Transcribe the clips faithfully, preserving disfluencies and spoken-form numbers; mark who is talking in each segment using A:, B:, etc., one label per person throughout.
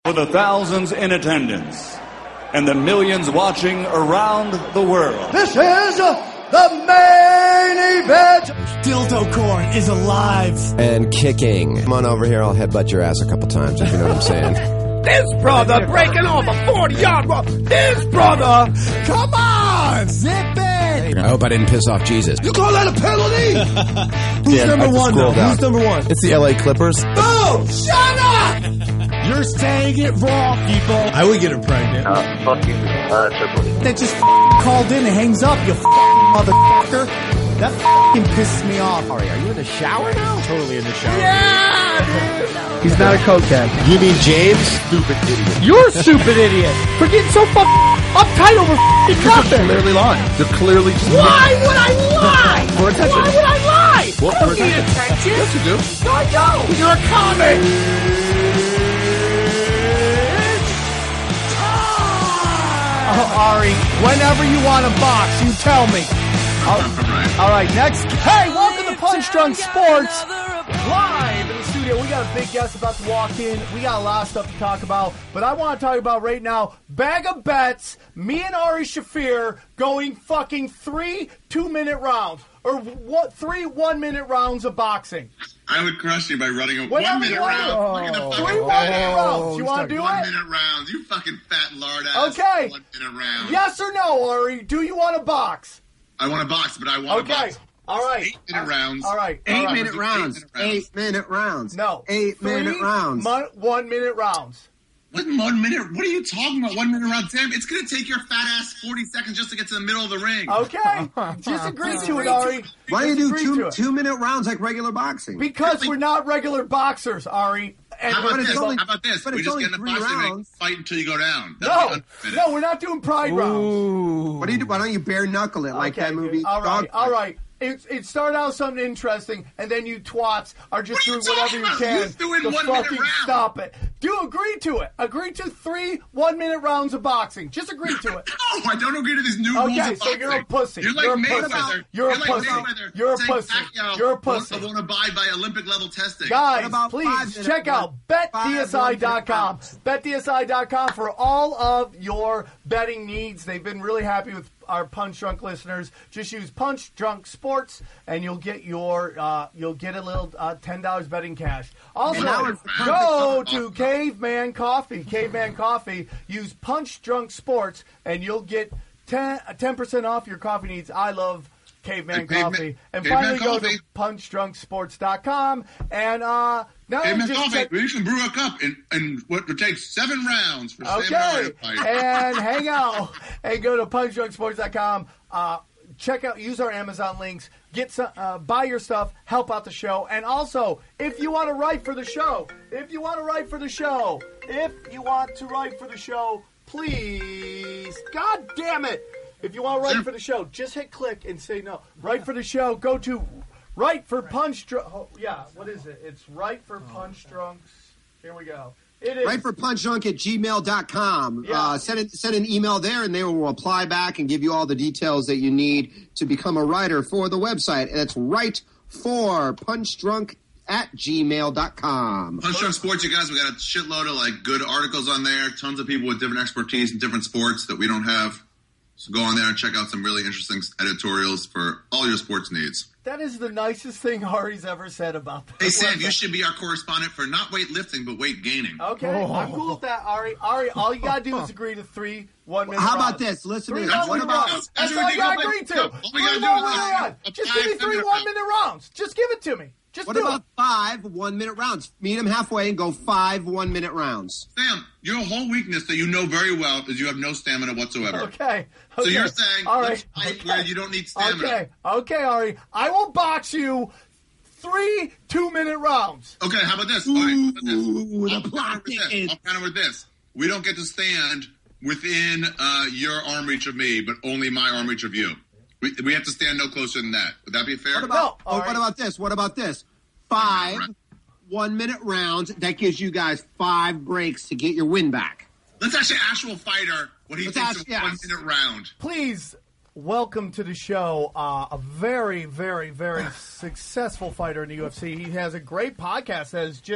A: For the thousands in attendance and the millions watching around the world.
B: This is the main event.
C: Dildo Corn is alive.
D: And kicking. Come on over here, I'll headbutt your ass a couple times, if you know what I'm saying.
E: This brother breaking off a forty-yard run. This brother.
C: Come on, zip it.
D: I hope I didn't piss off Jesus.
B: You call that a penalty?
C: Who's
D: Yeah,
C: number one, though?
D: down.
C: Who's number one?
D: It's the L A Clippers.
B: Oh, shut up!
C: You're saying it wrong, people.
F: I would get her pregnant.
G: Uh, fuck you, uh, Triple H.
C: That just f- called in and hangs up, you f- motherfucker. That f***ing pisses me off.
D: Are you in the shower now?
F: Totally in the shower.
C: Yeah!
F: He's not a cokehead.
D: You mean James? Stupid idiot.
F: You're a stupid idiot for getting so fucking uptight over f***ing nothing.
D: They're clearly lying. They're clearly just...
F: Why would I lie?
D: For attention.
F: Why would I lie?
D: Well,
F: I don't
D: for
F: need
D: attention.
F: attention.
D: Yes, you do.
F: No, I don't. You're a comic.
C: Oh, Ari, whenever you want to box, you tell me. All, all right, next. Hey, welcome to Punch Drunk Sports. Live in the studio. We got a big guest about to walk in. We got a lot of stuff to talk about. But I want to talk about right now, bag of bets, me and Ari Shaffir going fucking three two-minute rounds. Or what? Three one-minute rounds of boxing.
H: I would crush you by running a
C: Whatever
H: one-minute
C: you want.
H: round. Look at the fucking
C: Three one-minute rounds. You want to do it?
H: one-minute rounds. You fucking fat lard ass.
C: Okay.
H: One-minute round.
C: Yes or no, Ari? Do you want to box?
H: I want to box, but I want to
C: Okay.
H: box.
C: All right.
H: Eight-minute rounds.
C: All right.
D: Eight
C: All right.
D: minute rounds. Eight minute rounds.
C: No.
D: Eight minute
C: Three
D: rounds.
C: Mon- one minute rounds.
H: What one minute? What are you talking about? One minute round? Damn, it's going to take your fat ass forty seconds just to get to the middle of the ring.
C: Okay. Just agree to it, Ari.
D: Why do you
C: Just
D: do
C: agree
D: two
C: to it.
D: two minute rounds like regular boxing?
C: Because we're not regular boxers, Ari. And
H: How about
D: But it's
H: this?
D: only-
H: How about this?
D: but
H: We
D: it's
H: just
D: only
H: get in a
D: three
H: boxing ring,
D: rounds.
H: fight until you go down. That'll
C: no,
H: be unfinished.
C: no, we're not doing pride rounds.
D: What do you do? Why don't you bare knuckle it like
C: Okay,
D: that movie?
C: All right,
D: Dogfight?
C: all right. It, it started out something interesting, and then you twats are just
H: What are you
C: doing whatever
H: talking
C: you
H: about?
C: can
H: You're doing
C: to
H: one minute
C: fucking
H: rounds.
C: stop it. Do agree to it. Agree to three one-minute rounds of boxing. Just agree to it.
H: No, I don't agree to these new rules
C: Okay,
H: of
C: so
H: boxing.
C: you're a pussy.
H: You're like
C: You're a
H: Mayweather.
C: pussy. You're a
H: like
C: pussy.
H: Mayweather
C: You're a
H: saying
C: pussy.
H: Pacquiao
C: You're a
H: won't-
C: pussy.
H: won't abide by Olympic level testing.
C: Guys,
D: What about five
C: please
D: minute
C: check out
D: rounds?
C: bet
D: Five
C: D S I dot com.
D: rounds.
C: bet D S I dot com for all of your betting needs. They've been really happy with our Punch Drunk listeners. Just use Punch Drunk Sports, and you'll get your uh, you'll get a little uh, ten dollars betting cash. Also,
D: And now it's the perfect
C: go
H: time.
C: to Caveman Coffee. Caveman Coffee. Use Punch Drunk Sports, and you'll get ten percent off your coffee needs. I love Caveman
H: And Caveman-
C: Coffee. And
H: Caveman
C: finally, go
H: Coffee.
C: to punch drunk sports dot com. And uh, now
H: Hey, man,
C: just
H: coffee.
C: check.
H: You can brew a cup in, in what would take seven rounds for
C: Okay,
H: seven rounds.
C: and hang out and go to punch drunk sports dot com. Uh, check out, use our Amazon links, get some, uh, buy your stuff, help out the show, and also if you want to write for the show, if you want to write for the show, if you want to write for the show, please, God damn it, if you want to write for the show, just hit click and say no. Write for the show. Go to write for punch drunk. Oh, yeah, what is it? It's write for punch drunks. Here we go. It is
D: Right for punchdrunk at gmail dot com.
C: Yeah.
D: Uh, send, it, send an email there, and they will reply back and give you all the details that you need to become a writer for the website. That's right for punchdrunk at gmail dot com.
H: Punch Drunk Sports, you guys, we got a shitload of like good articles on there. Tons of people with different expertise in different sports that we don't have. So go on there and check out some really interesting editorials for all your sports needs.
C: That is the nicest thing Ari's ever said about that.
H: Hey, Sam, you should be our correspondent for not weightlifting, but weight gaining.
C: Okay, I'm cool with that, Ari. Ari, all you gotta do is agree to three one-minute
D: How
C: rounds.
D: about this? Listen to
C: Three
D: this. What
C: one-minute
D: about...
C: rounds.
H: That's
C: That's
H: what
C: all
H: we
C: you gotta
H: do.
C: agree to.
H: All we
C: Three
H: gotta do
C: one-minute
H: is
C: rounds.
H: a
C: Just give me
H: five
C: three
H: minute
C: one-minute rounds. Just give it to me. Just
D: What
C: do
D: about
C: it.
D: five one-minute rounds? Meet them halfway and go five one-minute rounds.
H: Sam, your whole weakness that you know very well is you have no stamina whatsoever.
C: Okay.
H: So
C: okay.
H: you're saying
C: all
H: let's
C: right.
H: fight
C: okay.
H: where you don't need stamina.
C: Okay. Okay, Ari. I will box you three two-minute rounds.
H: Okay, how about this? All right, how about this?
D: Ooh, the
H: I'll
D: plot
H: counter with this.
D: thickens.
H: I'll counter with this. We don't get to stand within uh, your arm reach of me, but only my arm reach of you. We, we have to stand no closer than that. Would that be fair?
D: What about,
C: No,
D: oh,
C: all
D: what
C: right.
D: about this? What about this? Five one-minute rounds. That gives you guys five breaks to get your win back.
H: Let's ask an actual fighter what he
D: Let's
H: thinks
D: ask-
H: of
D: yes.
H: one minute round.
C: Please welcome to the show uh, a very, very, very successful fighter in the U F C. He has a great podcast that is just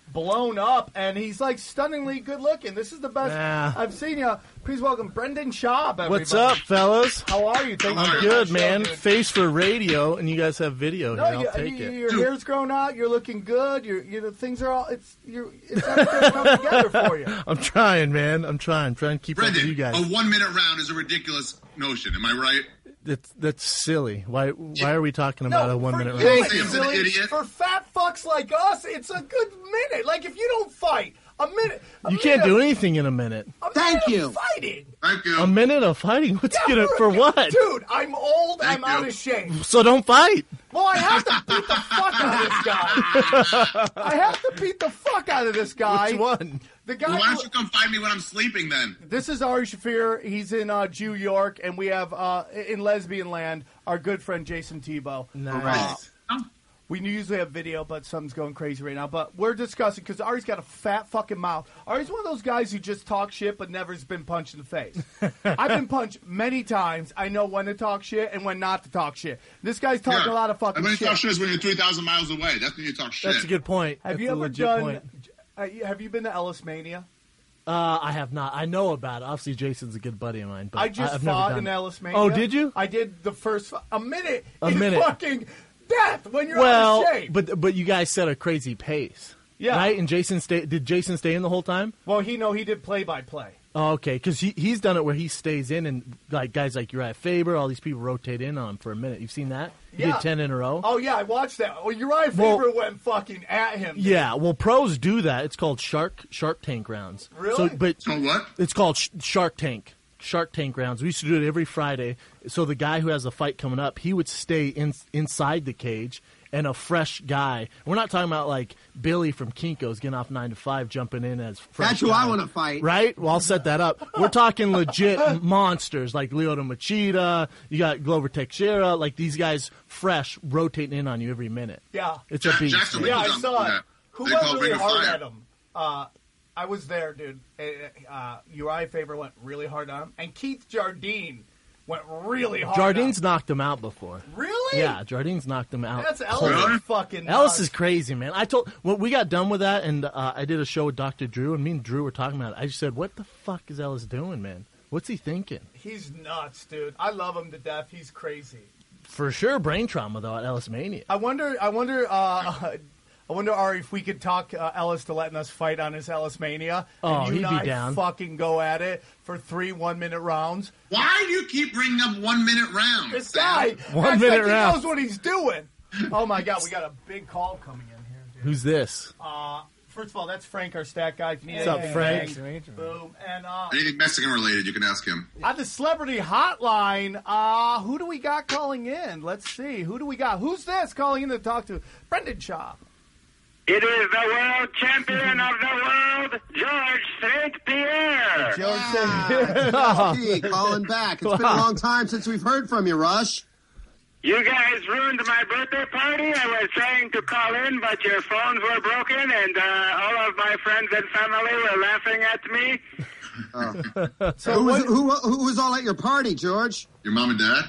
C: blown up, and he's like stunningly good looking. This is the best
I: Yeah.
C: I've seen you. Please welcome Brendan Schaub, everybody.
I: What's up, fellas?
C: How are you? Thank you
I: I'm
C: for
I: good,
C: the
I: man.
C: show, dude.
I: Face for radio, and you guys have video
C: No,
I: here. I'll
C: you,
I: take
C: you,
I: it.
C: your hair's grown out. You're looking good. You're, you know, things are all. It's you're. It's everything's coming together for you.
I: I'm trying, man. I'm trying. I'm trying to keep up with
H: Brendan,
I: you guys.
H: a one-minute round is a ridiculous notion. Am I right?
I: That's that's silly. Why why are we talking about a one
C: for
I: minute
C: you,
I: round?
C: it's
H: Hey, I'm an
C: silly.
H: idiot.
C: For fat fucks like us, it's a good minute. Like if you don't fight a minute, a
I: You can't
C: minute
I: do
C: of-
I: anything in a minute.
C: a
D: Thank
C: minute
D: you.
C: of Fighting,
H: Thank you.
I: A minute of fighting? What's
C: Yeah,
I: gonna for what?
C: dude? I'm old.
H: Thank
C: I'm out
H: you.
C: of shape.
I: So don't fight.
C: Well, I have to beat the fuck out of this guy. I have to beat the fuck out of this guy.
I: Which one?
C: The guy.
H: Well, why
C: who-
H: don't you come find me when I'm sleeping then?
C: This is Ari Shafir. He's in uh, New York, and we have uh, in Lesbian Land our good friend Jason Tebow.
I: Nice.
H: Oh,
C: We usually have video, but something's going crazy right now. But we're discussing because Ari's got a fat fucking mouth. Ari's one of those guys who just talk shit but never's been punched in the face. I've been punched many times. I know when to talk shit and when not to talk shit. This guy's talking
H: yeah.
C: a lot of fucking
H: And when you
C: shit.
H: talk shit is when you're three thousand miles away. That's when you talk shit.
I: That's a good point.
C: Have
I: That's
C: you
I: a
C: ever
I: legit
C: done?
I: point.
C: Uh, have you been to Ellis Mania?
I: Uh, I have not. I know about it. Obviously, Jason's a good buddy of mine. But
C: I just
I: I've never
C: fought
I: done
C: in
I: it.
C: Ellis Mania.
I: Oh, did you?
C: I did the first a minute.
I: A
C: in
I: minute.
C: Fucking death when you're
I: Well,
C: out of shape.
I: but but you guys set a crazy pace.
C: Yeah.
I: Right? And Jason stay. Did Jason stay in the whole time?
C: Well, he know he did play by play.
I: Oh, okay, because he he's done it where he stays in, and like guys like Uriah Faber, all these people rotate in on him for a minute. You've seen that? He
C: Yeah.
I: did ten in a row.
C: Oh yeah, I watched that. Well, Uriah
I: Well-
C: Faber went fucking at him. dude.
I: Yeah, well, pros do that. It's called Shark Shark Tank rounds.
C: Really?
I: So, but
H: So what?
I: it's called sh- Shark Tank. Shark Tank rounds. We used to do it every Friday. So the guy who has a fight coming up, he would stay in, inside the cage, and a fresh guy. We're not talking about like Billy from Kinko's getting off nine to five, jumping in as fresh.
D: That's who
I: guy.
D: I want to fight.
I: Right? Well, I'll set that up. We're talking legit monsters like Lyoto Machida. You got Glover Teixeira. Like these guys, fresh, rotating in on you every minute.
C: Yeah.
I: It's a
H: Jack-
I: beast.
H: Jackson
I: man.
C: Yeah, I
H: Who's
C: saw
H: on
C: it.
H: that?
C: Who
H: They
C: went
H: call
C: really
H: Ring of
C: hard
H: Fire.
C: at him? Uh, I was there, dude. Uh, uh, Uriah Faber went really hard on him, and Keith Jardine went really hard.
I: Jardine's
C: on him.
I: knocked him out before.
C: Really?
I: Yeah, Jardine's knocked him out.
C: That's
I: cold.
C: Ellis.
H: Really?
C: Fucking.
I: Ellis
C: nuts.
I: is crazy, man. I told when we got done with that, and uh, I did a show with Doctor Drew, and me and Drew were talking about it. I just said, "What the fuck is Ellis doing, man? What's he thinking?"
C: He's nuts, dude. I love him to death. He's crazy.
I: For sure, brain trauma though at Ellis Mania.
C: I wonder. I wonder. Uh, I wonder, Ari, if we could talk uh, Ellis to letting us fight on his Ellis Mania.
I: Oh,
C: and you
I: he'd
C: and
I: be
C: I
I: down.
C: Fucking go at it for three one-minute rounds.
H: Why do you keep bringing up one-minute rounds?
C: This
H: Sam?
C: guy,
I: One
C: acts
I: minute
C: like
I: round.
C: he knows what he's doing. Oh my God, we got a big call coming in here, dude.
I: Who's this?
C: Uh, first of all, that's Frank, our stat guy. If you need
I: What's up,
C: anything,
I: Frank?
C: Boom. And uh,
H: Anything Mexican related, you can ask him.
C: at the celebrity hotline, uh, who do we got calling in? Let's see. Who do we got? Who's this calling in to talk to? Brendan Schaub.
J: It is the world champion of the world, George Saint Pierre.
C: George
D: Ah, Gee, calling back. It's been a long time since we've heard from you, Rush.
J: You guys ruined my birthday party. I was trying to call in, but your phones were broken, and uh, all of my friends and family were laughing at me.
D: Oh. So who was, who, who was all at your party, George?
H: Your mom and dad?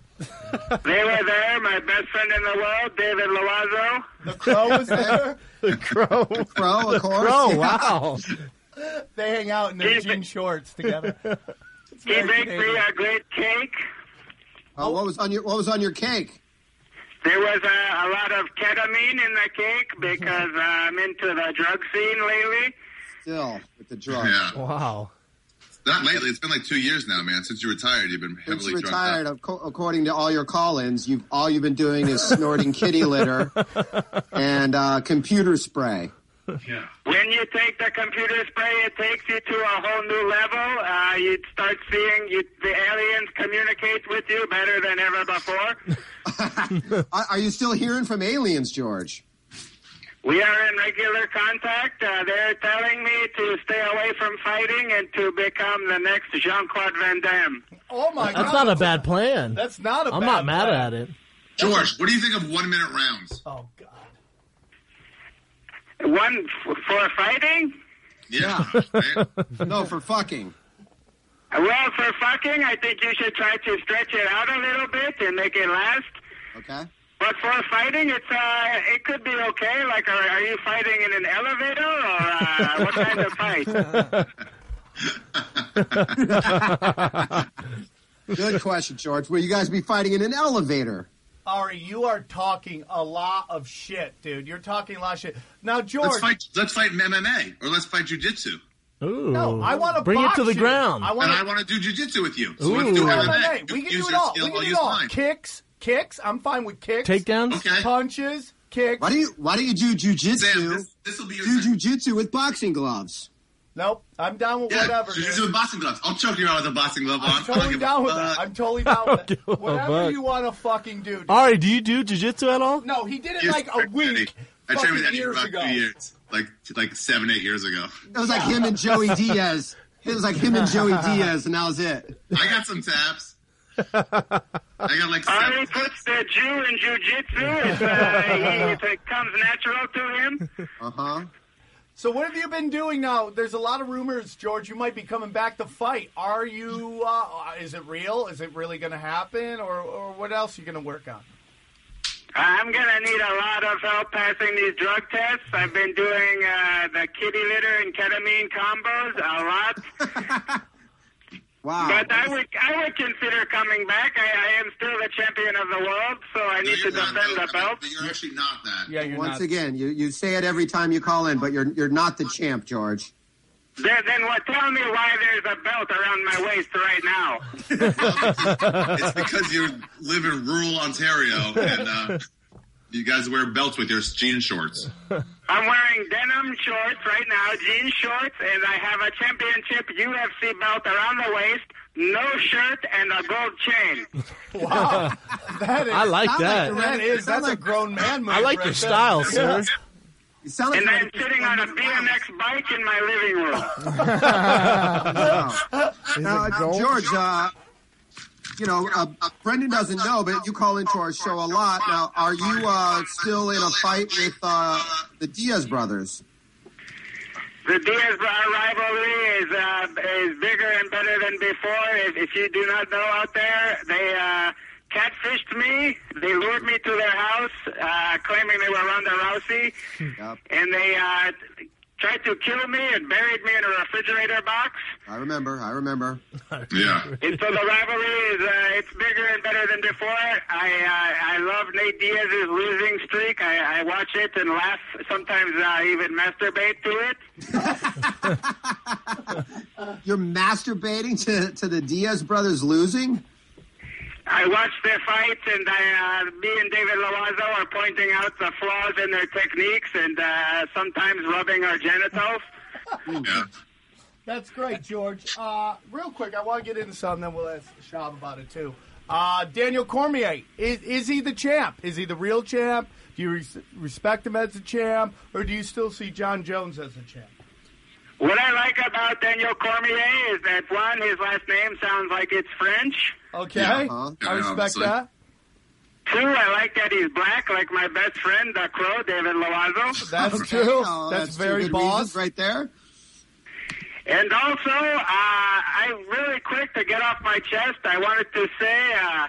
J: They were there, my best friend in the world, David Loazo.
C: The Crow was there.
I: The Crow.
D: The Crow, of course.
I: Crow.
D: Yeah.
I: Wow.
C: They hang out in their jean shorts together. It's
J: He
C: very
J: baked me
C: Canadian.
J: a great cake.
D: Oh, what was on your What was on your cake?
J: There was uh, a lot of ketamine in the cake because uh, I'm into the drug scene lately.
D: Still with the drug.
H: Yeah.
I: Wow.
H: Not lately. It's been like two years now, man. Since you retired, you've been
D: Since
H: heavily
D: you
H: drugged
D: retired,
H: up.
D: ac- according to all your call-ins, you've all you've been doing is snorting kitty litter and uh, computer spray.
H: Yeah.
J: When you take the computer spray, it takes you to a whole new level. Uh, you start seeing you, the aliens communicate with you better than ever before.
D: Are are you still hearing from aliens, George?
J: We are in regular contact. Uh, they're telling me to stay away from fighting and to become the next Jean-Claude Van Damme.
C: Oh my God.
I: That's not a bad plan.
C: That's not a
I: I'm
C: bad
I: not mad
C: plan.
I: at it.
H: George, what do you think of one-minute rounds?
C: Oh God.
J: One f- for fighting?
H: Yeah. Right?
D: No, for fucking.
J: Well, for fucking, I think you should try to stretch it out a little bit and make it last.
D: Okay.
J: But for fighting, it's uh, it could be okay. Like, are, are you fighting in an elevator, or uh, what kind of fight?
D: Good question, George. Will you guys be fighting in an elevator?
C: Ari, you are talking a lot of shit, dude. You're talking a lot of shit. Now, George.
H: Let's fight, let's fight M M A, or let's fight jiu-jitsu.
I: Ooh.
C: No, I want to
I: bring it to the
C: you.
I: ground.
C: I wanna...
H: And I want to do jiu-jitsu with you. So
I: Ooh.
H: let's do
C: M
H: M M A.
C: M A. We can
H: use
C: do it all.
H: Skill,
C: We can
H: I'll
C: do
H: use
C: it all.
H: mine.
C: Kicks, kicks. I'm fine with kicks.
I: Takedowns?
H: Okay.
C: Punches, kicks.
D: Why do you Why do you do jujitsu?
H: Sam, this, this will be your
D: Do jujitsu with boxing gloves.
C: Nope. I'm down with
H: yeah,
C: whatever.
H: jiu-jitsu
C: dude.
H: with boxing gloves. I'll choke you out with a boxing glove
C: I'm
H: on.
C: totally down with that. I'm totally down with it. Whatever
I: fuck.
C: you want to fucking do. Dude.
I: Ari, do you do jiu-jitsu at all?
C: No, he did it
H: Yes,
C: like a week.
H: I trained with
C: fucking
H: Eddie for
C: years
H: about
C: ago.
H: two years. Like, like seven, eight years ago.
D: It was like him and Joey Diaz. It was like him and Joey Diaz, and that was it.
H: I got some taps. I got like seven.
J: Ari puts the Jew in jiu-jitsu. It's, uh, he, it comes natural to him.
D: Uh-huh.
C: So what have you been doing now? There's a lot of rumors, George. You might be coming back to fight. Are you? Uh, is it real? Is it really going to happen, or, or what else are you going to work on?
J: I'm going to need a lot of help passing these drug tests. I've been doing uh, the kitty litter and ketamine combos a lot.
D: Wow.
J: But I would I would consider coming back. I, I am still the champion of the world, so I need
H: No,
J: to
H: you're not,
J: defend
H: though.
J: the belt.
H: But you're actually not that.
C: Yeah, you're
D: Once
C: not.
D: again, you, you say it every time you call in, but you're you're not the champ, George.
J: Then, then what? Tell me why there's a belt around my waist right now.
H: It's because you live in rural Ontario and uh, you guys wear belts with your jean shorts.
J: I'm wearing denim shorts right now, jean shorts, and I have a championship U F C belt around the waist, no shirt, and a gold chain.
C: Wow, that is.
I: I like
D: Sound
I: that.
D: like
C: That is.
D: Sound
C: That's a
D: like-
C: grown man move.
I: I like
C: right
I: your
C: there.
I: style, sir.
D: You sound like
J: And
D: you're
J: I'm
D: ready to
J: sitting on a
D: spin
J: B M X bike in my living room.
D: Wow. Now, uh, George, uh, you know, uh, Brendan doesn't know, but you call into our show a lot. Now, are you uh, still in a fight with uh, the Diaz brothers?
J: The Diaz rivalry is uh, is bigger and better than before. If, if you do not know out there, they uh, catfished me. They lured me to their house, uh, claiming they were Ronda Rousey,
D: Yep.
J: and they uh, tried to kill me and buried me in a refrigerator box.
D: I remember. I remember.
H: Yeah.
J: And so the rivalry is uh, it's bigger and better than before. I uh, I love Nate Diaz's losing streak. I, I watch it and laugh. Sometimes I even masturbate to it.
D: You're masturbating to, to the Diaz brothers losing?
J: I watch their fights, and I, uh, me and David Loazo are pointing out the flaws in their techniques, and uh, sometimes rubbing our genitals.
H: Yeah.
C: That's great, George. Uh, real quick, I want to get into something, then we'll ask Shab about it too. Uh, Daniel Cormier, is, is he the champ? Is he the real champ? Do you res- respect him as a champ, or do you still see John Jones as a champ?
J: What I like about Daniel Cormier is that, one, his last name sounds like it's French.
C: Okay,
H: Yeah,
D: uh-huh.
C: I respect
H: obviously.
C: that.
J: Two, I like that he's black, like my best friend, the Crow, David Loazo.
C: That's
D: Okay.
C: true.
D: Oh,
C: that's,
D: two
C: very
D: good
C: boss.
D: reasons right there.
J: And also, uh, I really quick to get off my chest, I wanted to say uh,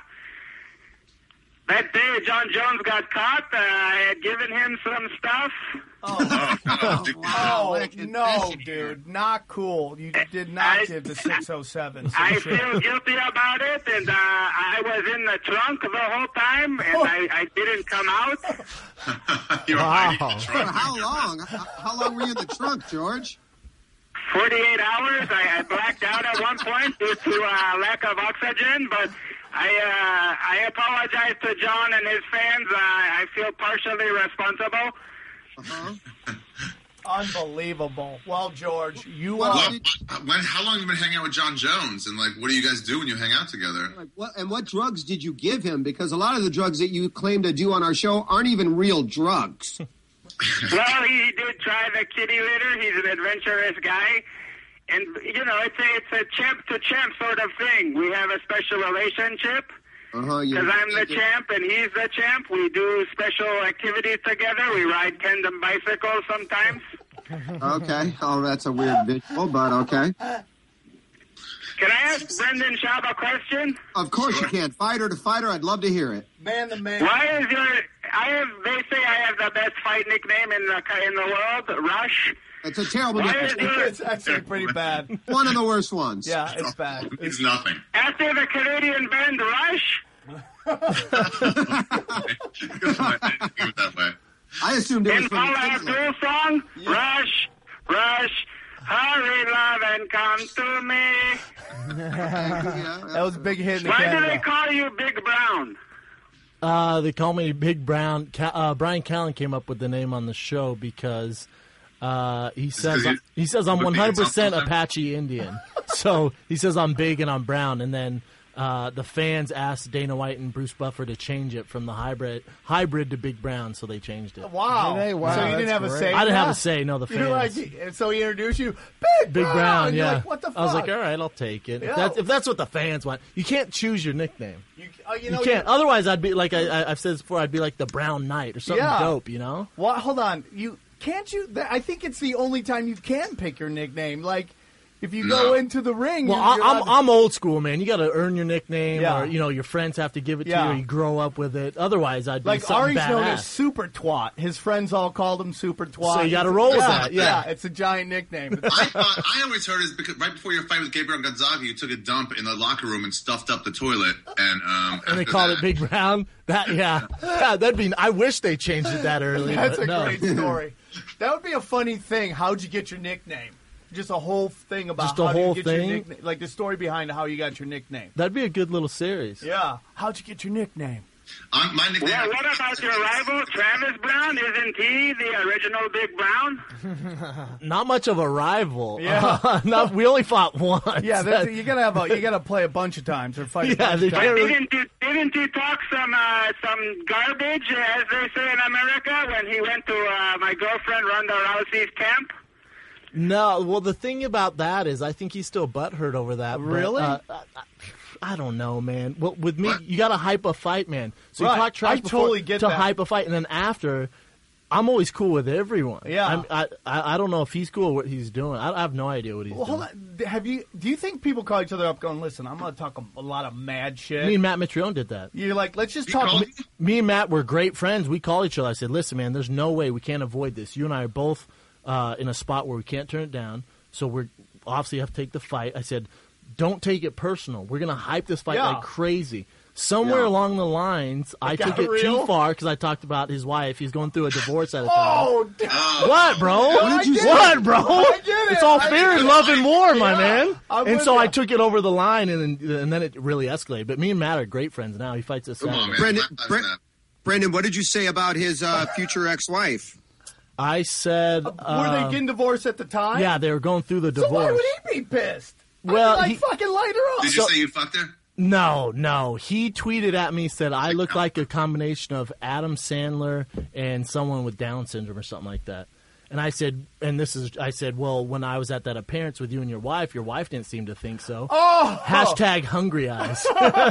J: that day John Jones got caught, uh, I had given him some stuff.
H: Oh, God. dude.
C: Oh,
D: what a
C: no,
D: confession.
C: dude. Not cool. You did not
J: I-
C: give the six oh seven. So
J: I
C: shit.
J: feel guilty about it, and uh, I was in the trunk the whole time, and I, I didn't come out.
H: You're hiding in the
D: For
H: trunk.
D: how long? How, how long were you in the trunk, George?
J: forty-eight hours. I, I blacked out at one point due to uh, lack of oxygen, but I uh, I apologize to John and his fans. Uh, I feel partially responsible.
D: Uh-huh.
C: Unbelievable. Well, George, you
D: What
C: are.
D: did-
H: When, how long have you been hanging out with John Jones? And, like, what do you guys do when you hang out together?
D: Like, what, and what drugs did you give him? Because a lot of the drugs that you claim to do on our show aren't even real drugs.
J: Well, he did try the kitty litter. He's an adventurous guy. And, you know, it's a, it's a champ-to-champ sort of thing. We have a special relationship.
D: Uh-huh. you-
J: Because I'm the champ and he's the champ. We do special activities together. We ride tandem bicycles sometimes.
D: Okay. Oh, that's a weird visual, but okay.
J: Can I ask Brendan Schaub a question?
D: Of course you can. Fighter to fighter, I'd love to hear it.
C: Man the man.
J: Why is your... I have... They say I have the best fight nickname in the in the world, Rush.
D: It's a terrible
J: Why
D: nickname.
J: is your...
C: It's actually pretty bad.
D: One of the worst ones.
C: Yeah, it's bad.
H: It's nothing.
J: After the Canadian band Rush?
H: that way.
D: I assumed it was
J: In
D: from
J: Paula
D: the
J: Abdul song? Yeah. Rush, Rush, hurry, love, and come to me.
C: yeah, that was a big hit in
J: Why
C: Canada.
J: do they call you Big Brown?
I: Uh, they call me Big Brown. Uh, Brian Callen came up with the name on the show because uh, he says
H: he-
I: he says I'm
H: would
I: one
H: be
I: hundred percent
H: something.
I: Apache Indian. So he says I'm big and I'm brown, and then uh, the fans asked Dana White and Bruce Buffer to change it from the hybrid hybrid to Big Brown, so they changed it.
C: Wow.
F: Hey, wow,
C: So you didn't
F: that's
C: have a
F: great.
C: say?
I: I didn't
C: in
I: have
C: that?
I: a say. No, the fans.
C: You're like, so he introduced you, Big,
I: Big
C: Brown.
I: Brown,
C: and you're
I: yeah.
C: like, what the fuck?
I: I was like, all right, I'll take it.
C: Yeah.
I: If, that's, if that's what the fans want, you can't choose your nickname.
C: You, uh, you,
I: You,
C: know,
I: can't.
C: you-
I: Otherwise, I'd be like I, I, I've said this before. I'd be like the Brown Knight or something
C: Yeah.
I: dope. You know.
C: Well, hold on. You can't you? th- I think it's the only time you can pick your nickname. Like, if you go
H: No.
C: into the ring,
I: Well,
C: you're,
I: I,
C: you're
I: I'm
C: allowed to-
I: I'm old school, man. You got to earn your nickname,
C: Yeah.
I: or you know your friends have to give it to
C: Yeah.
I: you. Or you grow up with it. Otherwise, I'd be
C: like
I: something
C: Ari's known as
I: badass.
C: Super Twat. His friends all called him Super Twat.
I: So you gotta
C: It's-
I: roll with
C: yeah,
I: that, yeah.
C: it's a giant nickname.
H: I thought I always heard is because right before your fight with Gabriel Gonzaga, you took a dump in the locker room and stuffed up the toilet, and um,
I: and they
H: after
I: called
H: that-
I: it Big Brown. That yeah, yeah. That'd be. I wish they changed it that early.
C: That's
I: but
C: a
I: no.
C: great story. That would be a funny thing. How'd you get your nickname? Just a whole thing about
I: Just a
C: how
I: whole
C: you get your
I: thing?
C: nickname, like the story behind how you got your nickname.
I: That'd be a good little series.
C: Yeah. How'd you get your nickname?
H: Um, my nickname.
J: Well, what about your rival, Travis Brown? Isn't he the original Big Brown?
I: Not much of a rival.
C: Yeah.
I: Uh, not, we only fought once.
C: Yeah, that's, you gotta have a, you gotta play a bunch of times or fight.
I: Yeah,
C: a bunch
I: they
C: of times.
I: can't really-
J: Didn't you, didn't you talk some uh, some garbage, as they say in America, when he went to uh, my girlfriend Ronda Rousey's camp?
I: No, well, the thing about that is, I think he's still butthurt over that. but,
C: Really?
I: uh, I, I don't know, man. Well, with me, you got to hype a fight, man. So
C: Right.
I: you talk trash
C: I
I: before
C: totally get
I: to
C: that.
I: hype a fight, and then after, I'm always cool with everyone.
C: Yeah.
I: I'm, I, I I don't know if he's cool with what he's doing. I, I have no idea what he's
C: Well,
I: doing.
C: hold on. Have you? Do you think people call each other up, going, "Listen, I'm gonna talk a, a lot of mad shit"?
I: Me and Matt Mitrione did that.
C: You're like, let's just
H: You
C: talk.
H: called
I: Me, me and Matt were great friends. We call each other. I said, listen, man, there's no way we can't avoid this. You and I are both uh, in a spot where we can't turn it down. So we're obviously have to take the fight. I said, don't take it personal. We're going to hype this fight
C: Yeah.
I: like crazy. Somewhere
D: Yeah.
I: along the lines, I
C: got
I: took it
C: real?
I: too far because I talked about his wife. He's going through a divorce at a time.
C: Oh, damn.
I: What, bro?
C: What did you
I: what,
C: say?
I: bro?
C: I get it.
I: It's all
C: I
I: fear
C: get
I: and
C: it.
I: love and war, my
C: Yeah,
I: man.
C: I'm
I: and
C: with
I: so I
C: ya.
I: took it over the line, and then, and then it really escalated. But me and Matt are great friends now. He fights us
H: Come on,
I: Saturday.
H: man.
D: Brendan,
H: That's
D: Bre-
H: that.
D: Brendan, what did you say about his uh, future ex-wife?
I: I said,
C: Were
I: uh,
C: they getting divorced at the time?
I: yeah, they were going through the
C: So why
I: divorce.
C: would he be pissed?
I: Well,
C: I'd be like,
I: he-
C: fucking light her up.
H: Did you say you fucked her?
I: No, no. He tweeted at me, said I look like a combination of Adam Sandler and someone with Down syndrome or something like that. And I said, and this is, I said, well, when I was at that appearance with you and your wife, your wife didn't seem to think so.
C: Oh,
I: Hashtag hungry eyes.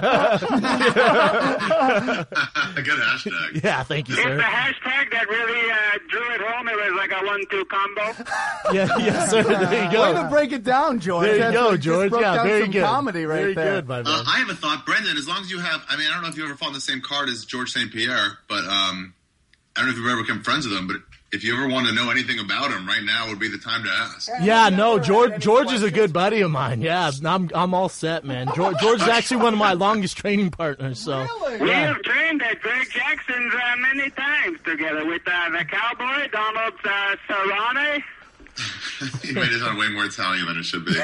H: A good hashtag.
I: Yeah, thank you,
J: It's the
I: sir.
J: hashtag that really uh, drew it home. It was like a one-two combo.
I: Yeah, yes, sir. There you
C: way to
I: go.
C: break it down, George.
I: There you
C: That's
I: go,
C: what- just
I: George.
C: broke
I: Yeah,
C: down
I: very
C: some
I: good.
C: comedy right
I: very
C: there.
I: good, my man.
H: Uh, I have a thought, Brendan. As long as you have, I mean, I don't know if you ever fought on the same card as George Saint Pierre, but um, I don't know if you've ever become friends with him. But if you ever want to know anything about him, right now would be the time to ask.
I: Yeah, no,
C: Never
I: George.
C: had any
I: George is a
C: questions.
I: good buddy of mine. Yeah, I'm I'm all set, man. George, George is actually one of my longest training partners. So
C: Really?
J: We
I: yeah.
J: have trained at Greg Jackson's uh, many times together with uh, the cowboy, Donald uh, Cerrone.
H: He made it sound way more Italian than it should be.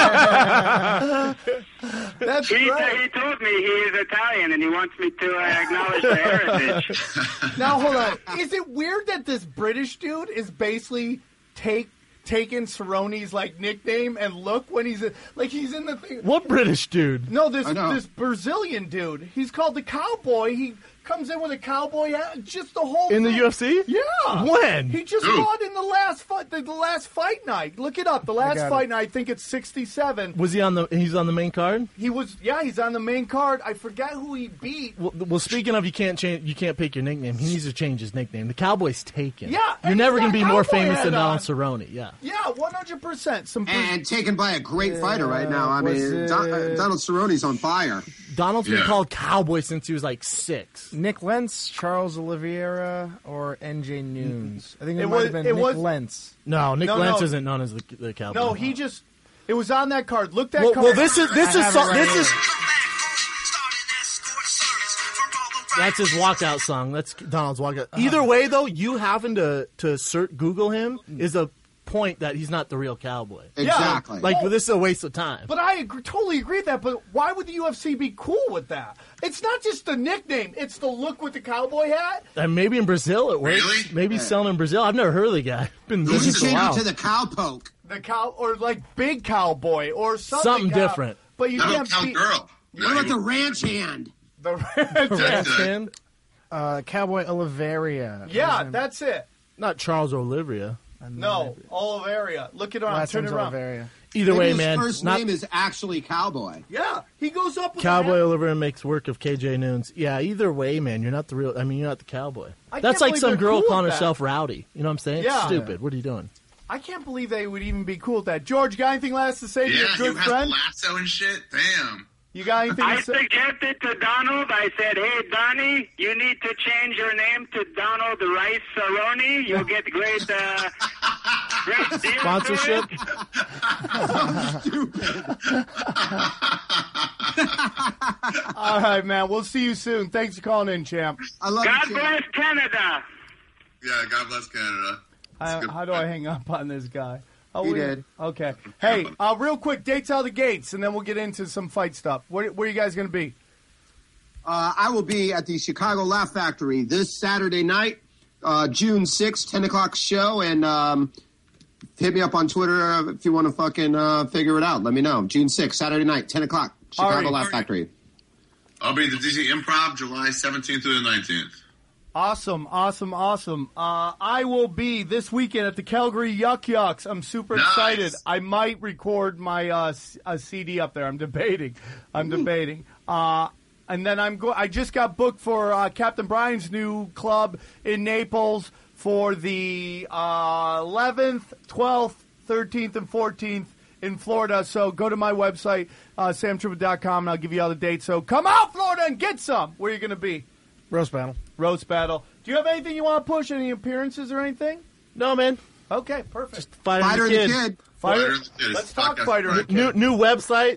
C: That's
J: He,
C: great.
J: he told me he is Italian and he wants me to uh, acknowledge the heritage.
C: Now hold on. Is it weird that this British dude is basically take taking Cerrone's like nickname and look when he's like he's in the thing?
I: What British dude?
C: No, this
D: I know.
C: this Brazilian dude. He's called the Cowboy. He comes in with a cowboy hat, just the whole
I: In
C: thing.
I: the U F C?
C: Yeah.
I: When?
C: He just
H: Ooh.
C: fought in the last fight. The, the last fight night. Look it up. The last
F: got
C: fight
F: it.
C: night. I think it's sixty-seven.
I: Was he on the? He's on the main card.
C: He was. Yeah, he's on the main card. I forget who he beat.
I: Well, well, speaking of, you can't change. You can't pick your nickname. He needs to change his nickname. The Cowboy's taken.
C: Yeah,
I: you're
C: and
I: never
C: he's
I: going to
C: got
I: be more
C: cowboy
I: famous
C: hat
I: than
C: on.
I: Donald Cerrone. Yeah.
C: Yeah, one hundred percent. Some
D: And taken by a great fighter right now. I
F: was
D: mean, Don, uh,
F: it-
D: Donald Cerrone's on fire.
I: Donald's been
H: Yeah.
I: called Cowboy since he was like six.
F: Nick Lentz, Charles Oliveira, or N J Nunes. I think it,
C: It
F: might
C: was-
F: have been
C: it
F: Nick
C: was-
F: Lentz.
I: No, Nick
C: No,
I: Lentz
C: no.
I: isn't known as the, the Cowboy.
C: No, he just. It was on that card. Look that
I: Well,
C: card.
I: well, this is this
F: I
I: is
F: have
I: so,
F: it right
I: this
F: here.
I: is that's his walkout song. That's Donald's walkout. Either way, though, you having to to search, Google him is a point that he's not the real Cowboy.
D: Exactly.
I: Like this is a waste of time.
C: But I agree, totally agree with that. But why would the U F C be cool with that? It's not just the nickname; it's the look with the cowboy hat.
I: And maybe in Brazil it works.
H: Really?
I: Maybe he's selling in Brazil. I've never heard of the guy. Been
D: You
I: listening
D: should
I: for a
D: change
I: while.
D: it to the cowpoke.
C: The cow, or like big cowboy, or something,
I: Something
C: cow-
I: different.
C: But you
H: How
C: can't
H: about
C: be
H: Cowgirl?
D: What about the ranch hand?
C: the
I: Ranch hand?
F: Uh, Cowboy Oliveira.
C: yeah, that's it.
I: Not Charles Oliveira.
C: No, Oliveria. Look it on.
F: Last
C: Turn it
F: name's
C: around.
F: Oliveira.
I: Either
D: Maybe
I: way,
D: his
I: man.
D: first
I: not
D: name is actually Cowboy.
C: Yeah, he goes up with
I: Cowboy
C: A hat.
I: Oliveira makes work of K J Nunes. Yeah, either way, man, you're not the real. I mean, you're not the Cowboy.
C: I
I: That's
C: can't
I: like
C: believe
I: some
C: they're
I: girl
C: cool
I: calling
C: with that.
I: herself Rowdy. You know what I'm saying?
C: Yeah.
I: Stupid. What are you doing?
C: I can't believe they would even be cool with that. George, got anything last to say to
H: Yeah,
C: your
H: you
C: good
H: have
C: friend?
H: lasso and shit. Damn.
C: You got anything
J: I
C: to say?
J: suggested to Donald, I said, hey, Donnie, you need to change your name to Donald Rice Cerrone. You'll get great, uh, great deal
I: Sponsorship?
C: All right, man. We'll see you soon. Thanks for calling in, champ.
D: I love
J: God
D: you,
J: bless Canada.
H: Yeah, God bless Canada.
C: I,
H: good.
C: how do I hang up on this guy? Oh,
D: He
C: we-
D: did.
C: Okay. Hey, uh, real quick, dates out of the gates, and then we'll get into some fight stuff. Where, where are you guys going to be?
D: Uh, I will be at the Chicago Laugh Factory this Saturday night, uh, June sixth, ten o'clock show, and um, hit me up on Twitter if you want to fucking uh, figure it out. Let me know. June sixth, Saturday night, ten o'clock, Chicago
C: Alright.
D: Laugh Factory.
H: I'll be at the D C Improv July seventeenth through the nineteenth.
C: Awesome, awesome, awesome. Uh, I will be this weekend at the Calgary Yuck Yucks. I'm super
H: Nice.
C: excited. I might record my uh, c- a C D up there. I'm debating. I'm debating. Uh, and then I'm go- I just got booked for uh, Captain Brian's new club in Naples for the uh, eleventh, twelfth, thirteenth, and fourteenth in Florida. So go to my website, uh, sam triple dot com, and I'll give you all the dates. So come out, Florida, and get some. Where are you going to be?
F: Roast battle.
C: Roast battle. Do you have anything you want to push? Any appearances or anything?
I: No, man.
C: Okay, perfect.
I: Just Fighter,
D: Fighter
I: the
D: and
I: Kid.
D: the Kid.
C: Fighter.
H: Fighter and the Kid.
C: Let's talk
H: Podcast
C: Fighter and the
H: Friday.
C: Kid.
I: New new website,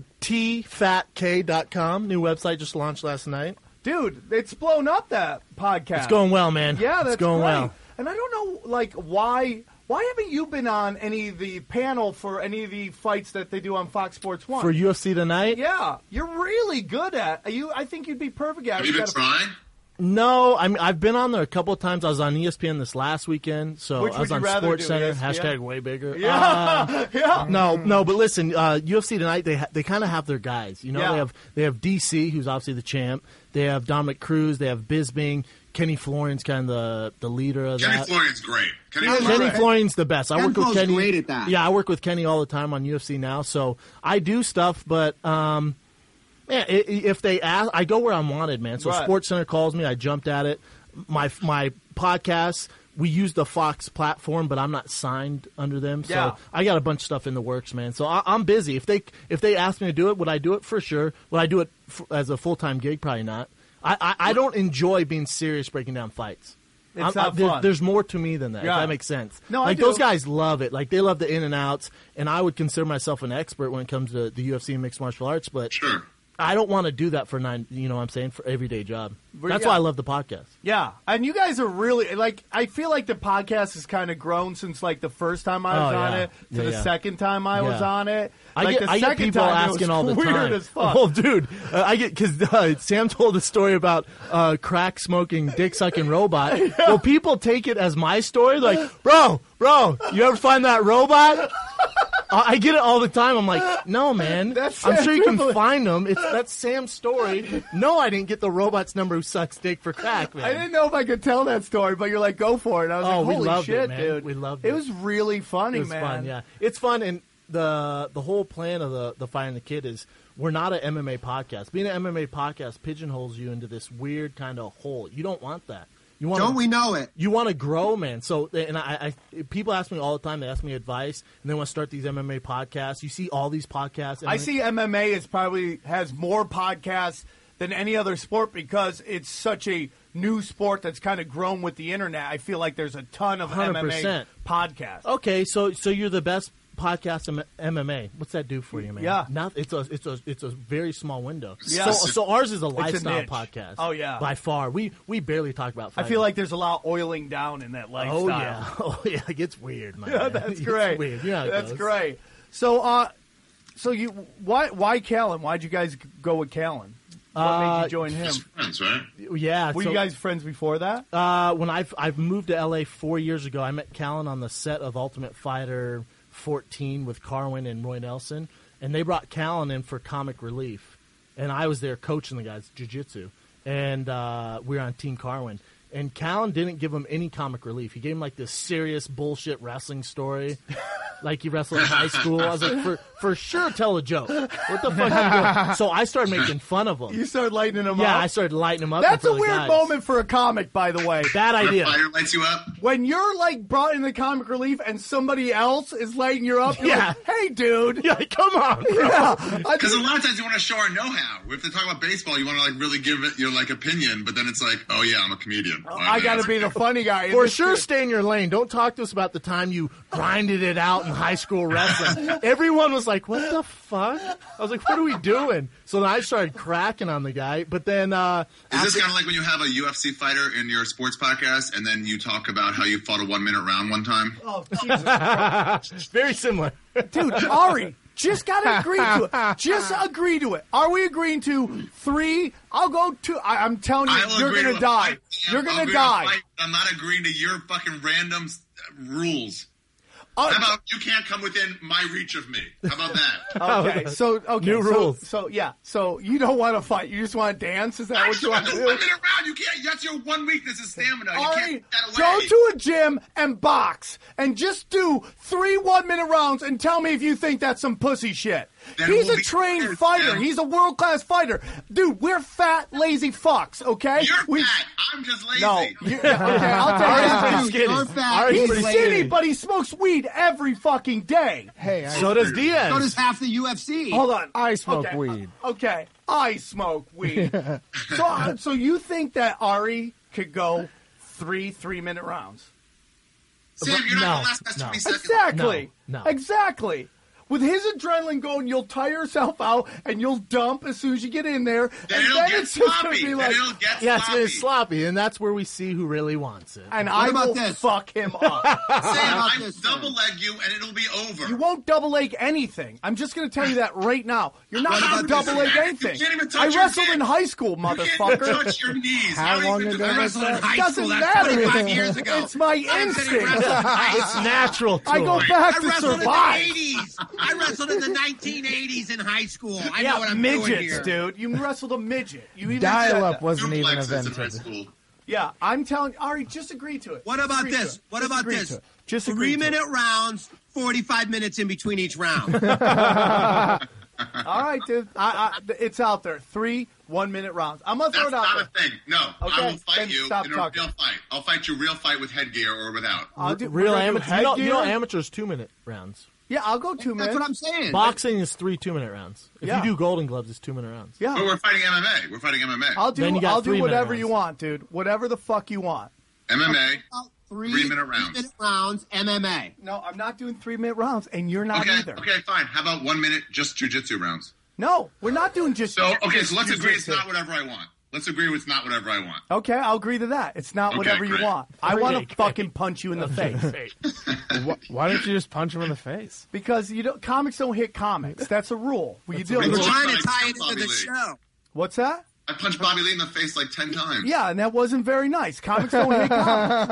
I: t fat k dot com. New website just launched last night.
C: Dude, it's blown up, that podcast.
I: It's going well, man.
C: Yeah, that's
I: it's going
C: great.
I: well.
C: And I don't know, like, why why haven't you been on any of the panel for any of the fights that they do on Fox Sports One?
I: For U F C tonight?
C: Yeah, you're really good at you. I think you'd be perfect at
H: Have
C: it.
H: you been
C: gotta-
H: trying?
I: No, I mean I've been on there a couple of times. I was on E S P N this last weekend, so
C: Which
I: I was
C: would you
I: on
C: rather
I: Sports
C: do,
I: Center.
C: E S P N?
I: Hashtag way bigger.
C: Yeah,
I: Uh,
C: yeah.
I: no, no, but listen, uh, U F C tonight they ha- they kind of have their guys. You know,
C: Yeah.
I: they have they have D C, who's obviously the champ. They have Dominic Cruz. They have Bisping. Kenny Florian's kind of the, the leader of
H: Kenny
I: that.
H: Florian's great. Kenny
D: Yeah,
H: Florian.
I: Kenny
D: Right.
I: Florian's the best. I
D: Ken
I: work with
D: Flo's
I: Kenny.
D: great at that.
I: Yeah, I work with Kenny all the time on U F C now, so I do stuff. But um, man, i- i- if they ask, I go where I'm wanted, man. So
C: Right.
I: Sports Center calls me, I jumped at it. My my podcast, we use the Fox platform, but I'm not signed under them, so
C: Yeah.
I: I got a bunch of stuff in the works, man. So I, I'm busy. If they if they ask me to do it, would I do it for sure? Would I do it f- as a full time gig? Probably not. I, I, I don't enjoy being serious breaking down fights.
C: It's
I: I'm-
C: not
I: I- there-
C: fun.
I: There's more to me than that.
C: Yeah.
I: If that makes sense.
C: No, I
I: like
C: do.
I: those guys love it. Like they love the in and outs, and I would consider myself an expert when it comes to the U F C and mixed martial arts. But
H: Sure.
I: I don't want to do that for nine. You know what I'm saying, for everyday job.
C: Well,
I: That's
C: yeah.
I: why I love the podcast.
C: Yeah, and you guys are really like. I feel like the podcast has kind of grown since like the first time I was
I: Oh,
C: on
I: yeah.
C: it to
I: Yeah,
C: the
I: yeah.
C: second time I was
I: Yeah.
C: on it.
I: I
C: Like,
I: get
C: the
I: I get
C: second
I: people
C: time, it
I: asking
C: was
I: all the
C: weird
I: time.
C: as fuck.
I: Oh, dude, uh, I get because uh, Sam told a story about uh, crack smoking, dick sucking robot. Well, people take it as my story. Like, bro, bro, you ever find that robot? I get it all the time. I'm like, no, man.
C: That's
I: I'm
C: Sam
I: sure you can
C: Tripoli.
I: find them. It's that's Sam's story. No, I didn't get the robot's number who sucks dick for crack, man.
C: I didn't know if I could tell that story, but you're like, go for it. I was
I: Oh,
C: like,
I: we
C: holy
I: loved
C: shit,
I: it, man.
C: dude.
I: We loved
C: it.
I: it.
C: was really funny,
I: It was
C: man.
I: fun, yeah. It's fun, and the the whole plan of the the Fighting the Kid is we're not an M M A podcast. Being an M M A podcast pigeonholes you into this weird kind of hole. You don't want that. You want
D: Don't we know it?
I: You want to grow, man. So, and I, I, people ask me all the time. They ask me advice, and they want to start these M M A podcasts. You see all these podcasts.
C: I see M M A is probably has more podcasts than any other sport because it's such a new sport that's kind of grown with the internet. I feel like there's a ton of
I: one hundred
C: M M A
I: percent.
C: podcasts.
I: Okay, so so you're the best podcast in M M A. What's that do for you, man?
C: Yeah.
I: Not, it's a it's a it's a very small window.
C: Yeah.
I: So, so ours is a
C: It's a
I: lifestyle
C: niche.
I: podcast.
C: Oh, yeah.
I: By far. We we barely talk about
C: I
I: fighting.
C: feel like there's a lot of oiling down in that lifestyle.
I: Oh yeah. Oh yeah, it gets weird, man.
C: Yeah, that's
I: It's
C: great.
I: weird. You know how it
C: That's
I: goes.
C: great. So, uh, so you why why Callan? Why'd you guys go with Callan? What
I: Uh,
C: made you join him?
H: Friends, right?
I: Yeah.
C: Were
I: so,
C: you guys friends before that?
I: Uh, when I've I've moved to L A four years ago, I met Callan on the set of Ultimate Fighter fourteen with Carwin and Roy Nelson, and they brought Callan in for comic relief, and I was there coaching the guys jiu-jitsu, and uh, we were on Team Carwin. And Callan didn't give him any comic relief. He gave him like this serious bullshit wrestling story, like he wrestled in high school. I was like, for for sure, tell a joke. What the fuck? Are you doing? So I started making fun of him.
C: You started lighting him
I: yeah,
C: up.
I: I started lighting him up.
C: That's
I: in
C: a
I: front of the
C: weird
I: guys.
C: moment for a comic, by the way.
I: Bad idea.
H: Fire lights you up.
C: When you're like brought in the comic relief and somebody else is lighting you up, you're
I: Yeah.
C: like, hey, dude.
I: Yeah, come on. Bro.
C: Yeah. I
H: Because
C: just-
H: a lot of times you want to show our know-how. If they talk about baseball, you want to like really give it your like opinion, but then it's like, oh yeah, I'm a comedian. Oh,
C: I got to be the funny guy. in
I: For
C: this
I: sure,
C: shit.
I: stay in your lane. Don't talk to us about the time you grinded it out in high school wrestling. Everyone was like, what the fuck? I was like, what are we doing? So then I started cracking on the guy. But then... Uh,
H: Is this
I: after-
H: kind of like when you have a U F C fighter in your sports podcast and then you talk about how you fought a one-minute round one time?
C: Oh, Jesus Christ.
I: Very similar.
C: Dude, Ari, just got to agree to it. Just agree to it. Are we agreeing to three? I'll go two. I, I'm telling you,
H: I'll
C: you're
H: agree
C: going
H: to
C: to
H: a
C: die.
H: fight.
C: You're
H: I'll
C: going to
H: agree
C: die.
H: a fight. I'm not agreeing to your fucking random uh, rules.
C: Uh,
H: How about you can't come within my reach of me? How about that?
C: Okay, so okay,
I: New
C: so,
I: rules.
C: So yeah, so you don't want to fight. You just want to dance. Is that
H: I
C: what you
H: just
C: want
H: want
C: to
H: the
C: do?
H: one-minute round. You can't. That's your one weakness is stamina. You
C: Ari,
H: can't get that
C: go
H: away.
C: to a gym and box and just do three one-minute rounds and tell me if you think that's some pussy shit.
H: Then
C: He's
H: we'll
C: a
H: be
C: trained
H: friends,
C: fighter.
H: Tim.
C: He's a world-class fighter. Dude, we're fat, lazy fucks, okay?
H: You're
C: we,
H: fat. I'm just lazy.
C: No. You, okay, I'll tell you
D: Ari's
C: that.
D: pretty skinny. You're fat.
I: Ari's
C: He's
I: pretty
C: skinny, but he smokes weed every fucking day.
F: Hey, I,
I: So does Diaz.
D: So does half the U F C.
C: Hold on.
F: I smoke
C: okay.
F: weed.
C: Okay, I smoke weed. so, uh, so you think that Ari could go three three-minute rounds?
H: Sam, you're not
I: No,
H: going to last past
I: no.
H: twenty seconds.
C: Exactly.
I: No, no.
C: Exactly. With his adrenaline going, you'll tire yourself out and you'll dump as soon as you get in there.
H: Then
C: and
H: it'll
C: then
H: get
C: it's just going
H: sloppy.
C: to be
H: Then
C: like,
H: it'll get
I: Yeah, it's
H: sloppy.
I: gonna be sloppy, and that's where we see who really wants it.
C: and I
D: about
C: will
D: this?
C: fuck him up.
H: Sam,
D: about
H: I
D: this,
H: double leg you and it'll be over.
C: You won't double leg anything. I'm just going to tell you that right now. You're not
H: What
C: going to
H: about
C: double
H: this?
C: leg
H: You
C: anything.
H: can't even touch
C: I
H: your
C: wrestled
H: dick.
C: in high school,
H: You can't even
C: motherfucker.
H: touch your knees.
F: How
H: don't
F: long
H: even
F: ago
H: do
F: was
H: that.
F: that?
D: in high
C: Doesn't
D: school.
C: matter.
D: That's twenty-five years ago.
C: It's my
D: I'm sitting
C: instinct.
D: wrestling in high
I: It's
D: school.
I: natural to
C: I go
I: him.
C: back
D: I
C: to
D: wrestled in the
C: survive.
D: eighties. I wrestled in the nineteen eighties in high school. I know what
C: Yeah,
D: I'm doing
C: midgets,
D: here.
C: dude. You wrestled a midget. You even
F: Dial
C: said
F: up
C: that.
F: wasn't even
H: Duplexes in high
F: invented.
H: school.
C: Yeah, I'm telling Ari, just agree to it.
D: What
C: Just
D: about
C: agree to
D: this?
C: it.
D: What
C: Just
D: about
C: agree
D: this?
C: to it. Just agree
D: Three
C: to it.
D: minute rounds, forty-five minutes in between each round.
C: All right, dude. I, I, it's out there. Three one-minute rounds. I'm gonna throw
H: That's
C: it out
H: not
C: there.
H: a thing. No,
C: Okay,
H: I will
C: then
H: fight you
C: stop
H: in a
C: talking.
H: real fight. I'll fight you real fight with headgear or without.
C: I'll do,
I: Real
C: we're gonna do
I: amateur. You know, you know
C: headgear.
I: amateurs two minute rounds.
C: Yeah, I'll go two
D: That's
C: minutes.
D: what I'm saying.
I: Boxing is three two minute rounds. If
C: Yeah.
I: you do Golden Gloves, it's two minute rounds.
C: Yeah,
H: But we're fighting M M A. We're fighting M M A.
C: I'll do.
I: Then you got
C: I'll do
I: three-minute
C: whatever
I: rounds.
C: you want, dude. Whatever the fuck you want.
H: M M A.
D: About Three,
H: Three-minute rounds.
D: Three-minute rounds, M M A.
C: No, I'm not doing three-minute rounds, and you're not
H: Okay,
C: either.
H: okay, fine. How about one minute just jujitsu rounds?
C: No, we're not doing just.
H: So, okay, so let's
C: just
H: agree it's
C: jiu-jitsu.
H: not whatever I want. Let's agree it's not whatever I want.
C: Okay, I'll agree to that. It's not
H: Okay,
C: whatever you
H: great.
C: want. I
I: Great,
C: want to
I: great.
C: fucking punch you in the face
F: Wh- Why don't you just punch him in the face?
C: because you don't. Comics don't hit comics. That's a rule. Well, you do.
D: We were
H: rule.
D: trying to
H: Like
D: tie it
H: Bobby
D: into the
H: Lee.
D: show.
C: What's that?
H: I punched Bobby Lee in the face like ten times.
C: Yeah, and that wasn't very nice. Comics don't hit comics.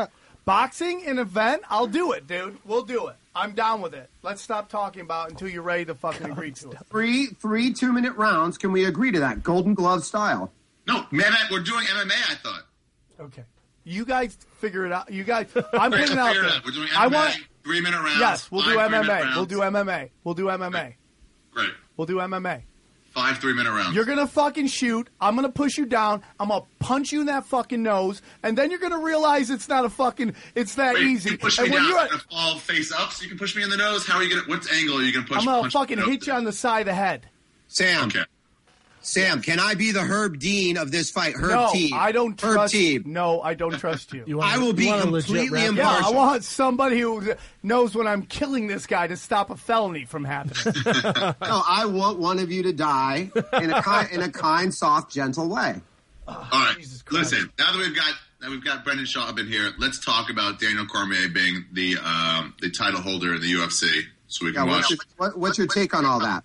C: Boxing, an event, I'll do it, dude. We'll do it. I'm down with it. Let's stop talking about it until you're ready to fucking agree to it.
D: Three, three two-minute rounds. Can we agree to that? Golden Glove style.
H: No, man, we're doing M M A, I thought.
C: Okay. You guys figure it out. You guys, I'm putting it out
H: Figure
C: there.
H: it out. We're doing M M A,
C: I want,
H: three-minute rounds.
C: yes, we'll do
H: five
C: M M
H: three-minute
C: A. We'll
H: rounds.
C: do M M A. We'll do M M A.
H: Great.
C: We'll do M M A.
H: Five three-minute rounds.
C: You're going to fucking shoot. I'm going to push you down. I'm going to punch you in that fucking nose. And then you're going to realize it's not a fucking, it's that
H: Wait,
C: easy.
H: You push
C: and
H: me
C: when
H: down.
C: you're
H: I'm
C: at,
H: going to fall face up so you can push me in the nose? How are you going to, what angle are you going to push
C: I'm going to
H: punch
C: fucking
H: me in the
C: hit you
H: nose?
C: on the side of the head.
D: Sam.
H: Okay.
D: Sam, can I be the Herb Dean of this fight? Herb
C: no,
D: Team.
C: I don't
D: Herb
C: trust
D: Team.
C: No, I don't trust you.
I: You want,
D: I will
I: you
D: be
I: want a legit
D: completely
I: rap-
C: Yeah, I
D: impartial.
C: want somebody who knows when I'm killing this guy to stop a felony from happening.
D: No, I want one of you to die in a kind, in a kind, soft, gentle way.
H: All right,
C: Jesus Christ.
H: listen. Now that we've got now we've got Brendan Shaw up in here, let's talk about Daniel Cormier being the um, the title holder in the U F C, so we
D: Yeah,
H: can
D: what's,
H: watch.
D: your, what, what's your take on all that?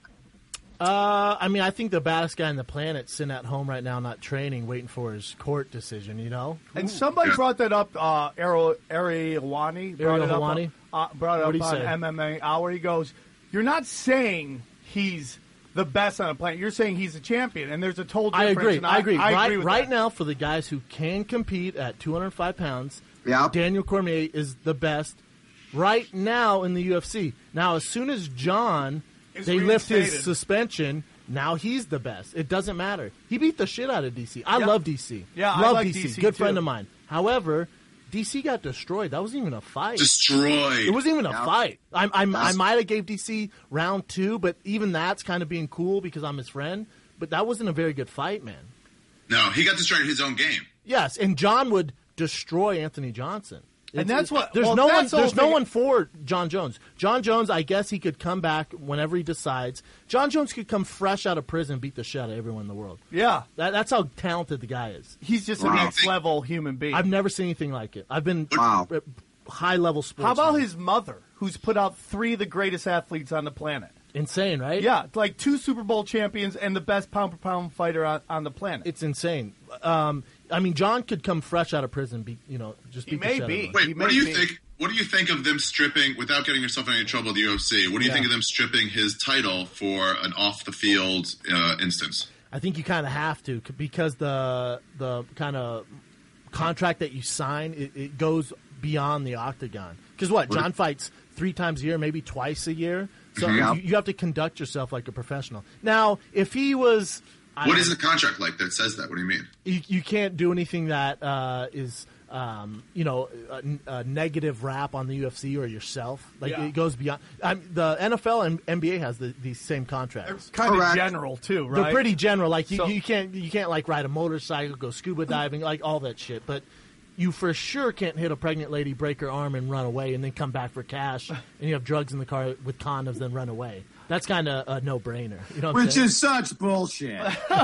I: Uh, I mean, I think the baddest guy on the planet sitting at home right now, not training, waiting for his court decision. You know,
C: And somebody
H: Yeah.
C: brought that up. Uh, Ariel Ari Helwani brought
I: Ariel
C: it up.
I: Helwani?
C: Uh, brought it
I: What'd
C: up
I: he
C: on
I: say?
C: M M A Hour. He goes, "You're not saying he's the best on the planet. You're saying he's a champion, and there's a total
I: I
C: difference."
I: agree.
C: and
I: I agree.
C: I
I: right,
C: agree with
I: right
C: that.
I: now, for the guys who can compete at two hundred five pounds,
D: Yeah.
I: Daniel Cormier is the best right now in the U F C. Now, as soon as John,
C: Is
I: they lift his
C: reinstated.
I: suspension, now he's the best. It doesn't matter. He beat the shit out of D C. I
C: Yeah.
I: love D C.
C: Yeah, I
I: love
C: like
I: D C.
C: D C
I: Good friend
C: too.
I: of mine. However, D C got destroyed. That wasn't even a fight.
H: Destroyed.
I: It wasn't even a
D: Yeah.
I: fight. I, I, I
D: That's-
I: might have gave D C round two, but even that's kind of being cool because I'm his friend. But that wasn't a very good fight, man.
H: No, he got destroyed in his own game.
I: Yes, and John would destroy Anthony Johnson.
C: And
I: It's-
C: that's what-
I: there's
C: well,
I: no one.
C: that's the
I: There's
C: whole
I: no
C: thing.
I: one for John Jones. John Jones, I guess he could come back whenever he decides. John Jones could come fresh out of prison, and beat the shit out of everyone in the world.
C: Yeah,
I: That, that's how talented the guy is.
C: he's just a
D: Wow.
C: next level human being.
I: I've never seen anything like it. I've been
D: Wow.
I: high level sports.
C: How about
I: fan.
C: his mother, who's put out three of the greatest athletes on the planet?
I: insane, right?
C: Yeah, like two Super Bowl champions and the best pound for pound fighter on, on the planet.
I: It's insane. Um, I mean, John could come fresh out of prison, be, you know, just
C: He
I: beat the
C: may
I: shit out of
C: be.
I: everyone.
H: Wait,
C: He
H: what
C: may
H: do you
C: be.
H: think? What do you think of them stripping, without getting yourself in any trouble at the U F C? What do you
I: Yeah.
H: think of them stripping his title for an off the field uh, instance?
I: I think you kind of have to c- because the the kind of contract that you sign it, it goes beyond the octagon. Because what John fights three times a year, maybe twice a year, so
D: Yeah.
I: you, you have to conduct yourself like a professional. Now, if he was, I
H: What
I: don't
H: is the contract like that says that? What do you mean?
I: you, you can't do anything that uh, is, um, you know, a, a negative rap on the U F C or yourself. Like
C: Yeah.
I: it goes beyond. I'm, the N F L and N B A has the, these same contracts.
C: kind
D: Correct.
C: of general too, right?
I: They're pretty general. Like you,
C: So-
I: you can't you can't like ride a motorcycle, go scuba diving, like all that shit. But you for sure can't hit a pregnant lady, break her arm, and run away, and then come back for cash, and you have drugs in the car with condoms, then run away. That's kind of a no brainer. You know, what I'm
D: Which
I: saying?
D: is such bullshit.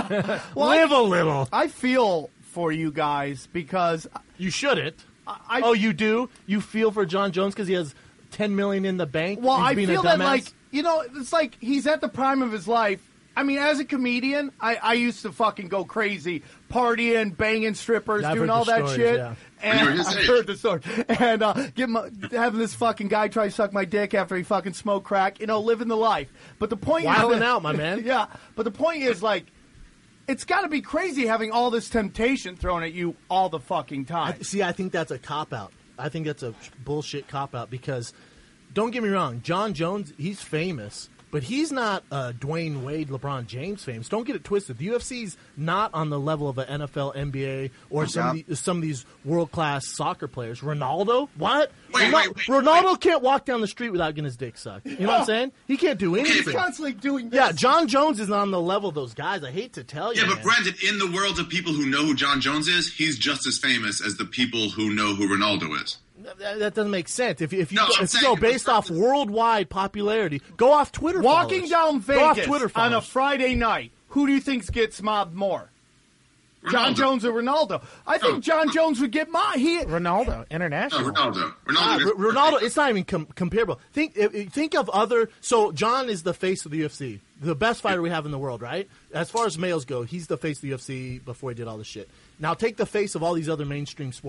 I: live a little.
C: I feel for you guys because
I: You shouldn't.
C: I,
I: oh, you do? You feel for John Jones because he has ten million in the bank?
C: well,
I: He's
C: I
I: being
C: feel
I: a
C: that
I: dumbass?
C: like you know, it's like he's at the prime of his life. I mean, as a comedian, I, I used to fucking go crazy, partying, banging strippers,
I: Yeah, I've
C: doing
I: heard
C: all
I: the
C: that
I: stories,
C: shit.
I: yeah.
C: And
H: You're his
C: I
H: age.
C: heard the story. And uh, get my, having this fucking guy try to suck my dick after he fucking smoked crack. You know, living the life. But the point
I: Wilding
C: is,
I: out, my man.
C: Yeah, but the point is, like, it's got to be crazy having all this temptation thrown at you all the fucking time.
I: I, see, I think that's a cop out. I think that's a bullshit cop out because, don't get me wrong, John Jones, he's famous, but he's not uh, Dwayne Wade, LeBron James famous. Don't get it twisted. The U F C's not on the level of an N F L, N B A, or some
D: Yeah.
I: of, the, some of these world class soccer players. Ronaldo, what?
H: Wait,
I: Ronal-
H: wait, wait,
I: Ronaldo
H: wait.
I: can't walk down the street without getting his dick sucked. You know what I'm saying? He can't do anything.
C: He's constantly doing this.
I: Yeah, John Jones is not on the level of those guys. I hate to tell you.
H: Yeah, but
I: man.
H: Brandon, in the world of people who know who John Jones is, he's just as famous as the people who know who Ronaldo is.
I: That, that doesn't make sense. If, if you
H: No,
I: go,
H: I'm
I: if you
H: saying
I: go based off worldwide popularity, go off Twitter.
C: Walking
I: followers.
C: down
I: Go off
C: Vegas
I: Twitter
C: on a
I: followers.
C: Friday night, who do you think gets mobbed more? John
H: Ronaldo.
C: Jones or Ronaldo? I think
H: No.
C: John Jones would get mobbed. He
F: Ronaldo,
H: No,
F: international.
H: Ronaldo. Ronaldo.
I: Ah,
H: gets-
I: R- Ronaldo, it's not even com- comparable. Think if- if- think of other. So John is the face of the U F C, the best fighter we have in the world, right? As far as males go, he's the face of the U F C before he did all this shit. Now take the face of all these other mainstream sports.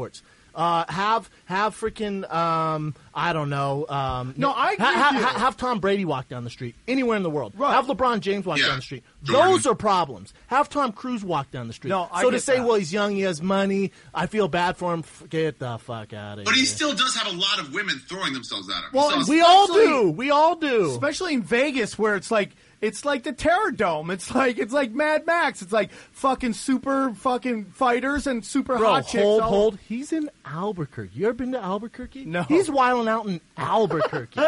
I: Uh, have have freaking um, I don't know. Um,
C: No, I agree
I: ha-
C: with you.
I: ha- have Tom Brady walk down the street anywhere in the world.
C: Right.
I: Have LeBron James walk
H: Yeah.
I: down the street.
H: Jordan.
I: Those are problems. Have Tom Cruise walk down the street.
C: No, I
I: so to
C: get
I: say,
C: that.
I: well, he's young, he has money. I feel bad for him. f- Get the fuck out of
H: But
I: here.
H: he still does have a lot of women throwing themselves at him.
C: Well,
H: He still-
I: we all
C: especially-
I: do. We all do.
C: Especially in Vegas, where it's like it's like the Terror Dome. It's like it's like Mad Max. It's like fucking super fucking fighters and super
I: Bro,
C: hot chicks.
I: hold,
C: all-
I: hold. He's in Albuquerque. You ever been to Albuquerque?
C: No.
I: He's wilding out in Albuquerque.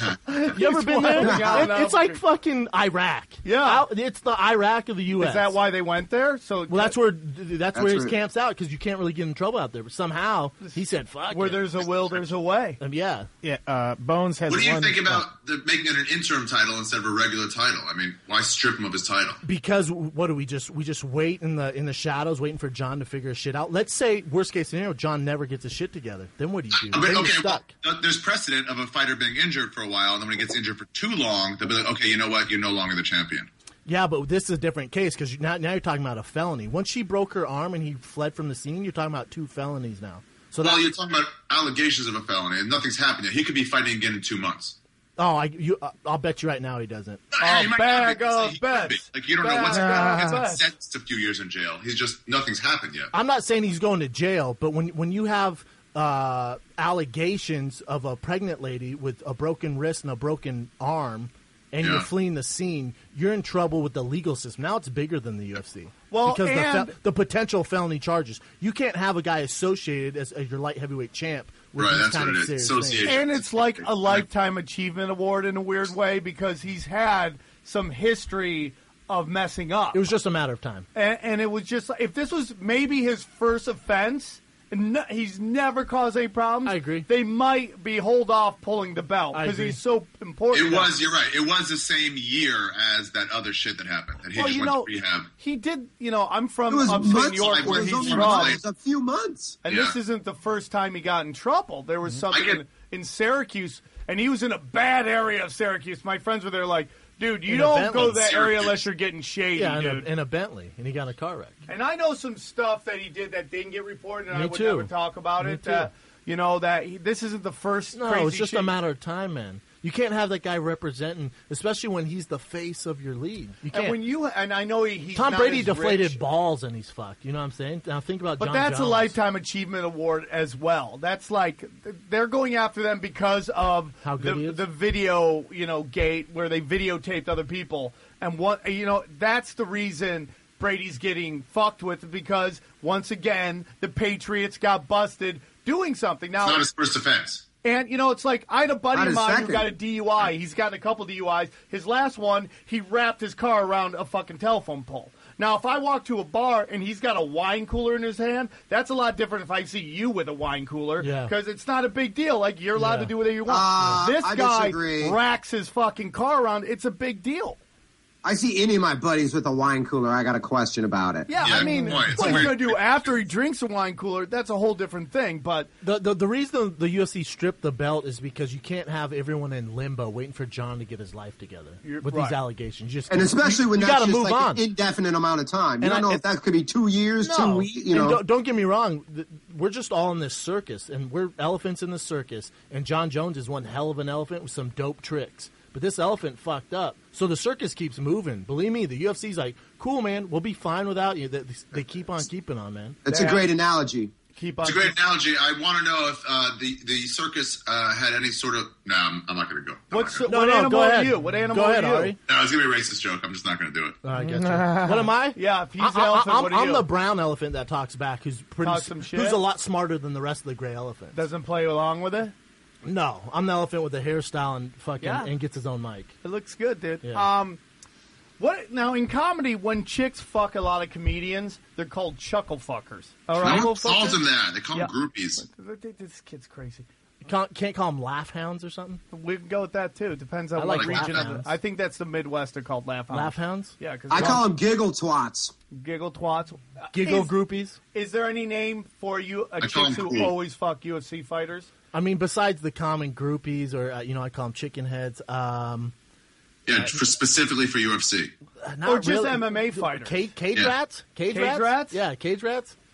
I: you ever been there?
C: wilding out in
I: It- it's like
C: Albuquerque.
I: fucking Iraq.
C: Yeah.
I: Al- it's the Iraq of the U S.
C: Is that why they went there? So
I: Well, that's where that's,
D: That's
I: where his
D: right.
I: camp's out because you can't really get in trouble out there. But somehow he said, "Fuck
C: where
I: it."
C: there's a will, there's a way.
I: Um, yeah.
F: Yeah, uh, Bones has
H: What do you
F: one.
H: think about the, making it an interim title instead of a regular title? I mean, why strip him of his title?
I: Because what do we just we just wait in the in the shadows, waiting for John to figure his shit out. Let's say worst case scenario, John never gets his shit together. Then what do you do?
H: I mean,
I: then you're
H: okay, well,
I: stuck.
H: th- there's precedent of a fighter being injured for a while, and then when he gets injured for too long, they'll be like, okay, you know what? You're no longer the champion.
I: Yeah, but this is a different case because now, now you're talking about a felony. Once she broke her arm and he fled from the scene, you're talking about two felonies now. So
H: Well,
I: that,
H: you're talking about allegations of a felony, and nothing's happened yet. He could be fighting again in two months.
I: oh, I, you, uh, I'll bet you right now he doesn't.
H: Hey, he might not
C: bag
H: be. It's like
C: of
H: he could be.
C: bets.
H: Like, you don't know
C: Bag
H: what's
C: of
H: going on. He's been
C: bets.
H: sentenced a few years in jail. He's just, nothing's happened yet.
I: I'm not saying he's going to jail, but when when you have uh, allegations of a pregnant lady with a broken wrist and a broken arm, and
H: Yeah.
I: you're fleeing the scene, you're in trouble with the legal system. Now it's bigger than the U F C.
C: Well,
I: because the,
C: and-
I: fel- the potential felony charges. You can't have a guy associated as, as your light heavyweight champ with
H: Right,
I: these
H: that's
I: kind
H: what
I: of
H: it is.
I: serious
H: Association.
I: things.
C: And it's like a lifetime achievement award in a weird way because he's had some history of messing up.
I: It was just a matter of time.
C: and, and it was just like, if this was maybe his first offense, and no, he's never caused any problems.
I: I agree.
C: They might be hold off pulling the belt
I: I
C: because
I: agree.
C: he's so important.
H: It was, you're right. It was the same year as that other shit that happened. That he
C: Well,
H: just
C: you
H: went
C: know,
H: to rehab.
C: he did. You know, I'm from
D: It was
C: upstate
D: months.
C: New York,
H: like,
C: where
H: it was
C: he's
H: only
C: from.
H: months.
D: It was a few months.
C: And
H: Yeah.
C: this isn't the first time he got in trouble. There was something
H: I get-
C: in, in Syracuse, and he was in a bad area of Syracuse. My friends were there like, dude, you
I: In a
C: don't
I: Bentley.
C: go to that area
H: Syracuse.
C: unless you're getting shady,
I: Yeah, in a,
C: dude.
I: in a Bentley, and he got in a car wreck.
C: And I know some stuff that he did that didn't get reported, and
I: Me
C: I would
I: too.
C: never talk about
I: Me
C: it.
I: too.
C: Uh, you know, that he, this isn't the first
I: No,
C: crazy
I: it's just
C: shit.
I: a matter of time, man. You can't have that guy representing, especially when he's the face of your league. You can't.
C: And when you and I know he, he's
I: Tom
C: not
I: Brady
C: as
I: deflated
C: rich,
I: balls and he's fucked. You know what I'm saying? Now think about
C: but
I: John
C: that's
I: Jones.
C: a lifetime achievement award as well. That's like they're going after them because of
I: How good he
C: the,
I: is?
C: the video, you know, gate where they videotaped other people, and what you know, that's the reason Brady's getting fucked with because once again the Patriots got busted doing something. Now
H: It's not his first offense.
C: And, you know, it's like, I had a buddy
D: Not
C: of
D: his
C: mine
D: second.
C: who got a D U I. He's gotten a couple D U Is. His last one, he wrapped his car around a fucking telephone pole. Now, if I walk to a bar and he's got a wine cooler in his hand, that's a lot different if I see you with a wine cooler.
I: Yeah.
C: Because it's not a big deal. Like, you're allowed
I: Yeah.
C: to do whatever you want.
D: Uh,
C: this
D: I
C: guy
D: disagree.
C: racks his fucking car around. It's a big deal.
D: I see any of my buddies with a wine cooler, I got a question about it.
C: Yeah,
H: Yeah,
C: I mean,
H: good point. It's
C: what
H: a
C: you're
H: weird-
C: going to do after he drinks a wine cooler, that's a whole different thing. But
I: The, the the reason the U F C stripped the belt is because you can't have everyone in limbo waiting for John to get his life together
C: You're
I: with
C: right.
I: these allegations. You just
D: And especially
I: you,
D: when
I: you
D: that's
I: gotta
D: just
I: move
D: like
I: on.
D: an indefinite amount of time. You
I: And
D: don't
I: I-
D: know
I: it-
D: if that could be two years, two
I: No.
D: weeks. You
I: And
D: know,
I: don't, don't get me wrong. th- We're just all in this circus, and we're elephants in the circus. And John Jones is one hell of an elephant with some dope tricks. But this elephant fucked up. So the circus keeps moving. Believe me, the U F C's like, cool, man, we'll be fine without you. They, they keep on keeping on, man.
D: it's
C: Yeah.
D: a great analogy.
C: keep on.
H: It's a great analogy. I want to know if uh, the the circus uh, had any sort of. No, I'm, I'm not going to go. I'm
C: What's
H: not
C: the,
H: gonna.
C: what
I: no,
C: animal
I: go
C: are
I: ahead.
C: you? What animal
I: Go ahead,
C: are you?
I: Ari.
H: No, it's going to be a racist joke. I'm just not going to do it.
I: I get you. What am I?
C: Yeah, if he's
I: I,
C: the elephant,
I: am
C: what are
I: I'm
C: you?
I: the brown elephant that talks back, who's pretty,
C: Talks some shit?
I: who's a lot smarter than the rest of the gray elephants.
C: Doesn't play along with it.
I: No, I'm the elephant with the hairstyle and fucking
C: Yeah.
I: and gets his own mic.
C: It looks good, dude.
I: Yeah.
C: Um, what now in comedy? When chicks fuck a lot of comedians, they're called chuckle fuckers. All right,
H: No one calls them that. They call
C: Yeah.
H: them groupies.
C: This kid's crazy.
I: Can't, can't call them laugh hounds or something.
C: We can go with that too. Depends on
I: I
C: what
I: like
C: region.
I: laugh
C: Of
I: hounds.
C: the, I think that's the Midwest. They're called laugh hounds.
I: Laugh hounds,
C: Yeah, because
D: I call them giggle twats.
C: giggle twats. Uh,
I: giggle
C: is,
I: groupies.
C: Is there any name for you? A
H: I call
C: chicks
H: them
C: who
H: cool.
C: always fuck U F C fighters.
I: I mean, besides the common groupies, or uh, you know, I call them chicken heads. Um,
H: Yeah, for, specifically for U F C.
I: not
C: Or just
I: really.
C: M M A fighters.
I: Cage, cage
H: Yeah.
I: rats, cage,
C: Cage
I: rats?
C: rats?
I: Yeah, cage rats.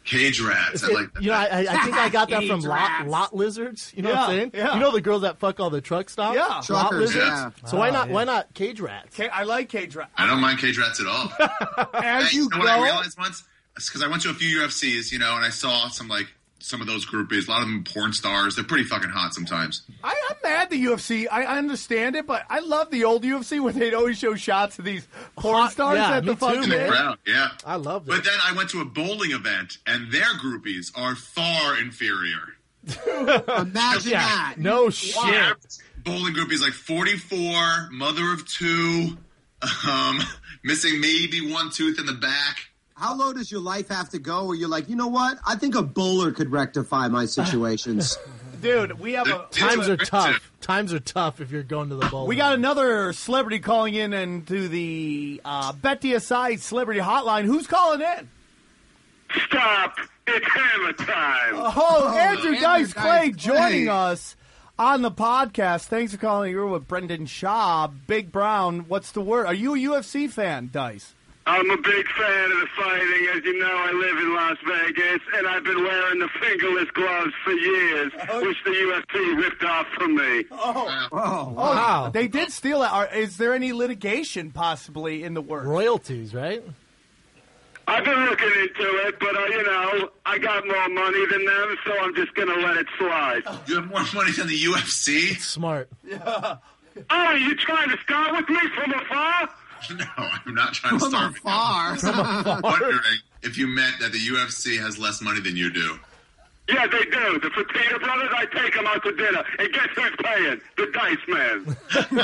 H: Cage rats. I
I: It-
H: like that.
I: you know, I, I think I got that from
C: Cage
I: lot,
C: rats.
I: lot lizards. You know
C: Yeah,
I: what I'm saying?
C: yeah.
I: You know the girls that fuck all the truck stops?
C: Yeah.
I: lot
D: Truckers,
I: lizards.
D: yeah.
I: So why
C: Ah,
I: not?
C: yeah.
I: Why not cage rats?
C: Ca- I like cage rats.
H: I don't mind cage rats at all.
C: As
H: Hey,
C: you
H: know what I
C: go,
H: realized once? Because I went to a few U F Cs, you know, and I saw some like some of those groupies. A lot of them porn stars. They're pretty fucking hot sometimes.
C: I, I'm mad at the U F C. I, I understand it, but I love the old U F C when they'd always show shots of these porn
I: Hot-
C: stars
I: yeah,
C: at
I: me
C: the fucking
I: too,
H: In the
I: man.
H: crowd, yeah.
I: I love
H: But
I: it.
H: then I went to a bowling event, and their groupies are far inferior.
D: Imagine
I: Yeah,
D: that.
I: no shit.
H: Bowling groupies like forty-four, mother of two, um, missing maybe one tooth in the back.
D: How low does your life have to go where you're like, you know what? I think a bowler could rectify my situations.
C: dude. We have a
I: Times are
H: Too.
I: tough. Times are tough if you're going to the bowl.
C: we got another celebrity calling in into the uh, Bet D S I Celebrity Hotline. Who's calling in?
J: Stop! It's hammer time.
C: Oh, Andrew
D: Andrew
C: Dice Clay
D: Dice
C: joining
D: Clay.
C: us on the podcast. Thanks for calling. You're with Brendan Schaub, Big Brown. What's the word? Are you a U F C fan, Dice?
J: I'm a big fan of the fighting. As you know, I live in Las Vegas, and I've been wearing the fingerless gloves for years, which the U F C ripped off from me.
C: Oh,
D: Oh,
I: Wow.
C: they did steal it. Are, is there any litigation possibly in the works?
I: royalties, right?
J: I've been looking into it, but, uh, you know, I got more money than them, so I'm just going to let it slide.
H: You have more money than the U F C?
I: Smart.
J: Oh, are you trying to start with me from afar?
H: No, I'm not trying to
D: from
H: start.
D: afar.
H: I'm wondering if you meant that the U F C has less money than you do.
J: Yeah, they do. The Fertitta brothers, I take them out to dinner. And guess who's paying? The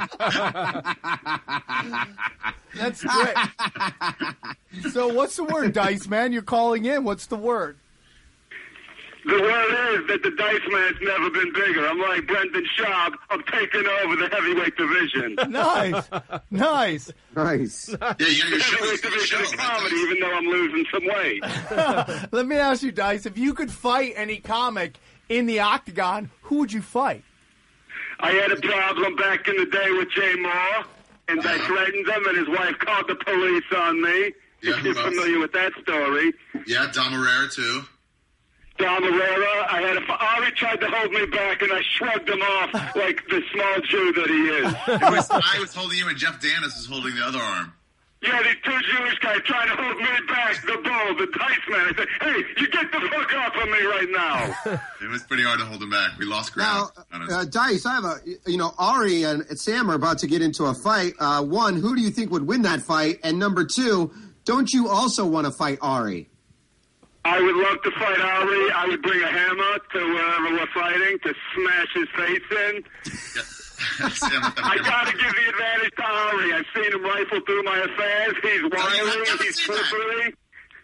J: Dice Man.
C: That's great. So what's the word, Dice Man? You're calling in. What's the word?
J: The word is that the Dice Man's never been bigger. I'm like Brendan Schaub. I'm taking over the heavyweight division.
C: Nice. Nice.
D: Nice.
H: Yeah, you got your show.
J: Heavyweight
H: You got your show.
J: division of comedy, even though I'm losing some weight.
C: Let me ask you, Dice, if you could fight any comic in the octagon, who would you fight?
J: I had a problem back in the day with Jay Moore, and I threatened him, and his wife called the police on me.
H: Yeah,
J: if
H: who
J: you're
H: else?
J: familiar with that story.
H: Yeah, Dom Herrera, too.
J: Dom Herrera, I had a, Ari tried to hold me back, and I shrugged him off like the small Jew that he is.
H: It was, I was holding you, and Jeff Danis was holding the other arm.
J: Yeah, these two Jewish guys trying to hold me back, the bull, the Dice Man. I said, hey, you get the fuck off of me right now.
H: It was pretty hard to hold him back. We lost ground.
D: Now, uh, Dice, I have a, you know, Ari and Sam are about to get into a fight. Uh, one, who do you think would win that fight? And number two, don't you also want to fight Ari?
J: I would love to fight Ari. I would bring a hammer to wherever we're fighting to smash his face in.
H: Sam, what the-
J: I gotta give the advantage to Ari. I've seen him rifle through my affairs. He's wily.
H: never
J: He's
H: seen that.
J: slippery.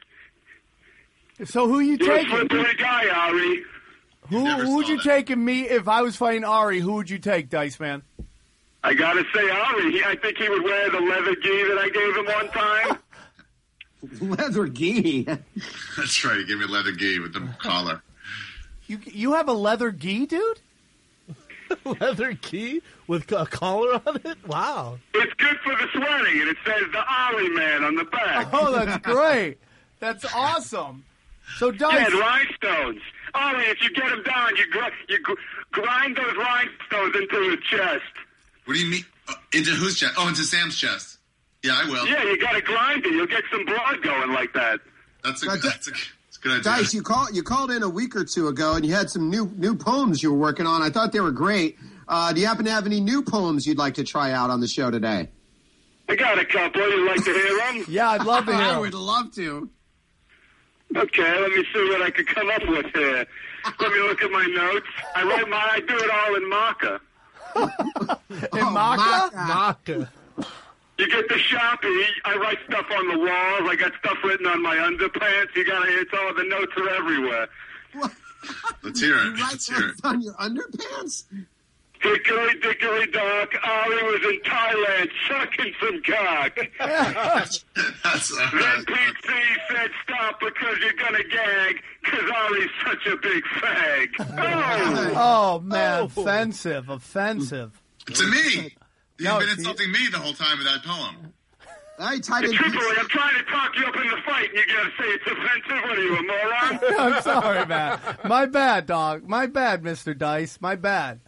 C: So who you
J: You're a
C: taking?
J: slippery guy, Ari.
C: Who,
H: never
C: who would
H: saw
C: you
H: that.
C: take in me if I was fighting Ari? Who would you take, Dice Man?
J: I gotta say, Ari. He, I think he would wear the leather gi that I gave him one time.
D: Leather gi.
H: That's right. He gave me a leather gi with the collar.
C: You you have a leather gi, dude?
I: Leather key with a collar on it? Wow.
J: It's good for the sweating, and it says the Ari Man on the back.
C: Oh, that's great. That's awesome. So, Dice,
J: Yeah, and rhinestones. Ari, if you get him down, you gr- you gr- grind those rhinestones into his chest.
H: What do you mean? Uh, into whose chest? Oh, into Sam's chest. Yeah, I will.
J: Yeah, you gotta grind it. You'll get some blood going like that.
H: That's a,
D: That's
H: that's a, that's a good idea.
D: Dice, you called you called in a week or two ago, and you had some new new poems you were working on. I thought they were great. Uh, do you happen to have any new poems you'd like to try out on the show today?
J: I got a couple. You'd like to hear them?
C: yeah, I'd love to hear.
D: I
C: 'em.
D: would love to.
J: Okay, let me see what I could come up with here. Let me look at my notes. I write my. I do it all in marker.
C: In
D: Oh,
C: Maka?
I: Maka.
J: You get the Sharpie. I write stuff on the walls. I got stuff written on my underpants. You gotta. It's all the notes are everywhere.
H: Let's hear it.
D: You write
H: Let's hear it.
D: notes on your underpants?
J: Hickory dickory dock. Ari was in Thailand sucking some cock.
H: That's, uh,
J: Then Pete C said stop because you're gonna gag because Ari's such a big fag. Oh!
C: Oh, man. Offensive. Offensive.
H: to me. You've
C: No,
H: been
C: to
H: insulting me the whole time with that poem.
D: Hey, tight end.
J: Truthfully, I'm trying to talk you up in the fight, and you gotta say it's offensive. What are you, a moron?
C: I'm sorry, man. My bad, dog. My bad, Mister Dice. My bad.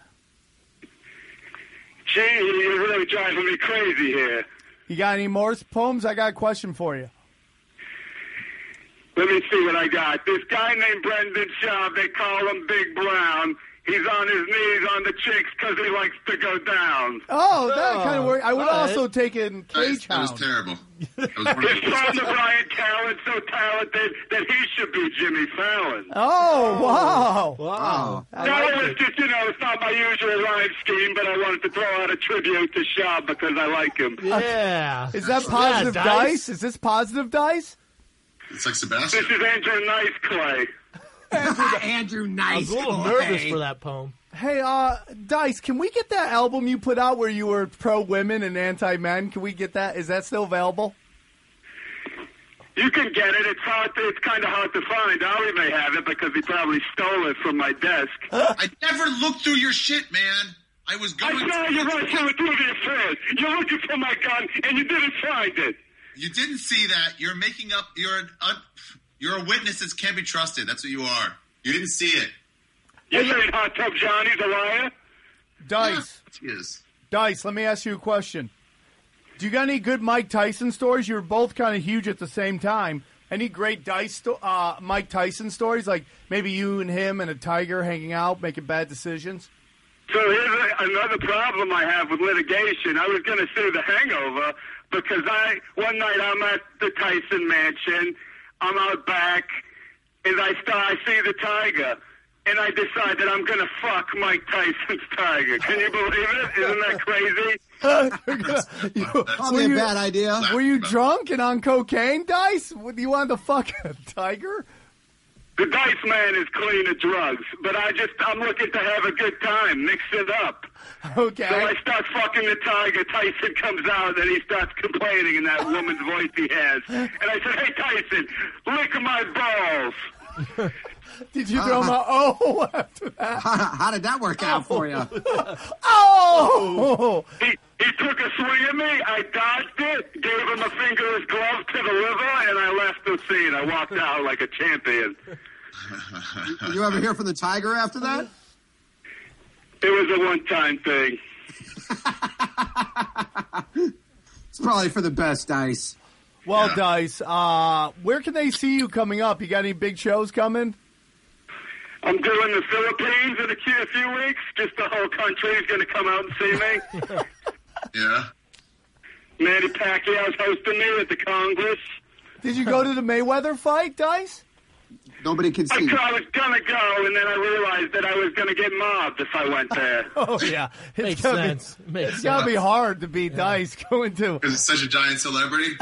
J: Gee, you're really driving me crazy here.
C: You got any more poems? I got a question for you.
J: Let me see what I got. This guy named Brendan Schaub, they call him Big Brown. He's on his knees on the chicks because he likes to go down.
C: Oh, that kind of worked. I would
J: all right.
C: also take in Cage
H: That was
C: Hound.
H: terrible. That was
J: His father, Brian Callen, so talented that he should be Jimmy Fallon.
C: Oh, wow.
F: Wow.
C: I
J: No,
C: like
J: it's
C: it.
J: just, you know, it's not my usual rhyme scheme, but I wanted to throw out a tribute to Schaub because I like him.
I: Yeah.
C: Is that positive
I: Yeah,
C: dice?
I: Dice.
C: Is this positive dice?
H: It's like Sebastian.
J: This is Andrew Nice Clay.
D: Andrew
I: I
D: Nice.
I: was a little nervous for that poem.
C: Hey, uh, Dice, can we get that album you put out where you were pro-women and anti-men? Can we get that? Is that still available?
J: You can get it. It's hard. To, it's kind of hard to find. Ollie may have it because he probably stole it from my desk.
H: I never looked through your shit, man. I was
J: I
H: going.
J: saw you right through it through the affairs. You're looking for my gun, and you didn't find it.
H: You didn't see that. You're making up. You're an un, you're a witness that can't be trusted. That's what you are. You didn't see it.
J: You're saying Hot Tub Johnny's a liar?
C: Dice.
H: Yes.
C: Dice, let me ask you a question. Do you got any good Mike Tyson stories? You were both kind of huge at the same time. Any great Dice sto- uh, Mike Tyson stories? Like maybe you and him and a tiger hanging out, making bad decisions?
J: So here's a, another problem I have with litigation. I was going to sue The Hangover because I one night I'm at the Tyson mansion. I'm out back, and I start, I see the tiger. And I decide that I'm going to fuck Mike Tyson's tiger. Can you believe it? Isn't that crazy?
C: you,
D: Probably a
C: you,
D: bad idea.
C: Were you drunk and on cocaine, Dice? You wanted to fuck a tiger?
J: The Dice Man is clean of drugs, but I just, I'm looking to have a good time, mix it up.
C: Okay.
J: So I start fucking the tiger. Tyson comes out, and he starts complaining in that woman's voice he has. And I said, hey, Tyson, lick my balls.
C: Did you throw him out? Oh, after that.
D: How, how did that work out for you?
C: Oh!
J: He, he took a swing at me. I dodged it, gave him a fingerless glove to the liver, and I left the scene. I walked out like a champion.
D: Did you ever hear from the tiger after that?
J: It was a one-time thing.
D: It's probably for the best, Dice.
C: Well,
H: Yeah.
C: Dice, uh, where can they see you coming up? You got any big shows coming?
J: I'm doing the Philippines in a few, a few weeks. Just the whole country is going to come out and see me.
H: Yeah.
J: Manny Pacquiao's hosting me at the Congress.
C: Did you go to the Mayweather fight, Dice?
D: Nobody can
J: I,
D: see.
J: I was going to go, and then I realized that I was going to get mobbed if I went there.
C: Oh, yeah. It's
I: Makes
C: gotta
I: sense.
C: Be,
I: Makes
C: it's got to be hard to beat Dice going to.
H: Because it's such a giant celebrity.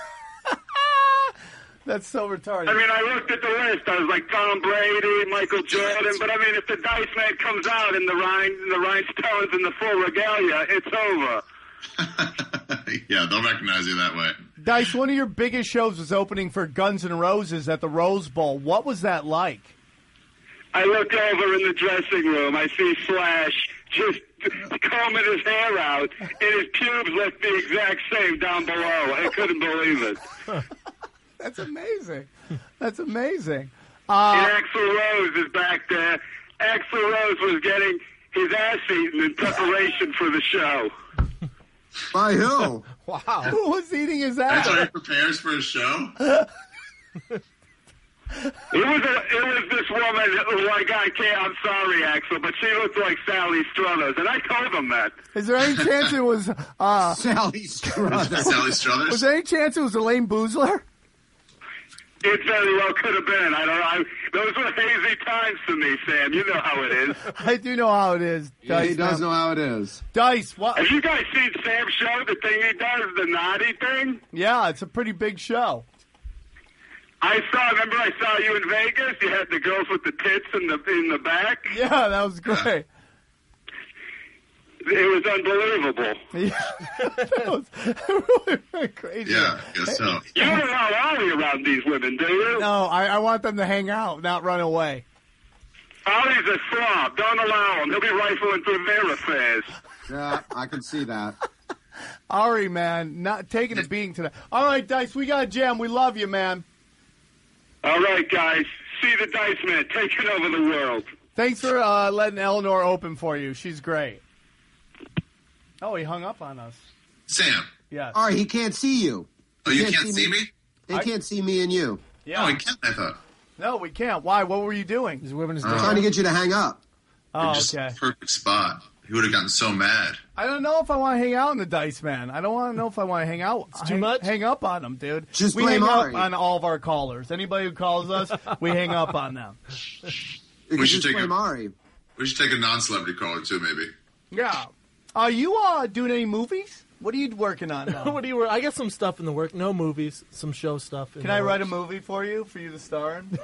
C: That's so retarded.
J: I mean, I looked at the list. I was like Tom Brady, Michael Jordan. But I mean, if the Dice Man comes out in the rhine, the rhinestones and the full regalia, it's over.
H: Yeah, they'll recognize you that way.
C: Dice, one of your biggest shows was opening for Guns N' Roses at the Rose Bowl. What was that like?
J: I look over in the dressing room. I see Slash just combing his hair out, and his pubes look the exact same down below. I couldn't believe it.
C: That's amazing. That's amazing.
J: And
C: Uh,
J: Axl Rose is back there. Axl Rose was getting his ass eaten in preparation for the show.
D: By who?
C: wow. Who was eating his
H: That's how he
C: ass?
H: prepares for his show.
J: It was a, it was this woman who like I can't. I'm sorry, Axel, but she looked like Sally Struthers, and I told him that.
C: Is there any chance it was uh,
D: Sally Struthers.
H: Sally Struthers.
C: was there any chance it was Elaine Boozler?
J: It very well could have been. I don't know. I, those were hazy times for me, Sam. You know how it is.
C: I do know how it is.
D: Yeah,
C: Dice,
D: he does
C: now.
D: know how it is.
C: Dice, what?
J: Have you guys seen Sam's show? The thing he does, the naughty thing.
C: Yeah, it's a pretty big show.
J: I saw. Remember, I saw you in Vegas. You had the girls with the tits in the in the back.
C: Yeah, that was great.
J: It was unbelievable.
C: Yeah. That was really, really crazy.
H: Yeah, I guess so.
J: You don't allow Ollie around these women, do you?
C: No, I, I want them to hang out, not run away.
J: Ollie's a slob. Don't allow him. He'll be rifling through their affairs.
D: Yeah, I can see that.
C: Ari, man, not taking a beating today. All right, Dice, we got a jam. We love you, man.
J: All right, guys. See the Dice Man taking over the world.
C: Thanks for uh, letting Eleanor open for you. She's great. Oh, he hung up on us.
H: Sam.
C: Yes.
D: All right, he can't see you.
H: Oh,
D: He
H: you can't see me?
D: They
C: I-
D: can't see me and you.
C: Yeah.
H: Oh, he can't, I thought.
C: No, we can't. Why? What were you doing?
F: He's whipping his
H: Uh,
F: dick.
D: Trying to get you to hang up.
C: Oh,
H: Just
C: okay.
H: perfect spot. He would have gotten so mad.
C: I don't know if I want to hang out in the Dice Man. I don't want to know if I want to hang out.
I: It's too
C: hang,
I: much?
C: Hang up on them, dude.
D: Just
C: we
D: blame
C: hang
D: Ari.
C: up on all of our callers. Anybody who calls us, we hang up on them.
D: You
H: We
D: can
H: should
D: just
H: take
D: blame
H: a-
D: Ari.
H: We should take a non-celebrity caller, too, maybe.
C: Yeah. Are you uh, doing any movies? What are you working on now?
I: what do you? I got some stuff in the work. No movies, some show stuff. in
C: Can
I: the
C: I write a
I: works.
C: movie for you, for you to star in?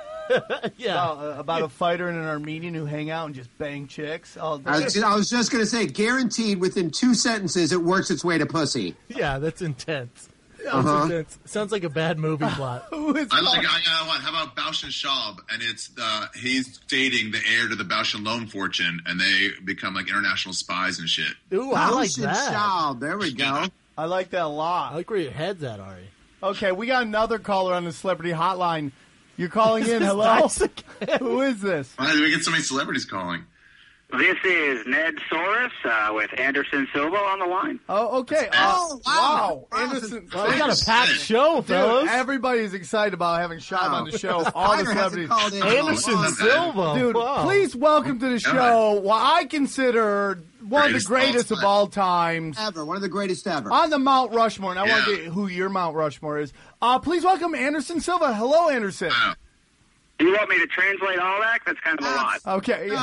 I: Yeah.
C: About, uh, about a fighter and an Armenian who hang out and just bang chicks all day.
D: I was, I was just going to say, guaranteed within two sentences, it works its way to pussy.
I: Yeah, that's intense. Yeah,
D: Uh-huh.
I: that's intense. Sounds like a bad movie plot.
C: Who is
H: I like. I got one. How about Bausch and Schaub? And it's uh, he's dating the heir to the Bausch and Lomb fortune, and they become like international spies and shit.
I: Ooh, I like
D: Bausch and
I: that.
D: Schaub. There we go.
C: I like that a lot.
I: I like where your head's at, Ari.
C: Okay, we got another caller on the celebrity hotline. You're calling in. Hello?
I: Dice
C: Who is this?
H: Why do we get so many celebrities calling?
J: This is Ned Soros uh, with Anderson Silva on the line.
C: Oh, okay.
D: Oh,
C: Uh,
D: wow.
C: wow. Anderson.
I: Well, we got a packed show,
C: Dude,
I: fellas.
C: everybody's excited about having Shab on the show.
D: The
C: All the
D: fighter hasn't
C: celebrities.
D: called in.
I: Anderson
H: Oh,
I: Silva.
C: Dude,
I: Wow.
C: please welcome to the show what I consider one of the
H: Greatest of all
C: greatest of
H: time.
C: all times.
D: Ever. One of the greatest ever.
C: On the Mount Rushmore, and I want to
H: Yeah.
C: get who your Mount Rushmore is. Uh, please welcome Anderson Silva. Hello, Anderson.
H: Wow.
J: You want me to translate all that? That's kind of a lot.
C: Okay.
H: Say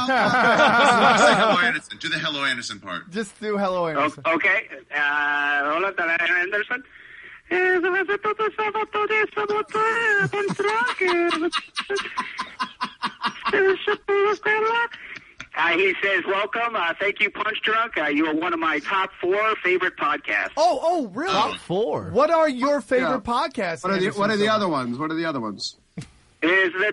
H: hello, Anderson. Do the hello, Anderson part.
C: Just do hello,
J: O-
C: Anderson.
J: Okay. Uh, hola, Anderson. Uh, he says, welcome. Uh, thank you, Punch Drunk. Uh, you are one of my top four favorite podcasts.
C: Oh, oh, really?
I: Top four.
C: What are your favorite
D: Yeah.
C: podcasts?
D: What are the,
C: Anderson
D: what are the
C: Silva?
D: other ones? What are the other ones?
J: Is that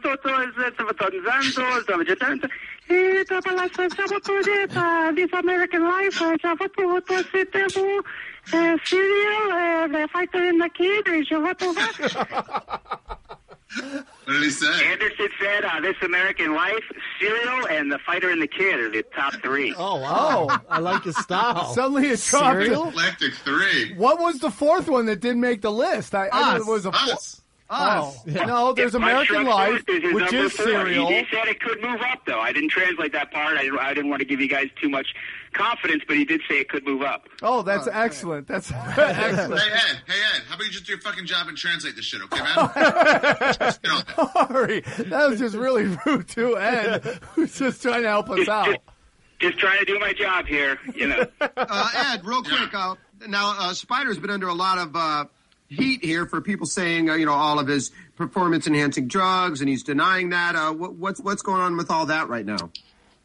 J: this American Life? Serial, the fighter in the kid.
H: What did he say?
J: Anderson said, uh, This American Life, Serial, and The Fighter and the Kid are the top three.
I: Oh, wow. I like his style.
C: Suddenly it dropped.
I: Cereal?
H: Eclectic three.
C: What was the fourth one that didn't make the list? I, I knew
D: Us.
C: it was a four.
H: Us.
C: Oh, no, there's
J: Yeah,
C: American
J: Punch
C: Life,
J: Drunk is his
C: which
J: number
C: is
J: four.
C: Serial.
J: He, he said it could move up, though. I didn't translate that part. I didn't, I didn't want to give you guys too much confidence, but he did say it could move up.
C: Oh, that's
D: Oh,
C: excellent. That's excellent.
H: Hey, Ed. Hey, Ed. How about you just do your fucking job and translate this shit, okay, man? Just get on it.
C: Sorry, that was just really rude to Ed, who's just trying to help us
J: Just,
C: out.
J: just, just trying to do my job here, you know.
D: Uh, Ed, real quick. Uh, now, uh, Spider's been under a lot of uh, heat here for people saying, uh, you know, all of his performance-enhancing drugs, and he's denying that. Uh, what, what's what's going on with all that right now?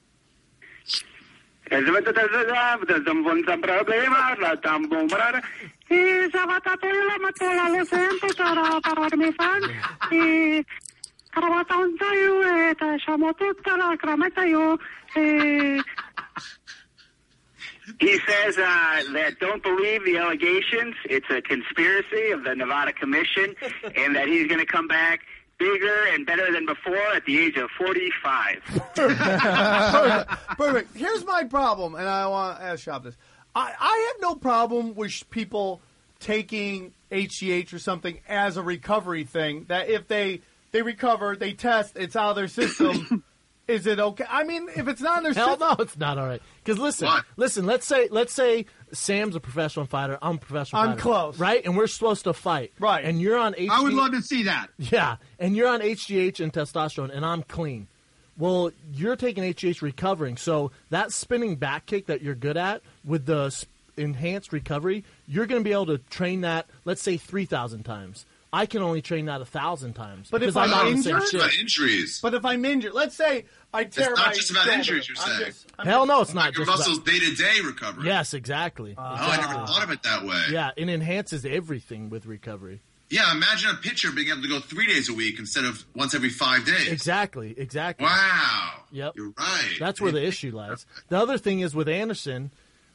J: He says uh, that don't believe the allegations. It's a conspiracy of the Nevada Commission, and that he's going to come back bigger and better than before at the age of forty-five.
C: Perfect. Perfect. Here's my problem, and I want to ask Shop this. I, I have no problem with people taking H G H or something as a recovery thing. That if they they recover, they test, it's out of their system. Is it okay? I mean, if it's not in their
I: Hell
C: system,
I: no, it's not all right. Because listen,
H: What?
I: listen. Let's say, let's say Sam's a professional fighter. I'm a professional.
C: I'm
I: fighter,
C: close.
I: right? And we're supposed to fight,
C: Right.
I: And you're on H G H.
D: I would love to see that.
I: Yeah, and you're on H G H and testosterone, and I'm clean. Well, you're taking H G H recovering, so that spinning back kick that you're good at with the s- enhanced recovery, you're going to be able to train that, let's say, three thousand times. I can only train that one thousand times.
C: But if
I: because
C: I'm
I: not on the same
C: injured?
H: It's
I: shit.
H: about injuries.
C: but if I'm injured, let's say I tear
H: not
C: my
H: just about
C: shoulder.
H: injuries, you're
C: I'm
H: saying.
C: just- I'm
I: Hell no, it's not
H: Your
I: just
H: muscles
I: about-
H: day-to-day recovery.
I: Yes, exactly.
H: Oh, I never thought of it that way.
I: Yeah, it enhances everything with recovery.
H: Yeah, imagine a pitcher being able to go three days a week instead of once every five days.
I: Exactly, exactly.
H: Wow.
I: Yep.
H: You're right.
I: That's where the issue lies. The other thing is with Anderson,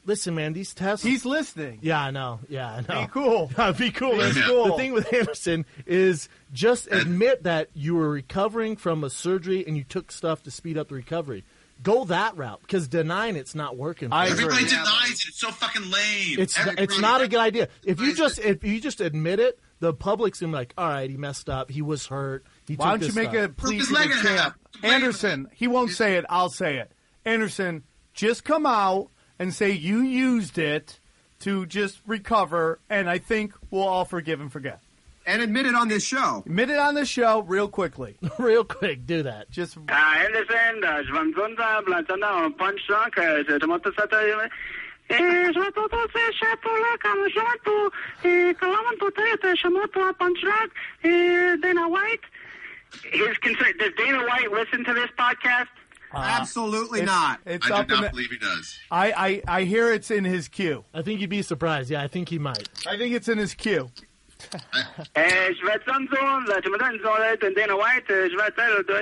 I: listen, man, these tests.
C: He's listening.
I: Yeah, I know. Yeah, I know.
C: Be cool.
I: Be cool.
C: Be
I: Yeah.
C: cool.
I: The thing with Anderson is just admit that you were recovering from a surgery and you took stuff to speed up the recovery. Go that route, because denying it's not working.
C: I
H: Everybody
C: agree.
H: denies it. It's so fucking lame.
I: It's
H: Everybody-
I: it's not a good idea. If you
H: denies
I: just
H: it.
I: if you just admit it, the public's gonna be like, all right, he messed up, he was hurt. He
C: Why
I: took
C: don't you
I: this
C: make
I: stuff.
C: a plea
H: his
C: to the
H: leg in half.
C: champ?
H: Wait a
C: Anderson, he won't say it. I'll say it. Anderson, just come out and say you used it to just recover, and I think we'll all forgive and forget.
D: And admit it on this show.
C: Admit it on the show real quickly.
I: Real quick, do that.
C: Just
J: Uh, Anderson, uh, Jvanzunda, Blanzanda, Punch Drunk, uh, Jamotosata, Shato, Shato, Kamashato, Kalamanto, Shamoto, Punch Drunk, Dana White. His concern, does Dana White listen to this podcast?
D: Absolutely
C: it's,
D: not.
C: It's
H: I
C: up
H: do
C: in
H: not
C: the,
H: believe he does.
C: I, I, I hear it's in his queue.
I: I think you'd be surprised. Yeah, I think he might.
C: I think it's in his queue.
J: Jvanzunda, Jvanzunda, Dana White, Jvanzunda,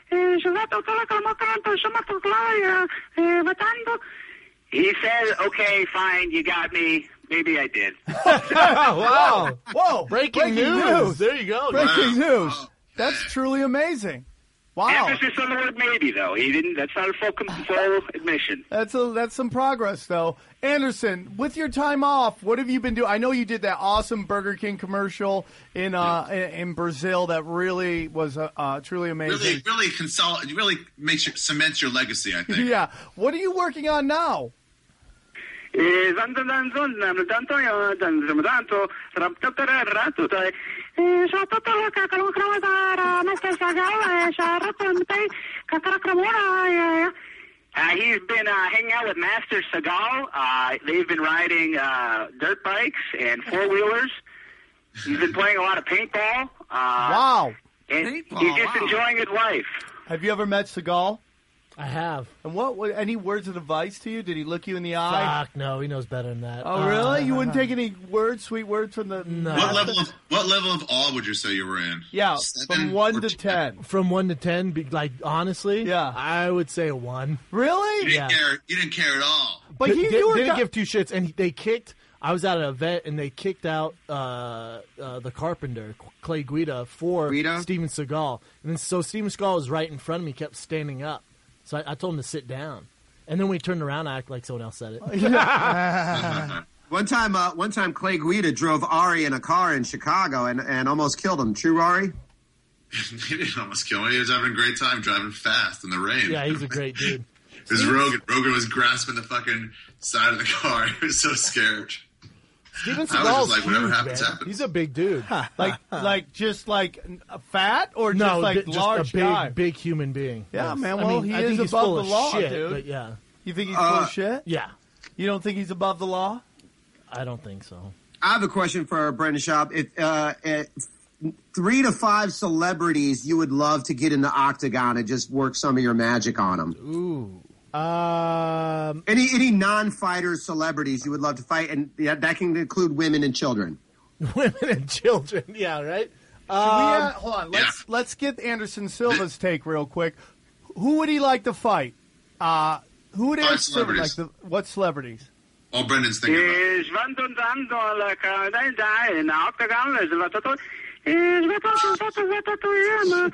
J: He said, okay, fine, you got me. Maybe I did.
I: Wow.
C: Whoa.
I: Breaking, news. There you go.
C: Breaking
H: Wow.
C: news. That's truly amazing. Wow.
J: Emphasis on the word maybe, though. He didn't. That's not a full, full admission.
C: That's a, that's some progress, though. Anderson, with your time off, what have you been doing? I know you did that awesome Burger King commercial in uh, in, in Brazil that really was uh, uh, truly amazing.
H: Really, really consol- it really makes your, cements your legacy, I think.
C: Yeah. What are you working on now?
J: Uh, he's been uh, hanging out with Master Seagal. Uh, they've been riding uh, dirt bikes and four-wheelers. He's been playing a lot of paintball. Uh,
C: Wow.
J: And
D: Paintball,
J: he's just
D: wow.
J: enjoying his life.
C: Have you ever met Seagal?
I: I have.
C: And what, what? Any words of advice to you? Did he look you in the eye?
I: Fuck, no, he knows better than that.
C: Oh, really? You wouldn't take any words, sweet words from the...
I: No.
H: What level of what level of awe would you say you were in?
C: Yeah,
H: Seven
C: from one
H: or
C: to
H: ten?
C: ten.
I: From one to ten, be, like, honestly,
C: Yeah.
I: I would say a one.
C: Really?
H: You
I: Yeah.
H: didn't care. You didn't care at all.
C: But he,
I: Did,
C: you were
I: didn't
C: co-
I: give two shits, and they kicked. I was at an event, and they kicked out uh, uh, the Carpenter, Clay Guida, for
D: Guida?
I: Steven Seagal. And then, so Steven Seagal was right in front of me, kept standing up. So I, I told him to sit down. And then when he turned around, I acted like someone else said it.
D: One time, uh, one time, Clay Guida drove Ari in a car in Chicago and, and almost killed him. True, Ari?
H: He didn't almost kill me. He was having a great time driving fast in the rain.
I: Yeah, he's a great dude.
H: It was Rogan. Rogan was grasping the fucking side of the car. He was so scared.
I: Steven
H: I was just
I: Seagal's
H: like, whatever
I: huge,
H: happens,
I: man.
H: happens.
I: He's a big dude.
C: like, like just like a fat or
I: no,
C: just like
I: bi- just
C: large
I: a big,
C: guy?
I: big human being.
C: Yeah,
I: Yes.
C: man,
I: I
C: well,
I: mean,
C: he
I: I
C: is
I: think he's
C: above
I: full
C: the
I: of
C: law,
I: shit,
C: dude.
I: But yeah,
C: You think he's full
D: Uh,
C: of shit?
I: yeah,
C: You don't think he's above the law?
I: I don't think so.
D: I have a question for Brendan Schaub. If uh, uh, three to five celebrities you would love to get in the octagon and just work some of your magic on them.
I: Ooh. Um,
D: Any any non-fighter celebrities you would love to fight, and yeah, that can include women and children.
I: women and children. Yeah, right.
C: Should we,
I: Um,
C: uh, hold on. Let's let's get Anderson Silva's take real quick. Who would he like to fight? Uh, who would
H: Five
C: Anderson Silva like
H: celebrities.
C: to? What celebrities?
H: All Brendan's thinking about.
J: Is Jvanzunda, like, uh, they die in the octagon. Is Vatato. Is Vatato,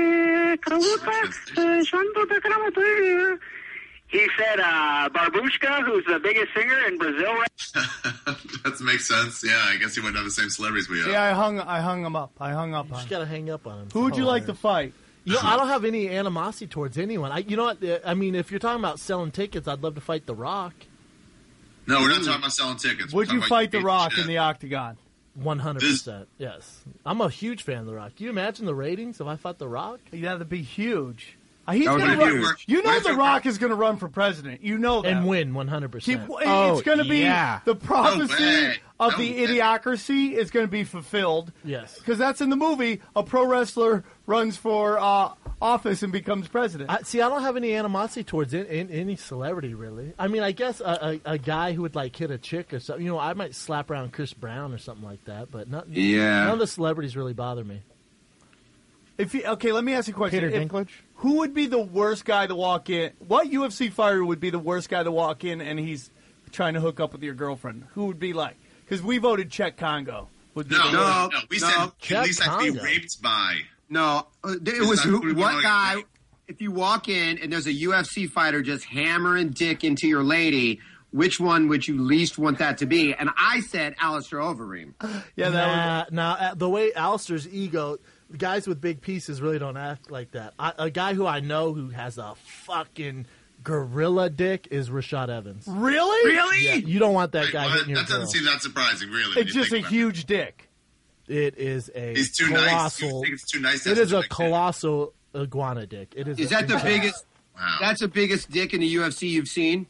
J: Vatato, He said uh, Barbushka, who's the biggest singer in Brazil. Right?
H: That makes sense. Yeah, I guess he wouldn't have the same celebrities we have.
C: Yeah, I hung I hung him up. I hung up
I: you
C: on.
I: just
C: him.
I: gotta hang up on him.
C: Who would you like to fight?
I: You know, I don't have any animosity towards anyone. I, you know what? I mean, if you're talking about selling tickets, I'd love to fight The Rock.
H: No, we're not talking about selling tickets. We're
C: Would
H: talking
C: you
H: about
C: fight The
H: beating
C: Rock
H: shit.
C: in the octagon?
I: One hundred percent. Yes, I'm a huge fan of The Rock. Can you imagine the ratings if I fought The Rock?
C: Yeah, that'd be huge. Uh, he's
D: That would
C: gonna
D: be
C: run.
D: huge.
C: You
H: What
C: know,
H: if
C: The
H: it
C: Rock
H: were-
C: is going to run for president. You know that.
I: And win one hundred
C: He,
I: percent.
F: Oh,
C: it's going to be
F: yeah.
C: the prophecy
H: way.
C: of
H: No
C: the
H: way.
C: idiocracy is going to be fulfilled.
I: Yes.
C: Because that's in the movie. A pro wrestler runs for uh, office and becomes president.
I: I, see, I don't have any animosity towards in, in, any celebrity, really. I mean, I guess a, a, a guy who would, like, hit a chick or something. You know, I might slap around Chris Brown or something like that, but not,
D: Yeah.
I: none of the celebrities really bother me.
C: If you, okay, let me ask you a question.
F: Peter
C: If-
F: Dinklage?
C: Who would be the worst guy to walk in? What U F C fighter would be the worst guy to walk in and he's trying to hook up with your girlfriend? Who would be like? Because we voted Czech Congo. Would be
H: No,
C: the
H: no,
C: winner.
H: no. We
D: no.
H: said
I: Czech
H: at least have to be
I: Congo.
H: raped by.
D: No, uh, it
H: Is
D: was
H: that
D: who,
H: who we
D: what
H: wanna
D: guy.
H: get?
D: If you walk in and there's a U F C fighter just hammering dick into your lady, which one would you least want that to be? And I said Alistair Overeem.
C: Yeah, that
I: nah, nah, uh, the way Alistair's ego, guys with big pieces really don't act like that. I, a guy who I know who has a fucking gorilla dick is Rashad Evans.
C: was really,
D: Really?
I: Yeah, you don't want that
H: Wait,
I: guy
H: what?
I: hitting your
H: That doesn't
I: girl.
H: seem that surprising, really. when
C: It's
H: you
C: just a
H: think about
C: huge dick.
I: It is a
H: it. He's too nice. You
I: colossal.
H: think it's too nice. to
I: It
H: have
I: is
H: such
I: a
H: big dick.
I: colossal iguana dick. It is.
D: Is
I: a-
D: that the biggest?
H: Wow.
D: That's the biggest dick in the U F C you've seen.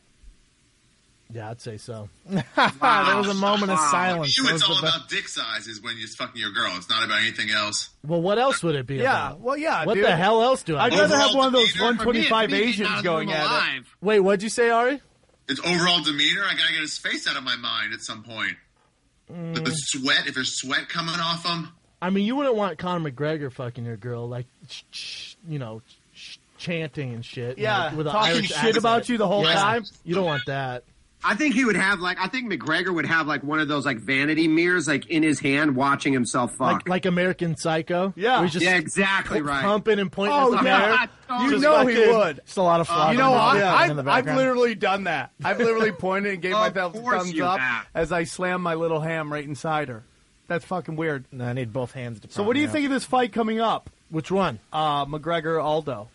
I: Yeah, I'd say so.
F: there was a moment of silence.
H: You,
F: That
H: it's
F: was
H: all
F: the best-
H: about dick sizes when you're fucking your girl. It's not about anything else.
I: Well, what else would it be
C: Yeah,
I: about?
C: well, yeah,
I: What
C: dude.
I: the hell else do I?
C: I'd
I: do?
C: rather
H: Overall
C: have one of those
H: demeanor?
C: one twenty-five
D: For me, it's being
C: Asians
D: out of
C: going
D: the room
C: at it.
D: alive.
I: Wait, what'd you say, Ari?
H: It's overall demeanor. I gotta get his face out of my mind at some point.
I: Mm.
H: The sweat, if there's sweat coming off him.
I: I mean, you wouldn't want Conor McGregor fucking your girl, like, sh- sh- you know, sh- chanting and shit.
C: Yeah,
I: like, with an
C: talking
I: Irish
C: shit
I: accent.
C: about you the whole
I: Yeah,
C: time.
I: You don't want that.
D: I think he would have like I think McGregor would have like one of those like vanity mirrors like in his hand watching himself fuck.
I: Like, like American Psycho.
C: Yeah.
I: where he's just
D: yeah, exactly
I: pu-
D: right.
I: pumping and pointing
C: Oh,
I: at the
C: yeah.
I: hair.
C: You
D: Just
C: know he
I: fucking-
C: would.
F: Just a lot of flopping.
C: You know what?
F: around
C: I've,
F: in the
C: I've
F: background.
C: literally done that. I've literally pointed and gave
D: Of
C: myself a
D: course
C: thumbs
D: you
C: up
D: have.
C: as I slam my little ham right inside her. That's fucking weird.
F: No, I need both hands to.
C: So what do you
F: prop me
C: think of this fight coming up?
I: Which one?
C: Uh, McGregor Aldo.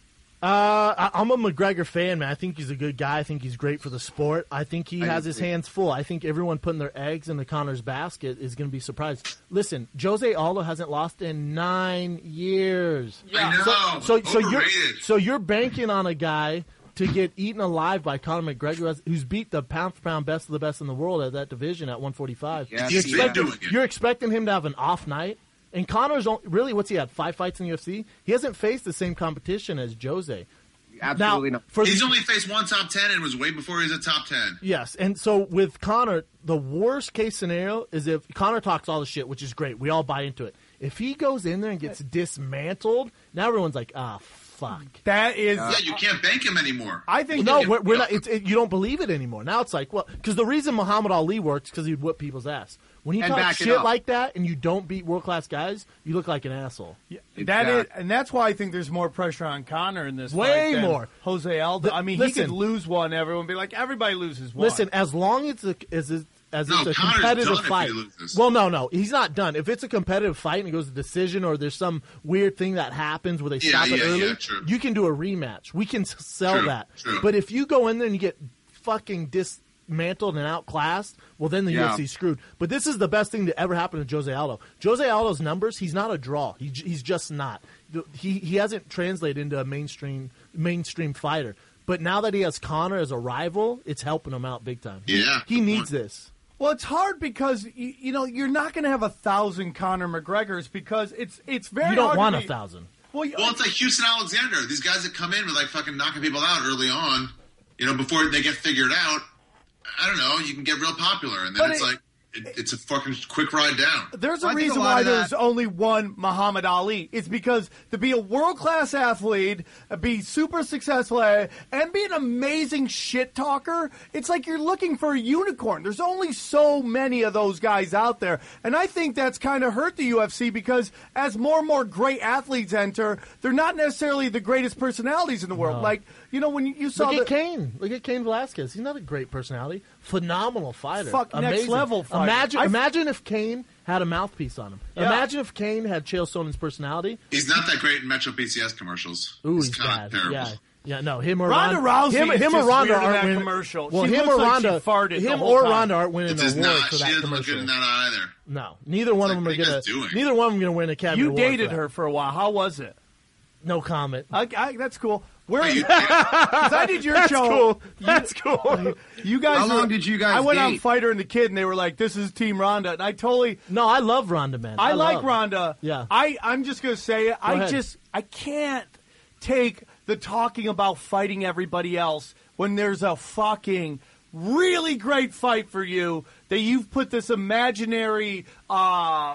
I: Uh, I, I'm a McGregor fan, man. I think he's a good guy. I think he's great for the sport. I think he
D: I
I: has his
D: agree.
I: hands full. I think everyone putting their eggs in the Connor's basket is going to be surprised. Listen, Jose Aldo hasn't lost in nine years.
H: I know.
I: So, so you're
H: Overrated.
I: so you're banking on a guy to get eaten alive by Conor McGregor, who has- who's beat the pound for pound best of the best in the world at that division at one forty-five.
D: Yes,
I: you're,
D: he's
I: expecting,
H: doing it.
I: you're expecting him to have an off night. And Connor's on- really, what's he had? Five fights in the U F C. He hasn't faced the same competition as Jose.
D: Absolutely
I: now,
D: not.
I: for
H: He's
I: the-
H: only faced one top ten and was way before he was a top ten.
I: Yes, and so with Connor, the worst case scenario is if Connor talks all the shit, which is great. We all buy into it. If he goes in there and gets dismantled, now everyone's like, ah, fuck.
C: That is.
H: Yeah, you can't bank him anymore.
C: I think.
I: No,
C: that-
I: we're, we're not. It's, it, you don't believe it anymore. Now it's like, well, because the reason Muhammad Ali works because he'd whip people's ass. When you
D: And
I: talk
D: back it
I: shit
D: up.
I: like that and you don't beat world class guys, you look like an asshole.
C: Yeah, that is,
D: Exactly.
C: and that's why I think there's more pressure on Connor in this.
I: Way
C: fight than
I: more.
C: Jose Aldo.
I: The-
C: I mean,
I: listen.
C: he could lose one. Everyone would be like, everybody loses one.
I: Listen, as long as it's a, as, it- as
H: No,
I: it's a
H: Connor's
I: competitive
H: done if he
I: fight.
H: loses.
I: Well, no, no, he's not done. If it's a competitive fight and it goes to decision, or there's some weird thing that happens where they
H: Yeah,
I: stop it
H: yeah,
I: early,
H: yeah, true.
I: you can do a rematch. We can s- sell
H: True,
I: that.
H: true.
I: But if you go in there and you get fucking dismantled and outclassed, well, then the
D: Yeah.
I: U F C's screwed. But this is the best thing to ever happen to Jose Aldo. Jose Aldo's numbers, he's not a draw. He, j- he's just not. He he hasn't translated into a mainstream mainstream fighter. But now that he has Conor as a rival, it's helping him out big time.
H: Yeah,
I: he
H: good
I: needs
H: point.
I: this.
C: Well, it's hard because you, you know you're not going to have a thousand Conor McGregors because it's it's very.
I: You don't
C: hard
I: want
C: to
I: a
C: be,
I: thousand.
C: Well, you,
H: Well, it's like Houston Alexander. These guys that come in with like fucking knocking people out early on, you know, before they get figured out. I don't know. You can get real popular, and then
C: But
H: it's
C: it-
H: like it, it's a fucking quick ride down.
C: there's a
D: Well, I think
C: reason
D: a lot
C: why
D: of that-
C: there's only one Muhammad Ali. It's because to be a world class athlete, be super successful, at it, and be an amazing shit talker, it's like you're looking for a unicorn. There's only so many of those guys out there. And I think that's kind of hurt the U F C because as more and more great athletes enter, they're not necessarily the greatest personalities in the world.
I: No.
C: Like, you know, when you, you saw
I: Look at
C: the,
I: Kane. Look at Kane Velasquez. He's not a great personality. Phenomenal fighter.
C: Fuck, next
I: Amazing.
C: level fighter.
I: Imagine,
C: I-
I: imagine if Kane had a mouthpiece on him.
C: Yeah.
I: Imagine if Kane had Chael Sonnen's personality.
H: He's not that great in Metro P C S commercials.
I: Ooh,
H: He's
I: he's
H: kinda
I: bad.
H: terrible.
I: Yeah. Yeah, no, him or
C: Ronda
I: Ronda,
C: Rousey
I: him,
C: is
I: him
C: just
I: or Ronda
C: weird in
I: aren't
C: that
I: winning.
C: commercial.
I: Well,
C: She
I: him
C: looks
I: or
C: like she
I: Ronda,
C: farted the
I: him
C: whole
I: or
C: time.
I: Ronda aren't winning
H: It
I: an
H: does
I: award
H: not.
I: for
H: She
I: that
H: doesn't look
I: commercial.
H: good in that either.
I: No, neither one
H: It's
I: of them
H: like,
I: are
H: what are
I: gonna.
H: you guys doing?
I: Neither one of them are gonna win an Academy
C: you
I: Award. for
C: dated
I: that.
C: her for a while. How was it?
I: No comment.
C: I, I, that's cool. Where
H: Hey, you-
C: because I did your
I: That's
C: show.
I: cool. That's cool.
C: You guys.
D: How long
C: were-
D: did you guys
C: I went on
D: date?
C: Fighter and the Kid, and they were like, "This is Team Ronda," and I totally.
I: No, I love Ronda, man.
C: I, like
I: love-
C: Ronda.
I: Yeah.
C: I I'm just gonna say it. I
I: ahead.
C: just I can't take the talking about fighting everybody else when there's a fucking really great fight for you that you've put this imaginary uh,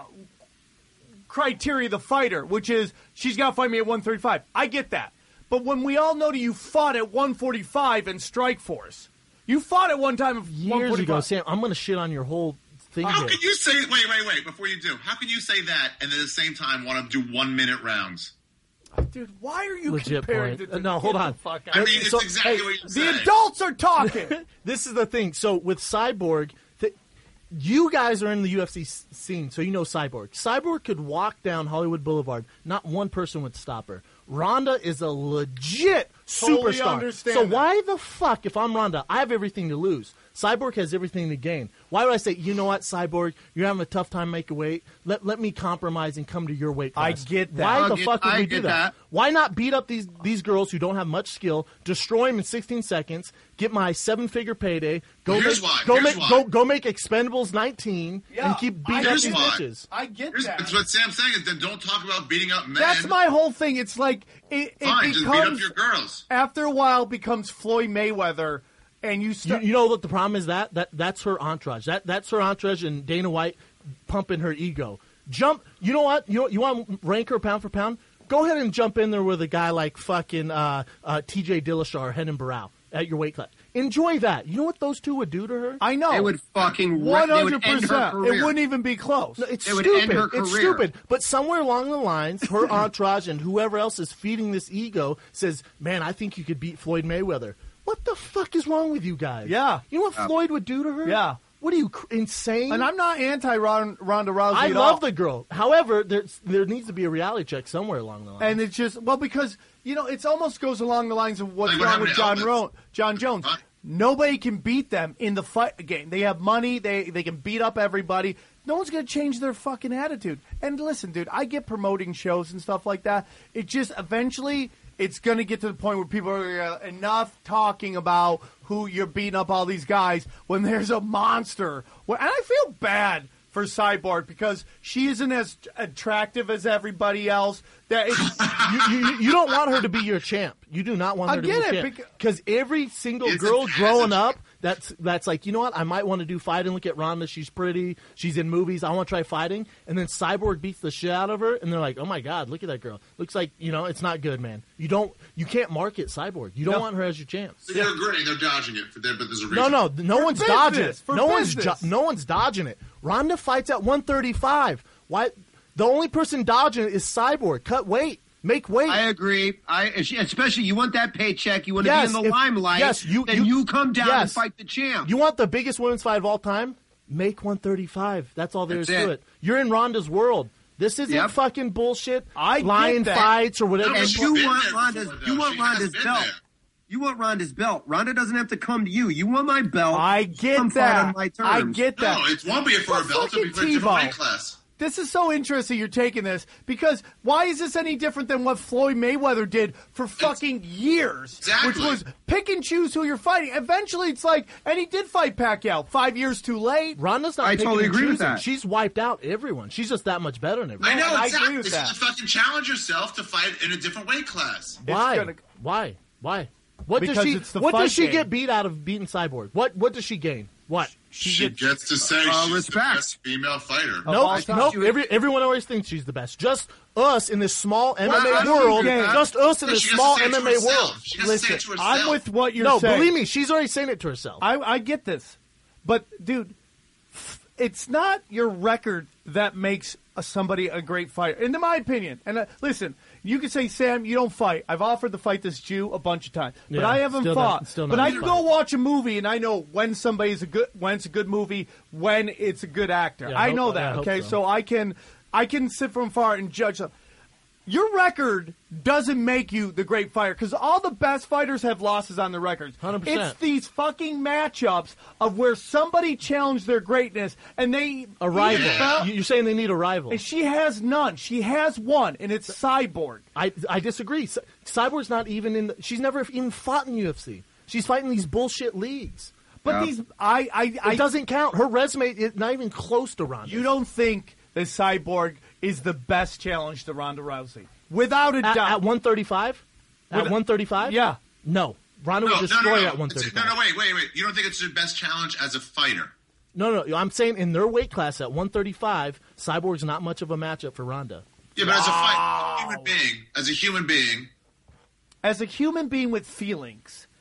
C: criteria the fighter, which is she's got to fight me at one thirty-five. I get that. But when we all know that you fought at one forty-five in Strikeforce, You fought at one time
I: years ago, Sam. I'm going to shit on your whole thing.
H: How
I: here.
H: can you say? Wait, wait, wait. Before you do, how can you say that and then at the same time want to do one minute rounds?
C: Dude, why are you
I: Legit
C: comparing
I: point.
C: to, to
I: No, hold on.
C: Fuck
H: I mean, it's
I: So,
H: exactly
I: hey,
H: what you're
C: the
H: saying.
C: adults are talking.
I: This is the thing. So with Cyborg, th- you guys are in the U F C s- scene, so you know Cyborg. Cyborg could walk down Hollywood Boulevard. Not one person would stop her. Ronda is a legit
C: Totally
I: superstar.
C: understand
I: So
C: that.
I: why the fuck, if I'm Ronda, I have everything to lose. Cyborg has everything to gain. Why would I say, you know what, Cyborg, you're having a tough time making weight. Let let me compromise and come to your weight
C: I
I: class.
C: get that.
I: Why
D: I'll
I: the
D: get-
I: fuck would
D: I
I: we
D: get
I: do that?
D: that.
I: Why not beat up these these girls who don't have much skill, destroy them in sixteen seconds, get my seven figure payday, go
H: Here's
I: make
H: why.
I: go
H: Here's
I: make
H: why.
I: go go make Expendables nineteen
C: Yeah,
I: and keep beating
C: I
I: up
H: Here's
I: these
H: why.
I: bitches.
C: I get
H: Here's,
C: that.
H: that's what Sam's saying is then don't talk about beating up men.
C: That's my whole thing. It's like it, it
H: Fine, just beat up
C: becomes
H: your girls.
C: after a while becomes Floyd Mayweather, and you
I: You,
C: start.
I: you know what the problem is? That that that's her entourage. That that's her entourage and Dana White pumping her ego. Jump. You know what? You know, you want to rank her pound for pound? Go ahead and jump in there with a guy like fucking uh, uh, T J Dillashaw or Henan Barrow at your weight class. Enjoy that. You know what those two would do to her?
C: I know.
D: They would fucking
C: One
D: they would
C: hundred
D: end her
C: percent.
D: career.
C: It wouldn't even be close.
I: No, it's
D: It would
I: stupid.
D: end her
I: It's
D: career.
I: stupid. But somewhere along the lines, her entourage and whoever else is feeding this ego says, "Man, I think you could beat Floyd Mayweather." What the fuck is wrong with you guys?
C: Yeah.
I: You know what Floyd would do to her?
C: Yeah.
I: What are you, cr- insane?
C: And I'm not anti Ronda Rousey.
I: I
C: at
I: love
C: all.
I: the girl. However, there's, there needs to be a reality check somewhere along the line.
C: And it's just well because you know it almost goes along the lines of what's
H: Like what
C: wrong with
H: happened
C: John
H: to
C: Ro- John Jones.
H: Huh?
C: Nobody can beat them in the fight game. They have money. They they can beat up everybody. No one's going to change their fucking attitude. And listen, dude, I get promoting shows and stuff like that. It just eventually it's going to get to the point where people are uh, enough talking about who you're beating up all these guys when there's a monster. Well, and I feel bad for Cyborg because she isn't as attractive as everybody else. That it's,
I: you, you, you don't want her to be your champ. You do not want her
C: I
I: to
C: get
I: be
C: it,
I: your champ.
C: beca-
I: Because every single
H: It's
I: girl
H: a-
I: growing
H: it's a-
I: up, that's that's like, you know what? I might want to do fighting. Look at Ronda. She's pretty. She's in movies. I want to try fighting. And then Cyborg beats the shit out of her, and they're like, oh, my God, look at that girl. Looks like, you know, it's not good, man. You don't. You can't market Cyborg. You don't
C: No.
I: want her as your champ.
H: So you're agreeing they're dodging it, for there, but there's a reason.
I: No, no, no
C: For
I: one's
C: business,
I: dodging it.
C: for
I: No one's
C: business.
I: jo- no one's dodging it. Ronda fights at one thirty-five. Why? The only person dodging it is Cyborg. Cut weight. Make weight.
D: I agree. I especially you want that paycheck. You want to
I: Yes,
D: be in the
I: if-
D: limelight.
I: yes, you-
D: then
I: you-
D: you, come down and
I: yes.
D: fight the champ.
I: You want the biggest women's fight of all time? Make one thirty-five. That's all there is
D: That's
I: to
D: it.
I: it. You're in Ronda's world. This isn't
D: Yep.
I: fucking bullshit.
C: I get
I: lion
C: that.
I: fights or whatever.
H: No,
D: and
H: she's
D: you
H: been
D: want
H: there
D: Ronda's.
H: before, though.
D: You want
H: She has
D: Ronda's
H: been
D: belt.
H: there.
D: You want Ronda's belt. Ronda doesn't have to come to you. You want my belt.
C: I get
D: come fight
C: that.
D: on my terms.
C: I get that.
H: No, it won't be for a
C: But
H: belt. It'll be
C: fucking
H: for a different
C: Tebow.
H: weight class.
C: This is so interesting you're taking this because why is this any different than what Floyd Mayweather did for fucking years?
H: Exactly.
C: Which was pick and choose who you're fighting. Eventually it's like, and he did fight Pacquiao five years too late.
I: Ronda's not
D: I
I: picking
D: totally
I: and
D: agree with
I: choosing.
D: that.
I: She's wiped out everyone. She's just that much better than everyone.
H: I know,
C: I
H: exactly.
C: agree with
H: This
C: that.
H: is to fucking challenge yourself to fight in a different weight class.
I: Why?
C: gonna-
I: Why? Why? What
C: Because
I: does she?
C: it's the
I: What
C: fight
I: does she
C: game.
I: get beat out of beating Cyborg? What? What does she gain? What?
H: She, gets, to say
D: uh,
H: she's
D: respect.
H: the best female fighter.
C: Oh,
I: Nope,
C: all time.
I: nope.
D: She was-
I: Every, everyone always thinks she's the best. Just us in this small M M A
D: I don't
I: world.
D: get that.
I: Just us in
H: No,
I: this
H: she has to
I: small
H: say it to
I: M M A
H: herself.
I: world.
H: She has to say it to herself.
C: I'm with what you're
I: No,
C: saying.
I: believe me, she's already saying it to herself.
C: I, I get this. But, dude, f- it's not your record that makes a, somebody a great fighter, in my opinion. And uh, listen, you can say, Sam, you don't fight. I've offered to fight this Jew a bunch of times, but
I: Yeah,
C: I haven't
I: still
C: fought.
I: not- still
C: but
I: not
C: I
I: a
C: can
I: fight.
C: go watch a movie, and I know when somebody's a good, when it's a good movie, when it's a good actor.
I: Yeah, I
C: I
I: hope-
C: know
I: I
C: that.
I: hope
C: Okay,
I: so.
C: so I can, I can sit from far and judge them. Your record doesn't make you the great fighter because all the best fighters have losses on their records.
I: one hundred percent.
C: It's these fucking matchups of where somebody challenged their greatness and they
I: a rival.
C: Yeah.
I: You- You're saying they need a rival.
C: And she has none. She has one, and it's Cyborg.
I: I I disagree. Cy- Cyborg's not even in. The, she's never even fought in U F C. She's fighting these bullshit leagues.
C: But
D: Yeah.
C: these, I, I,
I: It
C: I
I: doesn't count. Her resume is not even close to Ronda.
C: You don't think that Cyborg is the best challenge to Ronda Rousey, without a
I: at,
C: doubt.
I: at one thirty-five? At
C: With-
I: one thirty-five?
C: Yeah.
I: No. Ronda
H: No,
I: would
H: no,
I: destroy
H: no, no.
I: at one
H: It's-
I: thirty-five.
H: No, no, wait, wait, wait. You don't think it's the best challenge as a fighter?
I: No, no. I'm saying in their weight class at one thirty-five, Cyborg's not much of a matchup for Ronda.
H: Yeah, but as a fight, human being, as a human being,
C: As a human being with feelings,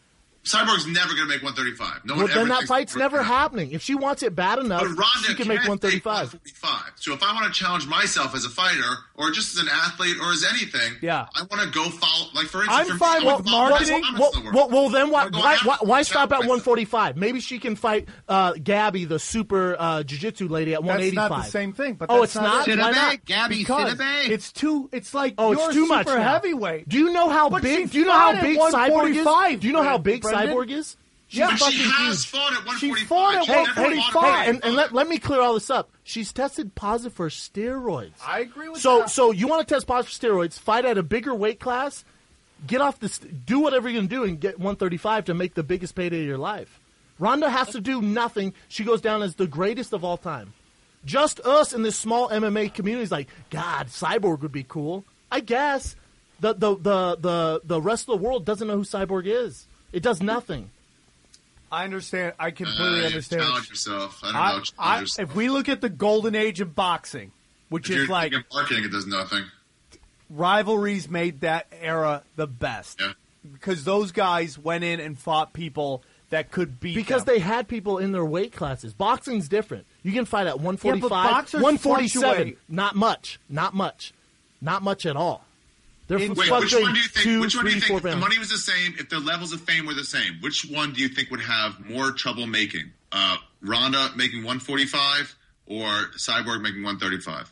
H: Cyborg's never going to make one thirty-five. No
I: well,
H: one
I: then
H: ever
I: that
H: thinks
I: fight's never
H: gonna
I: happening. If she wants it bad enough, she can make one thirty-five.
H: one forty-five. So if I want to challenge myself as a fighter, or just as an athlete, or as anything,
C: yeah.
H: I want to go follow. Like for instance,
C: I'm
H: for
C: fine
H: me,
C: with marketing.
I: Well, well, well, then why why, why, why stop at one forty-five? Maybe she can fight uh, Gabby, the super uh, jiu-jitsu lady, at one eighty-five.
C: That's not the same thing. But
I: oh,
C: that's
I: it's not.
C: It.
I: Why not?
D: Gabby,
C: because it's too. It's like
I: oh,
C: you're
I: it's too
C: super
I: much now.
C: heavyweight.
I: Do you know how
C: but
I: big? Do you know how big Cyborg is? Do you know how big
C: Brendan?
I: Cyborg is?
H: She's
C: Yeah,
H: but she has
C: huge.
H: fought at one forty-five.
C: She fought at
H: She
C: one
H: never
C: forty-five.
H: fought at
I: Hey, and, and let, let me clear all this up. She's tested positive for steroids.
C: I agree with
I: so,
C: that.
I: So you want to test positive for steroids, fight at a bigger weight class, get off the, st- do whatever you're going to do and get one thirty-five to make the biggest payday of your life. Ronda has to do nothing. She goes down as the greatest of all time. Just us in this small M M A community is like, God, Cyborg would be cool. I guess. The, the, the, the, the rest of the world doesn't know who Cyborg is. It does nothing.
C: I understand. I completely
H: uh,
C: understand.
H: Challenge yourself. I don't
C: I,
H: know.
C: I,
H: yourself.
C: if we look at the golden age of boxing, which
H: If
C: is
H: you're
C: like
H: thinking marketing, it does nothing.
C: rivalries made that era the best.
H: Yeah.
C: Because those guys went in and fought people that could beat
I: Because
C: them.
I: they had people in their weight classes. Boxing's different. You can fight at one
C: Yeah, but
I: forty-five,
C: boxers
I: one forty-seven.
C: fluctuate.
I: Not much. Not much. Not much at all. They're
H: Wait, which
I: fluctuating
H: one do you think?
I: two,
H: which one do you
I: three,
H: think?
I: four
H: If the
I: pounds.
H: money was the same, if the levels of fame were the same, which one do you think would have more trouble making? Uh, Ronda making one forty-five or Cyborg making one thirty-five?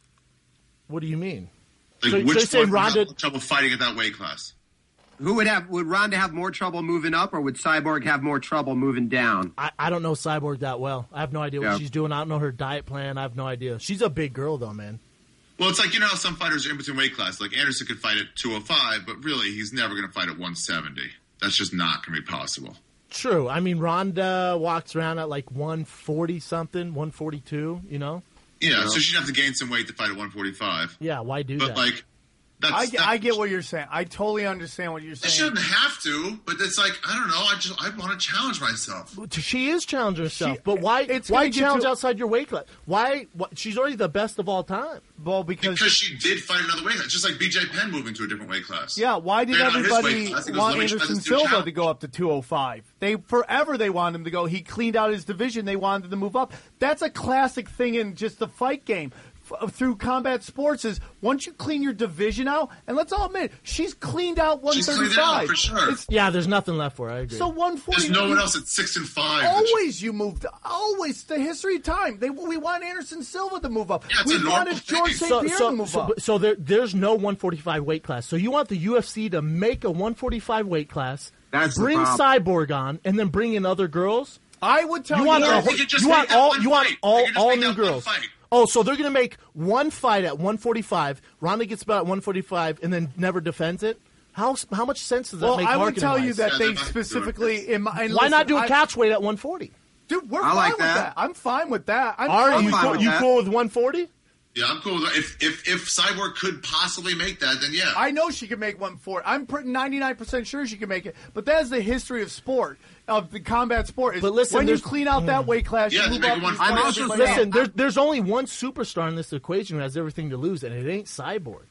I: What do you mean?
H: Like
I: So- so
H: which
I: you're saying
H: one would
I: Ronda-
H: have more trouble fighting at that weight class?
D: Who would have? Would Ronda have more trouble moving up, or would Cyborg have more trouble moving down?
I: I, I don't know Cyborg that well. I have no idea what
D: Yeah.
I: she's doing. I don't know her diet plan. I have no idea. She's a big girl, though, man.
H: Well, it's like, you know how some fighters are in between weight class. Like Anderson could fight at two oh five, but really he's never going to fight at one seventy. That's just not going to be possible.
I: True. I mean, Ronda walks around at like one forty something, one forty-two, you know?
H: Yeah,
D: Yeah.
H: so she'd have to gain some weight to fight at one forty-five.
I: Yeah, why do
H: But
I: that?
H: like, that's,
C: I,
H: that,
C: I get what you're saying. I totally understand what you're
H: I
C: saying.
H: shouldn't have to, but it's like, I don't know. I just I want to challenge myself.
I: She is challenging herself,
C: She-
I: but why?
C: it's
I: Why
C: gonna get
I: challenge
C: to-
I: outside your weight class? Why, why? She's already the best of all time.
C: Well, because,
H: Because she did fight another weight class, just like B J Penn moving to a different weight class.
C: yeah, why did
H: They're not his
C: everybody
H: weight class. He goes,
C: want
H: "Let me try
C: Anderson
H: this new
C: Silva
H: challenge."
C: to go up to two oh five? They forever they wanted him to go. He cleaned out his division. They wanted him to move up. That's a classic thing in just the fight game. F- through combat sports is once you clean your division out, and let's all admit, she's cleaned out one
H: She's cleaned it out
C: thirty-five.
H: for sure.
C: It's,
I: Yeah, there's nothing left for her. I agree.
C: so one forty.
H: There's no one else at six and five.
C: Always you moved. Always the history of time. They we want Anderson Silva to move up.
H: Yeah, it's
C: we
H: a normal
C: wanted George
H: thing.
C: Saint
I: so,
C: Pierre
I: so,
C: to move
I: so,
C: up.
I: but- so there, there's no one forty-five weight class. So you want the U F C to make a one forty-five weight class,
D: That's the
I: bring
D: problem.
I: Cyborg on, and then bring in other girls?
C: I would tell
I: You
C: you,
I: want,
H: Or
I: the
H: they
I: whole-
H: could just
I: you
H: make
I: want
H: that
I: all
H: one
I: you want
H: fight.
I: all,
H: They could just
I: all
H: make
I: new
H: that one
I: girls.
H: fight.
I: Oh, so they're going to make one fight at one forty-five. Ronda gets about one forty-five and then never defends it. How how much sense does that
C: well,
I: make?
C: I would tell you
I: marketing-wise?
C: that
H: Yeah,
C: they
H: they're not doing
C: specifically.
H: this.
C: In my, and
I: Why not
C: listen,
I: do a
C: I-
I: catch weight at one forty?
C: Dude, we're
D: I
C: fine
D: like
C: with
D: that.
C: that. I'm fine with that. I'm
I: Are
C: fine
I: you
C: with
D: fine
I: cool,
D: with
I: you
D: that.
I: cool with one forty?
H: Yeah, I'm cool with that. If if if Cyborg could possibly make that, then yeah.
C: I know she can make one forty. I'm pretty ninety-nine percent sure she can make it. But that is the history of sport, of the combat sport. Is
I: But listen,
C: when you
I: there's-
C: clean out that weight class,
H: Yeah,
C: you
H: they
C: move
H: make
C: up.
H: it one
C: and fight
D: forty. I'm also
C: everybody
D: saying-
C: else.
I: Listen, there's there's only one superstar in this equation who has everything to lose, and it ain't Cyborg.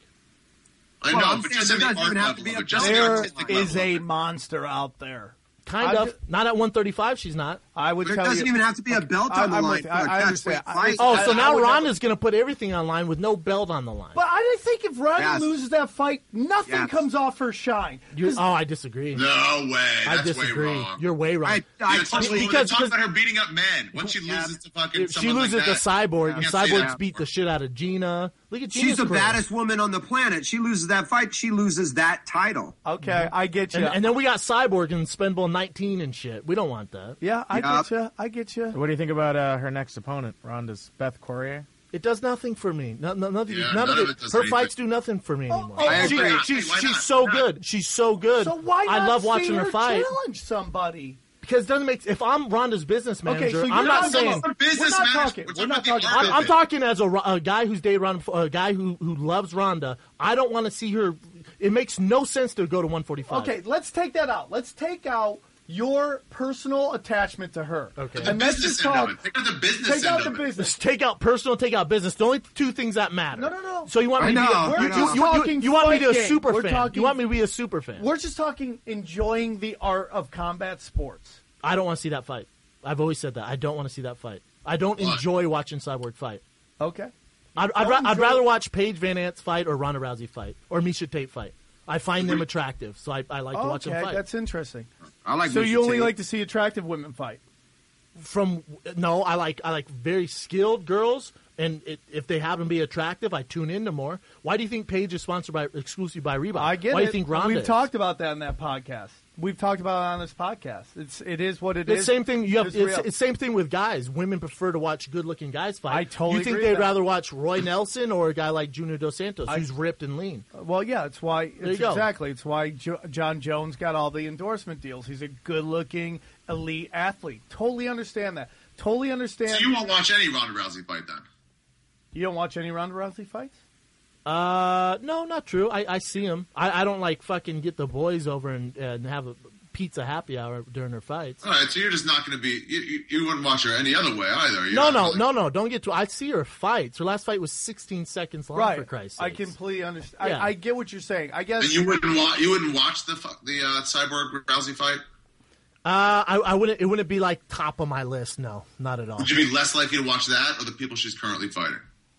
H: I
D: Well,
H: know,
D: I'm
H: but
D: saying
H: just
D: there
H: in the
D: doesn't
H: art
D: even have
H: level
D: to be
H: of
D: a
H: it, just the
C: There
H: artistic
C: is
H: level
C: a
H: of it.
C: monster out there.
I: Kind
C: I
I: of.
C: ju-
I: Not at one thirty-five, she's not.
C: I would
D: There
C: tell
D: doesn't
C: you.
D: even have to be a belt
C: I-
D: on the
C: I'm
D: line
C: with-
D: for
C: I-
D: a
C: I
D: catch
C: understand.
D: weight
C: I-
D: fight.
I: Oh,
C: I-
I: so
C: I
I: now
C: would never-
I: Ronda's going to put everything on line with no belt on the line.
C: But I think if Ronda
D: Yes.
C: loses that fight, nothing
D: Yes.
C: comes off her shine.
I: You-
C: 'Cause
I: oh, I disagree.
H: No way.
I: I
H: That's
I: disagree.
H: way wrong.
I: You're way wrong.
D: I, I
H: Yeah, it's just,
D: totally,
H: because,
I: because-
H: talk
I: because-
H: about her beating up men. Once she loses to fucking
I: If she
H: someone
I: loses
H: like
I: to
H: that,
I: Cyborg, and
H: you can't say
I: Cyborg's
H: that.
I: beat the shit out of Gina. Look at Gina's
D: she's the
I: career.
D: baddest woman on the planet. She loses that fight, she loses that title.
C: Okay, I get you.
I: And, and then we got Cyborg and Spendable nineteen and shit. We don't want that.
C: yeah, I
D: Yep.
C: get you. I get you.
F: What do you think about uh, her next opponent, Ronda's Beth Corrier?
I: It does nothing for me. No, no, nothing,
H: Yeah,
I: none,
H: none
I: of
H: of
I: it.
H: it does
I: Her
H: anything.
I: fights do nothing for me anymore.
C: oh,
D: I
I: She-
D: agree.
I: she's
H: Why
I: she's
H: not?
I: so
H: Why not?
I: good. She's so good.
C: So why not
I: I love
C: see
I: watching her fight
C: challenge somebody?
I: because it doesn't make. If I'm Ronda's business manager,
C: Okay, so you're
I: I'm not
C: not
I: saying.
C: talking-
H: For business
C: We're not
H: management,
C: talking-
H: we're
C: we're
H: talking
C: not
H: about the
C: talking-
H: art
I: I'm,
H: of
I: I'm
H: it.
I: talking as a, Ro- a guy who's dated Ronda, a guy who who loves Ronda. I don't want to see her. It makes no sense to go to one forty-five.
C: Okay, let's take that out. Let's take out your personal attachment to her.
I: Okay.
H: The
C: And that's
H: business
C: just
H: end
C: called.
H: of it. Take out the business
C: Take
H: end
C: out the
H: of it.
C: business.
I: Just take out personal, take out business. The only two things that matter.
C: No, no, no.
I: So you want me
D: I
I: to be
D: know,
I: a,
D: I
I: you,
D: know.
I: you,
C: We're
I: you,
C: talking
I: you want me to be a
C: fight game.
I: super
C: We're
I: fan.
C: talking-
I: You want me to be a super fan.
C: We're just talking enjoying the art of combat sports.
I: I don't want to see that fight. I've always said that. I don't want to see that fight. I don't
H: What?
I: enjoy watching Cyborg fight.
C: Okay.
I: I'd, I'd,
C: Don't
I: ra- I'd
C: enjoy-
I: rather watch Paige Van Nance fight or Ronda Rousey fight or Misha Tate fight. I find them attractive, so I, I like to watch them
C: Okay,
I: fight.
C: that's interesting.
D: I like.
C: So
D: Misha
C: you only
D: Tate.
C: like to see attractive women fight?
I: From no, I like I like very skilled girls, and it, if they happen to be attractive, I tune into more. Why do you think Paige is sponsored by exclusively by Reebok?
C: I get
I: Why
C: it.
I: do you think Ronda?
C: We've
I: is?
C: talked about that in that podcast. We've talked about it on this podcast. It's it is what it
I: It's
C: is.
I: the same thing. You have
C: It's
I: it's,
C: real.
I: it's same thing with guys. Women prefer to watch good-looking guys fight.
C: I totally
I: You think
C: agree
I: they'd
C: with that.
I: rather watch Roy Nelson or a guy like Junior Dos Santos,
C: I-
I: who's ripped and lean?
C: Well, yeah, it's why.
I: There
C: It's
I: you go.
C: exactly. It's why jo- John Jones got all the endorsement deals. He's a good-looking elite athlete. Totally understand that. Totally understand.
H: So you won't watch any Ronda Rousey fight then?
C: You don't watch any Ronda Rousey fights?
I: Uh, no, not true. I, I see them. I, I don't like fucking get the boys over and, and have a pizza happy hour during their fights.
H: All right, so you're just not going to be. You, you, you wouldn't watch her any other way either. You're
I: No,
H: not
I: no,
H: really-
I: no, no. Don't get to. I see her fights. Her last fight was sixteen seconds long.
C: Right.
I: For Christ's
C: I
I: sakes.
C: completely understand.
I: Yeah.
C: I, I get what you're saying. I guess.
H: And you wouldn't watch. You wouldn't watch the fu- the uh, Cyborg Rousey fight.
I: Uh, I, I wouldn't. It wouldn't be like top of my list. No, not at all.
H: Would you be less likely to watch that or the people she's currently fighting?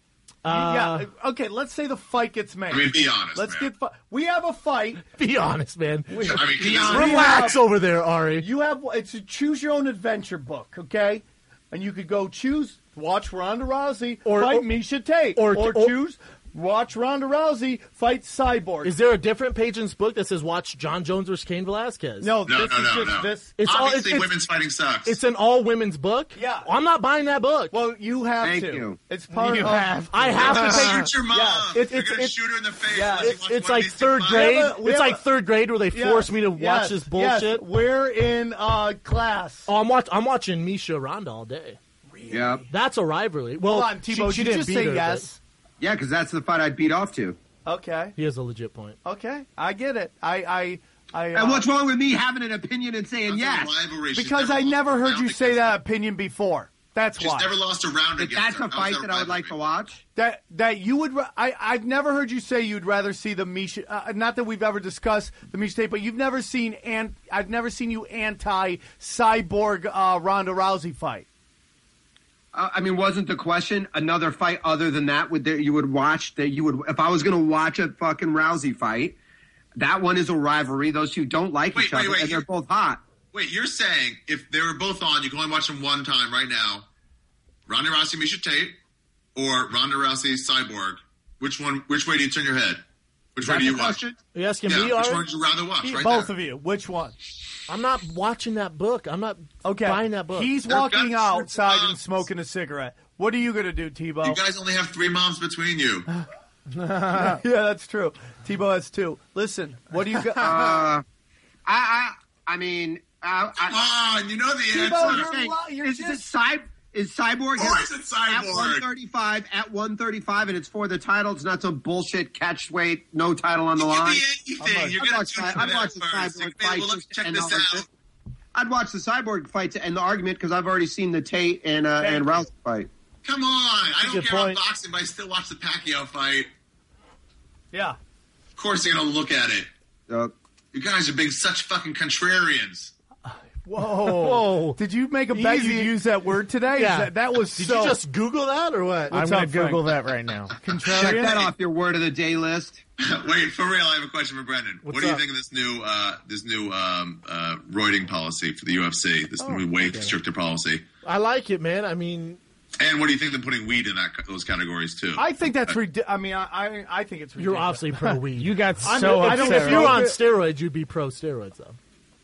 I: Uh,
C: yeah. Okay. Let's say the fight gets made.
H: I mean, be honest,
C: Let's
H: man.
C: get. Fi- we have a fight.
I: Be honest, man.
C: We,
H: I mean, 'cause
C: be
H: this is-
C: honest.
I: Relax over there, Ari.
C: You have. It's a choose your own adventure book. Okay, and you could go choose watch Ronda Rousey
I: Or-
C: fight
I: or-
C: Misha Tate,
I: or-
C: or,
I: or-
C: choose watch Ronda Rousey fight Cyborg.
I: Is there a different page in this book that says "Watch John Jones versus Cain Velasquez"?
C: no,
H: No,
C: this
H: no,
C: is
H: no,
C: just
H: no.
C: this.
I: It's all-
H: Obviously,
I: it's-
H: women's fighting sucks.
I: It's an all women's book.
C: Yeah.
I: I'm not buying that book.
C: Well, you have
D: Thank
C: to.
D: you.
C: It's part
F: You
C: of.
F: have
I: I have to take.
H: Shoot your mom.
C: Yeah,
I: it's-
H: You're
I: it's-
H: gonna
I: it's-
H: shoot her in the face.
C: yeah,
H: unless you
I: It's,
H: watch
I: it's
H: one of
I: like
H: these two
I: third
H: fights.
I: grade.
C: We have a- we
I: It's
C: have
I: like
C: a-
I: third grade where they
C: Yes,
I: force me to watch
C: yes,
I: this bullshit.
C: Yes, we're in uh, class.
I: Oh, I'm watch. I'm watching Misha Ronda all day.
D: Yeah,
I: That's a rivalry. Well,
C: Hold on, Tebow.
I: she, she
C: you
I: didn't
C: just
I: beat
C: say
I: her,
C: yes.
D: yeah, because that's the fight I'd beat off to.
C: Okay.
I: but He has a legit point.
C: Okay. I get it. I. I. I uh,
D: And what's wrong with me having an opinion and saying
H: That's a
D: yes?
H: rivalry. She's
C: because I
H: lost
C: never
H: a
C: heard
H: round
C: you say
H: against
C: that
H: her.
C: opinion before. That's
H: She's
C: why.
H: never lost a round
D: But
H: against
D: that's
H: her.
D: a fight
H: How's
D: that I would like to
H: rivalry?
D: watch.
C: That that you would. ra- I I've never heard you say you'd rather see the Misha. Uh, not that we've ever discussed the Misha Tate, but you've never seen and I've never seen you anti Cyborg uh, Ronda Rousey fight.
D: Uh, I mean, wasn't the question another fight other than that would that you would watch that you would if I was going to watch a fucking Rousey fight? That one is a rivalry. Those two don't like
H: Wait,
D: each
H: wait,
D: other,
H: wait,
D: and they're
H: you-
D: both hot.
H: Wait, you're saying if they were both on, you can only watch them one time right now. Ronda Rousey, Misha Tate, or Ronda Rousey, Cyborg. Which one? Which way do you turn your head? Which
D: Is
H: way
D: that
H: do you
D: the
H: watch?
D: question?
I: Are you asking
H: Yeah,
I: me,
H: which
I: Ari?
H: one would you rather watch? Right
C: Both
H: there.
C: of you. Which one?
I: I'm not watching that book. I'm not
C: Okay.
I: buying that book.
C: He's
H: They're
C: walking
H: guns,
C: outside
H: they're
C: and
H: guns.
C: smoking a cigarette. What are you going to do, Tebow?
H: You guys only have three moms between you.
C: yeah, that's true. Tebow has two. Listen, what do you got?
D: Uh, I, I, I mean, I,
H: Come
D: I,
H: on, you know the
C: Tebow,
H: answer.
C: you're
D: saying,
C: li- you're
D: is
C: just-
D: it Cy, is Cyborg
H: Of course it's
D: at
H: Cyborg.
D: one thirty-five at one thirty-five, and it's for the title. It's not some bullshit catch weight, no title on the
H: It
D: line.
H: could be anything.
D: I'd
H: You're
D: watch-
H: gonna
D: I'd
H: tune
D: watch-
H: for
D: I'd
H: that
D: watch the
H: first.
D: Cyborg
H: Hey,
D: fight
H: well, let's
D: just to
H: check
D: end
H: this
D: the whole
H: out.
D: shit. I'd watch the Cyborg fight to end the argument because I've already seen the Tate and uh, and Rousey fight.
H: Come on, I don't
I: Good
H: care
I: point.
H: about boxing, but I still watch the Pacquiao fight.
C: yeah.
H: Of course, you're gonna look at it.
D: Uh,
H: You guys are being such fucking contrarians.
C: Whoa.
I: Whoa.
C: Did you make a bet
I: Easy.
C: you used that word today?
I: Yeah.
C: That, that was
I: Did
C: so.
I: you just Google that or what?
F: I'm
C: What's
F: going
C: up,
F: to Google
C: Frank?
F: that right now.
C: contrarian?
D: check that off your word of the day list.
H: Wait, for real, I have a question for Brendan.
I: What's
H: what do you
I: up?
H: think of this new uh, this new um, uh, roiding policy for the U F C? This
I: Oh,
H: new way
I: okay.
H: stricter policy.
I: I like it, man. I mean,
H: And what do you think they're putting weed in that those categories too?
C: I think that's ridiculous. I mean, I, I I think it's ridiculous.
I: you're obviously pro weed.
F: You got
C: I'm-
F: so
C: I
I: I
C: don't-
I: think
F: upset.
I: if you're
F: right?
I: on steroids, you'd be pro steroids, though.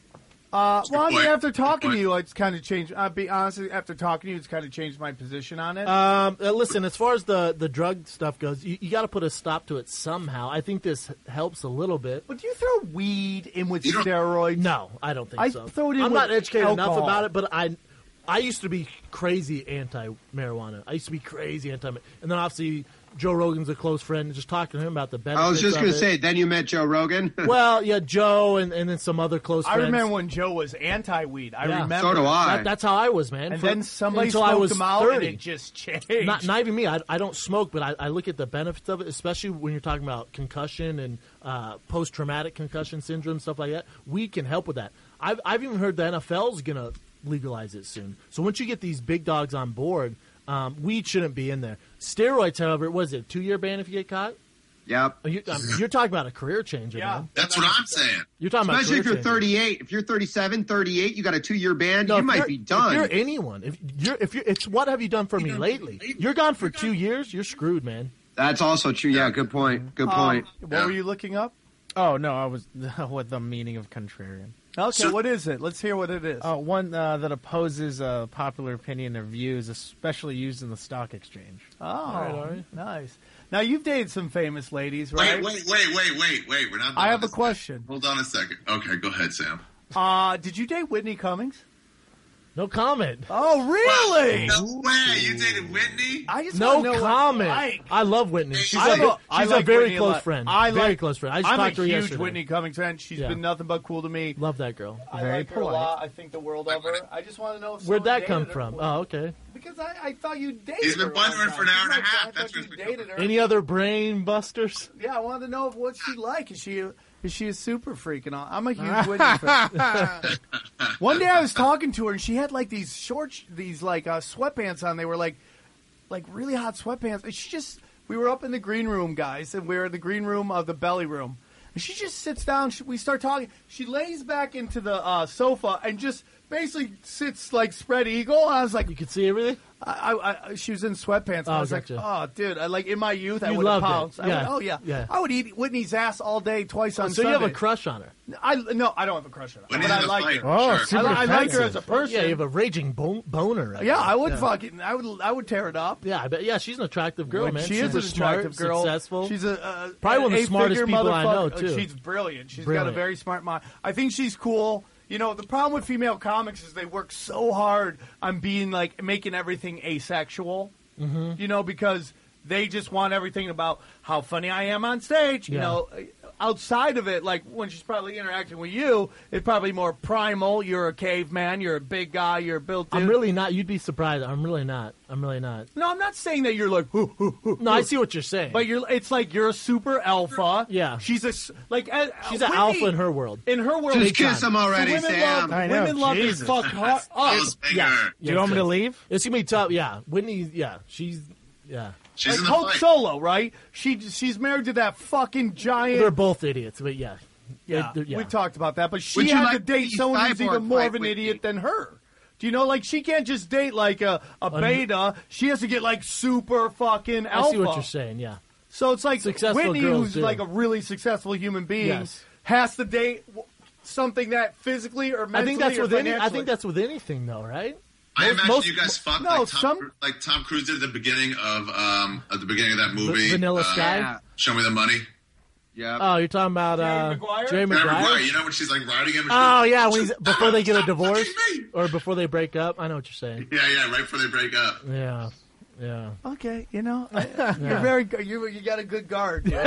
C: Uh, well, I mean,
H: point.
C: after
H: Good
C: talking to
H: point.
C: you, it's kind of changed. I'll be honest. After talking to you, it's kind of changed my position on it.
I: Um, uh, listen, as far as the, the drug stuff goes, you, you got to put a stop to it somehow. I think this helps a little bit.
C: but do you throw weed in with
H: You don't-
C: steroids?
I: No, I don't think
C: I
I: so.
C: throw it in
I: I'm
C: with
I: not educated enough
C: alcohol.
I: about it, but I I used to be crazy anti marijuana. I used to be crazy anti, and then obviously Joe Rogan's a close friend. Just talking to him about the benefits.
D: I was just going to
I: it.
D: say, then you met Joe Rogan?
I: Well, yeah, Joe and, and then some other close
C: I
I: friends.
C: remember when Joe was anti-weed. I
I: Yeah.
C: remember.
D: So do I.
I: That, that's how I was, man.
C: And
I: For-
C: then somebody
I: until
C: smoked
I: I was
C: them out,
I: thirty.
C: and it just changed.
I: Not, not even me. I, I don't smoke, but I, I look at the benefits of it, especially when you're talking about concussion and uh, post-traumatic concussion syndrome, stuff like that. Weed can help with that. I've, I've even heard the N F L's going to legalize it soon. So once you get these big dogs on board, um, weed shouldn't be in there. Steroids, however, was it a two-year ban if you get caught?
D: Yep.
I: You, um, you're talking about a career changer,
C: Yeah.
I: man.
H: That's what I'm saying.
I: You're talking about
D: Especially if
I: career
D: you're
I: changer.
D: thirty-eight. If you're thirty-seven, thirty-eight, you got a two-year ban,
I: No,
D: you
I: if
D: might
I: you're-
D: be done.
I: If you're anyone, if you're, if you're, it's what have you done for me lately? You're gone for two years. You're screwed, man.
D: That's also true. Yeah, good point. Good point.
C: Um, what were you looking up?
F: Oh no, I was with the meaning of contrarian.
C: Okay,
H: So-
C: what is it? Let's hear what it is.
F: Uh, one uh, that opposes uh, popular opinion or views, especially used in the stock exchange.
C: Oh,
I: right, all right.
C: nice. Now, you've dated some famous ladies, right?
H: Wait, wait, wait, wait, wait, wait. We're not.
C: I
H: done
C: have a
H: with this
C: question.
H: yet. Hold on a second. Okay, go ahead, Sam.
C: Uh, did you date Whitney Cummings?
I: No comment.
C: Oh, really?
H: No way. You dated Whitney?
C: I just
I: No
C: wanna know what
I: comment.
C: Like.
I: I love Whitney. She's,
C: I
I: a,
C: lo- I
I: she's
C: like
I: a very
C: Whitney a
I: close
C: lot.
I: friend.
C: I
I: very
C: like-
I: close friend. I just
C: I'm
I: talked
C: a
I: to her
C: huge
I: yesterday.
C: Whitney Cummings fan. She's
I: Yeah.
C: been nothing but cool to me.
I: Love that girl.
C: I
F: Very
C: like her
F: polite.
C: a lot. I think the world of her. I just want to know if
I: Where'd
C: someone
I: that come
C: dated her.
I: from? Oh, okay.
C: Because I, I thought you dated
H: He's been
C: her. one
H: wondering
C: time.
H: for an hour and a
C: She's
H: half.
C: like, I
H: That's
C: thought you
H: what's been
C: dated her.
I: Any other brain busters?
C: Yeah, I wanted to know what's she like. Is she is she a super freak and all? I'm a huge Whitney fan. One day I was talking to her and she had like these short, sh- these like uh, sweatpants on. They were like, like really hot sweatpants. And she just, we were up in the green room, guys, and we were in the green room of the belly room. And she just sits down. She, we start talking. She lays back into the uh, sofa and just basically sits like spread eagle. And I was like,
I: You could see everything?
C: I, I, I, she was in sweatpants.
I: Oh,
C: I was
I: gotcha.
C: like, oh, dude. I, like in my youth, I
I: You
C: would have
I: loved it.
C: pounced. I
I: Yeah.
C: went, oh yeah.
I: Yeah.
C: I would eat Whitney's ass all day, twice on
I: So
C: Sunday.
I: you have a crush on her?
C: I no, I don't have a crush on her,
H: Whitney's
C: but I
H: in a
C: like
H: fight.
C: her.
F: Oh,
H: Sure.
F: super
C: I, I like her as a
F: defensive.
C: person.
I: Yeah, you have a raging bon- boner. Right
C: yeah,
I: now.
C: I would
I: yeah.
C: fucking, I would, I would tear it up.
I: Yeah, I bet. Yeah, she's an attractive girl, man.
C: She
I: Super
C: is an attractive
I: smart,
C: girl.
I: successful.
C: She's a uh,
I: Probably one of the
C: a
I: smartest
C: figure
I: people I know,
C: motherfucker.
I: too.
C: She's brilliant. She's got
I: Brilliant.
C: a very smart mind. I think she's cool. You know, the problem with female comics is they work so hard on being like making everything asexual. Mm-hmm. You know, because they just want everything about how funny I am on stage. You
I: Yeah.
C: know, outside of it, like when she's probably interacting with you, it's probably more primal. You're a caveman. You're a big guy. You're built.
I: I'm
C: in.
I: really not. You'd be surprised. I'm really not. I'm really not.
C: No, I'm not saying that you're like. "Hoo, hoo, hoo,
I: No, I see what you're saying.
C: But you're, it's like you're a super alpha.
I: Yeah.
C: she's a s- like uh,
I: she's an
C: Whitney-
I: alpha in her world.
C: In her world,
D: Just
C: big
D: kiss
C: time.
D: him already,
C: so women
D: Sam.
C: Love,
F: I know,
C: women love to
F: Jesus.
C: fuck her up.
H: Feels bigger.
C: Yeah.
F: Do you want me to leave?
I: It's gonna be tough. Yeah, Whitney. Yeah, she's. Yeah,
H: She's
C: Like
H: in the
C: Hope
H: fight.
C: Solo, right? She she's married to that fucking giant.
I: they're both idiots. But yeah,
C: yeah,
I: They're- yeah.
C: we talked about that, but she
D: Would you
C: had
D: like
C: to
D: to
C: date
D: see
C: someone who's
D: Cyborg
C: even more
D: fight
C: of an
D: with
C: idiot
D: me?
C: than her. Do you know? Like she can't just date like a, a beta. She has to get like super fucking
I: I
C: alpha.
I: see what you're saying. Yeah,
C: So it's like
I: Successful
C: Whitney,
I: girls
C: who's
I: do.
C: like a really successful human being,
I: Yes.
C: has to date w- something that physically or mentally
I: I think that's
C: or
I: with any. I
C: financially-
I: think that's with anything, though, right?
H: I
I: Most-
H: imagine
I: most-
H: you guys fucked
C: no,
H: like, Tom,
C: some-
H: like Tom Cruise did at the beginning of um at the beginning of that movie.
I: Vanilla
H: uh,
I: Sky?
D: Yeah.
H: Show me the money.
D: Yeah.
I: Oh, you're talking about
C: Jerry
I: uh,
C: Maguire?
I: Jerry
H: Jerry
I: Maguire.
H: Maguire, you know when she's like riding him. and
I: Oh
H: she's-
I: yeah, when he's, before they get a
H: Stop
I: divorce
H: touching me!
I: or before they break up. I know what you're saying.
H: Yeah, yeah, right before they break up.
I: Yeah, yeah.
C: Okay, you know, you're very good. You you got a good guard. Dude,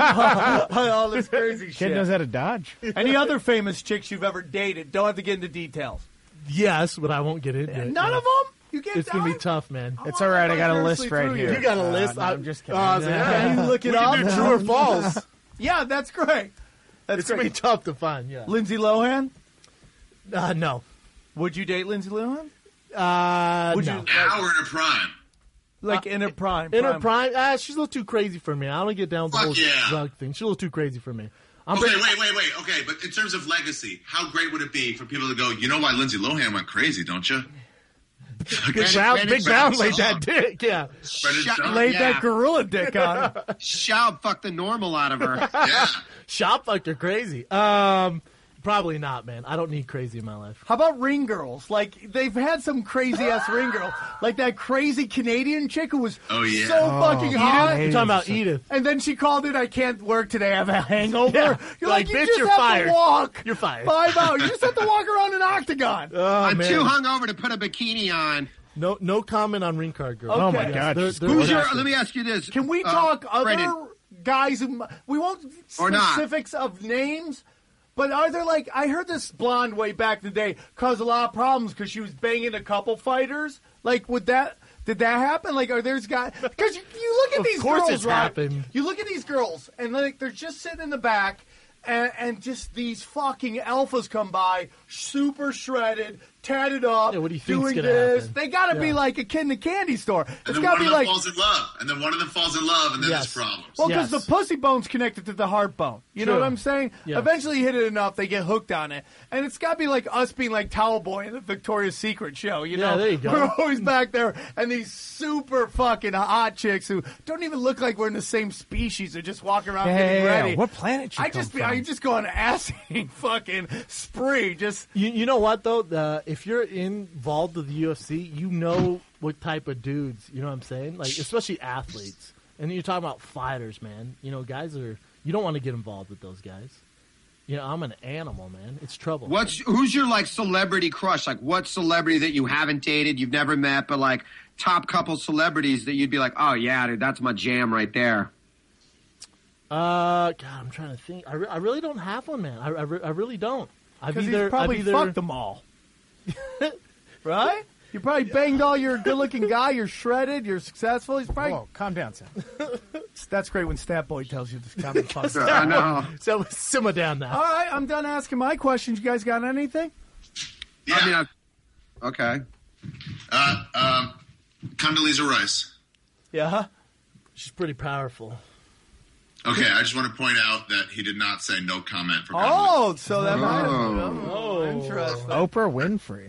C: on all, on all this crazy
F: Kid
C: shit.
F: knows how to dodge.
C: Any other famous chicks you've ever dated? Don't have to get into details.
I: Yes, but I won't get into it.
C: None
I: yeah.
C: of them. You get.
I: It's gonna be tough, man.
F: It's all right. I got a list right
C: through
F: here.
C: you.
I: You got a
F: Uh,
I: list?
F: no,
I: I-
F: I'm just kidding.
I: Oh, I was like,
C: Can you look it
I: we
C: up?
I: can do true or false.
C: Yeah, that's great. That's
I: It's gonna be
C: great.
I: tough to find. Yeah.
C: Lindsay Lohan.
I: Uh, no.
C: Would you date Lindsay Lohan?
I: Uh,
C: Would
I: no.
C: you
H: Now we're in her prime.
C: like in her prime?
I: In her prime, ah, she's a little too crazy for me. I don't get down with the
H: Fuck
I: whole
H: yeah.
I: drug thing. She's a little too crazy for me. I'm
H: Okay,
I: bring-
H: wait, wait, wait. Okay, but in terms of legacy, how great would it be for people to go, you know why Lindsay Lohan went crazy, don't you?
I: Big Brown,
D: Brennan
I: Big Brown
D: Song.
I: laid that dick. Yeah.
H: Brendan
D: Shut-
H: Schaub.
C: Laid
D: Yeah.
C: that gorilla dick on.
D: Schaub fucked the normal out of her.
H: Yeah.
I: Shop fucked her crazy. Um, probably not, man. I don't need crazy in my life.
C: How about ring girls? Like they've had some crazy ass ring girl, like that crazy Canadian chick who was
H: Oh, yeah.
C: so fucking hot.
I: You're talking about Edith.
C: And then she called it, I can't work today, I have a hangover.
I: Yeah.
C: You're
I: Like,
C: like, you
I: bitch,
C: just
I: you're
C: have
I: fired.
C: to walk.
I: You're fired.
C: Five hours. You just have to walk around an octagon.
I: Oh,
D: I'm
I: man.
D: too hungover to put a bikini on.
I: No, no comment on ring card girls.
C: Okay.
F: Oh my God.
I: They're- they're
D: Who's your?
I: nasty.
D: Let me ask you this.
C: Can we
D: uh,
C: talk other
D: Brandon,
C: guys? Who, we won't
D: Or not.
C: specifics of names, but are there like I heard this blonde way back in the day caused a lot of problems because she was banging a couple fighters. Like, would that did that happen? Like, are there's guys? Because you, you look at
I: Of
C: these
I: course
C: girls,
I: it's
C: right?
I: happened.
C: You look at these girls, and like they're just sitting in the back. And, and just these fucking alphas come by, super shredded, tatted up,
I: Yeah, what do you think's
C: doing
I: gonna
C: this.
I: happen?
C: They got to be
I: Yeah.
C: like a kid in the candy store.
H: And
C: It's
H: then
C: got
H: one
C: to
H: of
C: be
H: them
C: like,
H: falls in love, and then one of them falls in love, and then
I: Yes.
H: there's problems.
C: well, because
I: Yes.
C: the pussy bone's connected to the heart bone. You know
I: True.
C: what I'm saying?
I: Yes.
C: Eventually, you hit it enough, they get hooked on it, and it's got to be like us being like Towel Boy in the Victoria's Secret show. You
I: Yeah,
C: know,
I: there you go.
C: We're always back there, and these super fucking hot chicks who don't even look like we're in the same species. They're just walking around
F: Yeah,
C: getting
F: yeah, yeah.
C: ready.
F: What planet you
C: I
F: come
C: just,
F: from?
C: I just go on an ass-eating fucking spree. Just
I: You, you know what though? The, if you're involved with the U F C, you know what type of dudes. You know what I'm saying? Like especially athletes, and you're talking about fighters, man. You know, guys are. You don't want to get involved with those guys. You know, I'm an animal, man. It's trouble.
D: What's who's your like celebrity crush? Like, what celebrity that you haven't dated, you've never met, but like top couple celebrities that you'd be like, oh yeah, dude, that's my jam right there.
I: Uh, God, I'm trying to think. I, re- I really don't have one, man. I, I, re- I really don't. I've
C: because
I: either
C: he's probably
I: I've either,
C: fucked them all, right? You probably banged all your good-looking guy. You're shredded. You're successful. He's probably.
F: Whoa, calm down, Sam.
C: That's great when Stat Boy tells you to calm the fuck down.
D: I know.
I: So simmer down now.
C: All right, I'm done asking my questions. You guys got anything?
H: Yeah.
D: I mean, I, okay.
H: Uh, um, Condoleezza Rice.
C: Yeah.
I: She's pretty powerful.
H: Okay, I just want to point out that he did not say no comment for
C: Oh, so that might have
D: Oh.
C: oh, interesting.
F: Oprah Winfrey.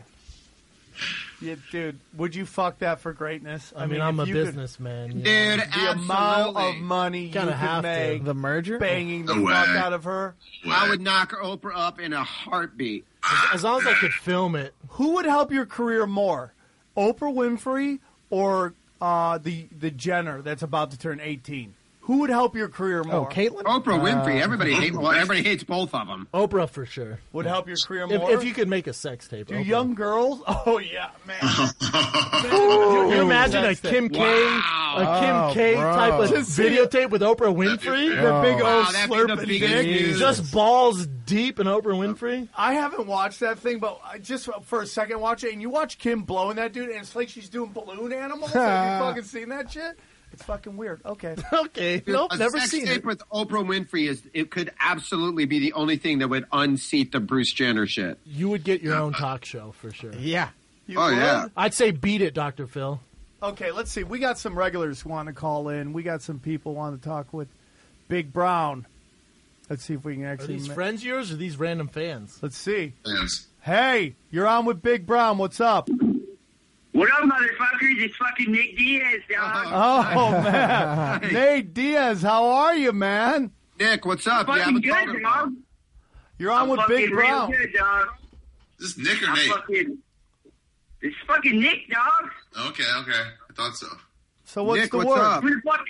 C: Yeah, dude, would you fuck that for greatness?
I: I, mean, I'm
C: if
I: a
C: you could-
I: businessman. you know.
D: Dude,
C: The amount
D: absolutely.
C: of money you
I: Kinda
C: could
I: have to.
C: make
F: The merger?
C: banging the
H: No
C: fuck
H: way.
C: out of her.
D: I would knock Oprah up in a heartbeat.
I: As long as I could film it.
C: Who would help your career more, Oprah Winfrey or uh, the the Jenner that's about to turn eighteen? Who would help your career
F: Oh,
C: more?
F: Caitlyn?
D: Oprah Winfrey.
F: Uh,
D: Everybody hates. Well, everybody hates both of them.
I: Oprah for sure.
C: Would help your career
I: If,
C: more?
I: if you could make a sex tape.
C: Do
I: Oprah.
C: young girls? Oh yeah, man.
I: You, you imagine a
C: Sex tape.
I: Kim K,
D: Wow.
I: a Kim
F: Oh,
I: K
F: bro.
I: type of
C: Just see
I: videotape with Oprah Winfrey?
C: The big
F: Oh.
C: old
D: Wow, that'd be the
C: slurping
D: biggest
C: dick.
D: news.
I: Just balls deep in Oprah Winfrey?
C: I haven't watched that thing, but I just for a second watch it, and you watch Kim blowing that dude, and it's like she's doing balloon animals. Have you fucking seen that shit? It's fucking weird. Okay.
I: Okay. Nope,
D: a
I: never
D: sex
I: seen
D: tape
I: it.
D: with Oprah Winfrey is it could absolutely be the only thing that would unseat the Bruce Jenner shit.
I: You would get your own talk show for sure.
F: Yeah.
C: You
D: Oh
C: would?
D: yeah.
I: I'd say beat it, Doctor Phil.
C: Okay, let's see. We got some regulars who want to call in. We got some people who want to talk with Big Brown. Let's see if we can
I: Are
C: actually.
I: these
C: ma-
I: friends of yours or these random fans?
C: Let's see.
H: Fans.
C: Hey, you're on with Big Brown. What's up?
J: What up, motherfuckers? It's fucking Nick Diaz, dog.
C: Oh man, Nate Diaz, how are you, man?
D: Nick, what's up? You
J: fucking
D: have a
J: good,
D: phone
J: dog.
D: call.
C: You're on
J: I'm
C: with
J: fucking
C: Big
J: real
C: Brown.
J: good, dog.
H: Is this Nick or
J: I'm
H: Nate?
J: fucking. It's fucking Nick, dog.
H: Okay, okay. I thought so.
C: So what's
D: Nick,
C: the
D: what's
C: word?
D: up?
J: Who the fuck?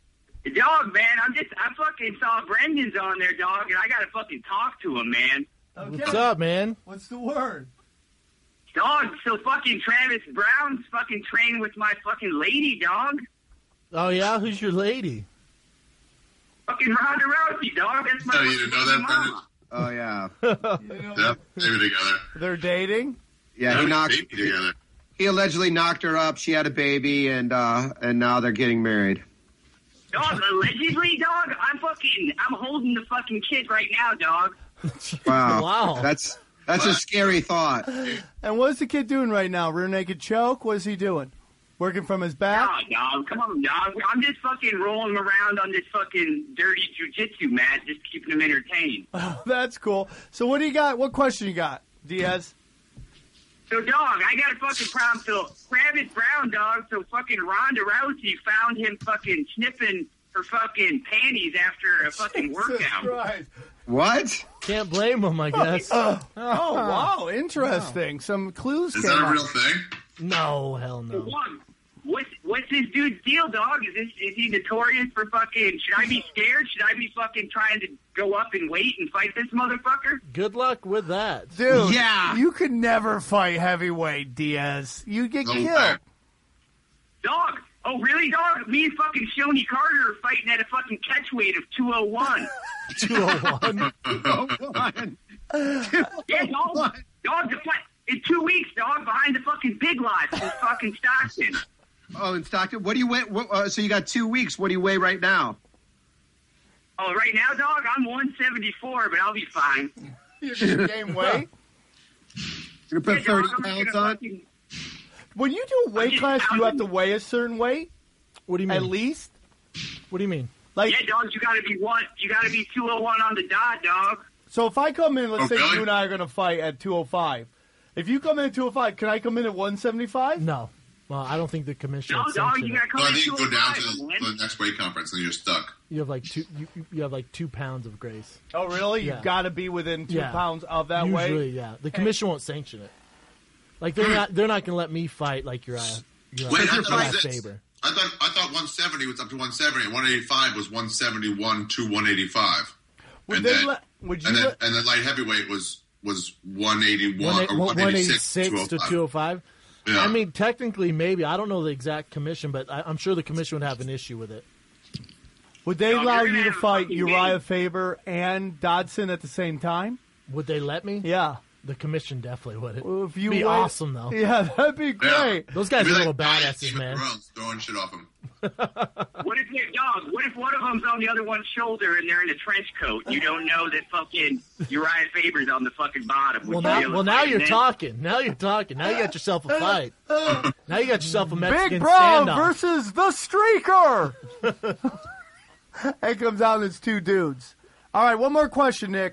J: Dog, man, I'm just. I fucking saw Brendan's on there, dog, and I gotta fucking talk to him, man.
C: Okay.
I: What's up, man?
C: What's the word?
J: Dog, so fucking Travis Brown's fucking training with my fucking lady, dog.
I: Oh, yeah? Who's your lady?
J: Fucking Ronda Rousey, dog. That's my
H: Oh, you didn't know that,
J: fucking
H: Brendan?
D: Oh yeah.
C: You know,
H: Yep, they were together.
C: They're dating.
D: Yeah,
H: They
D: he
H: were
D: knocked.
H: baby together.
D: He allegedly knocked her up. She had a baby, and uh, and now they're getting married.
J: Dog, allegedly, dog. I'm fucking. I'm holding the fucking kid right now, dog.
D: Wow.
I: Wow.
D: That's that's a scary thought.
C: And what's the kid doing right now? Rear naked choke? What is he doing? Working from his back?
J: Dog, dog. Come on, dog. I'm just fucking rolling him around on this fucking dirty jujitsu mat, just keeping him entertained.
C: Oh, that's cool. So what do you got? What question you got, Diaz?
J: So, dog, I got a fucking problem. So, Travis Brown, dog, so fucking Ronda Rousey found him fucking sniffing her fucking panties after a fucking workout.
C: Right.
D: What?
I: Can't blame him, I guess.
C: Oh, wow. Interesting. Some clues
H: Is
C: came
H: that a
C: up.
H: real thing?
I: No, hell no.
J: One, what's, what's this dude's deal, dog? Is this is he notorious for fucking? Should I be scared? Should I be fucking trying to go up and wait and fight this motherfucker?
I: Good luck with that,
C: dude.
D: Yeah,
C: you could never fight heavyweight, Diaz. You get
H: No,
C: killed,
H: man.
J: Dog. Oh, really, dog? Me and fucking Shoney Carter are fighting at a fucking catch weight of two oh one.
I: two oh one.
J: Yeah, dog. Dog, the fight in two weeks, dog, behind the fucking Big Lots in fucking Stockton.
D: Oh, in Stockton. What do you weigh? What, uh, so you got two weeks. What do you weigh right now?
J: Oh, right now, dog, I'm one seventy-four, but I'll be fine.
C: You're gonna gain weight.
D: You're gonna put
J: Yeah,
D: thirty
J: dog, I'm
D: pounds
J: gonna
D: on.
J: fucking-
C: When you do a weight
J: just
C: class, you have to
J: counting.
C: weigh a certain weight.
I: What do you mean?
C: At least,
I: What do you mean?
C: like,
J: Yeah, dog, you gotta be one. You gotta be two oh one on the dot, dog.
C: so if I come in, let's
H: Oh,
C: say
H: really?
C: you and I are gonna fight at two oh five. If you come in at two oh five, can I come in at one seventy-five?
I: No. Well, I don't think the commission
J: No,
I: would
J: dog,
I: sanction
J: you
I: it.
J: gotta come
H: No, I
J: in
H: think you go down to
J: two oh
H: the,
J: five, man.
H: the next weight conference and you're stuck.
I: You have like two. You, you have like two pounds of grace.
C: Oh, really?
I: Yeah.
C: You've got to be within two
I: Yeah.
C: pounds of that
I: Usually,
C: weight.
I: yeah. The commission won't sanction it. Like they're not. They're not going to let me fight like Uriah. Uriah,
H: Wait, I
I: Uriah
H: thought, this,
I: Faber.
H: I thought I thought one seventy was up to one seventy, and one eighty-five was one seventy-one to one eighty-five.
C: Would
H: and
C: they
H: then,
C: let? Would you?
H: and then
C: let,
H: and then light heavyweight was was one eighty-one or
I: one
H: one
I: eighty
H: eighty-six
I: six to two oh five.
H: Yeah.
I: I mean, technically, maybe I don't know the exact commission, but I, I'm sure the commission would have an issue with it.
C: would they
J: No,
C: allow
J: you're gonna
C: you to
J: have a
C: fight
J: fucking
C: Uriah
J: game.
C: Faber and Dodson at the same time?
I: Would they let me?
C: Yeah.
I: The commission definitely would. It
C: Well, if you
I: be
C: weigh-
I: awesome though.
C: Yeah, that'd be great.
I: Those guys
H: Be
I: are
H: like
I: little
H: Giant
I: badasses,
H: Game of
I: man.
H: Thrones, throwing shit off him.
J: What if they dog? What if one of them's on the other one's shoulder and they're in a trench coat? You don't know that fucking Uriah Faber's on the fucking bottom.
I: Well
J: Would you be
I: now,
J: able
I: well
J: to
I: now
J: fight
I: you're
J: then?
I: talking. Now you're talking. Now you got yourself a fight. Now you got yourself a Mexican
C: Big Braun
I: standoff.
C: versus the Streaker. It comes out as two dudes. All right, one more question, Nick.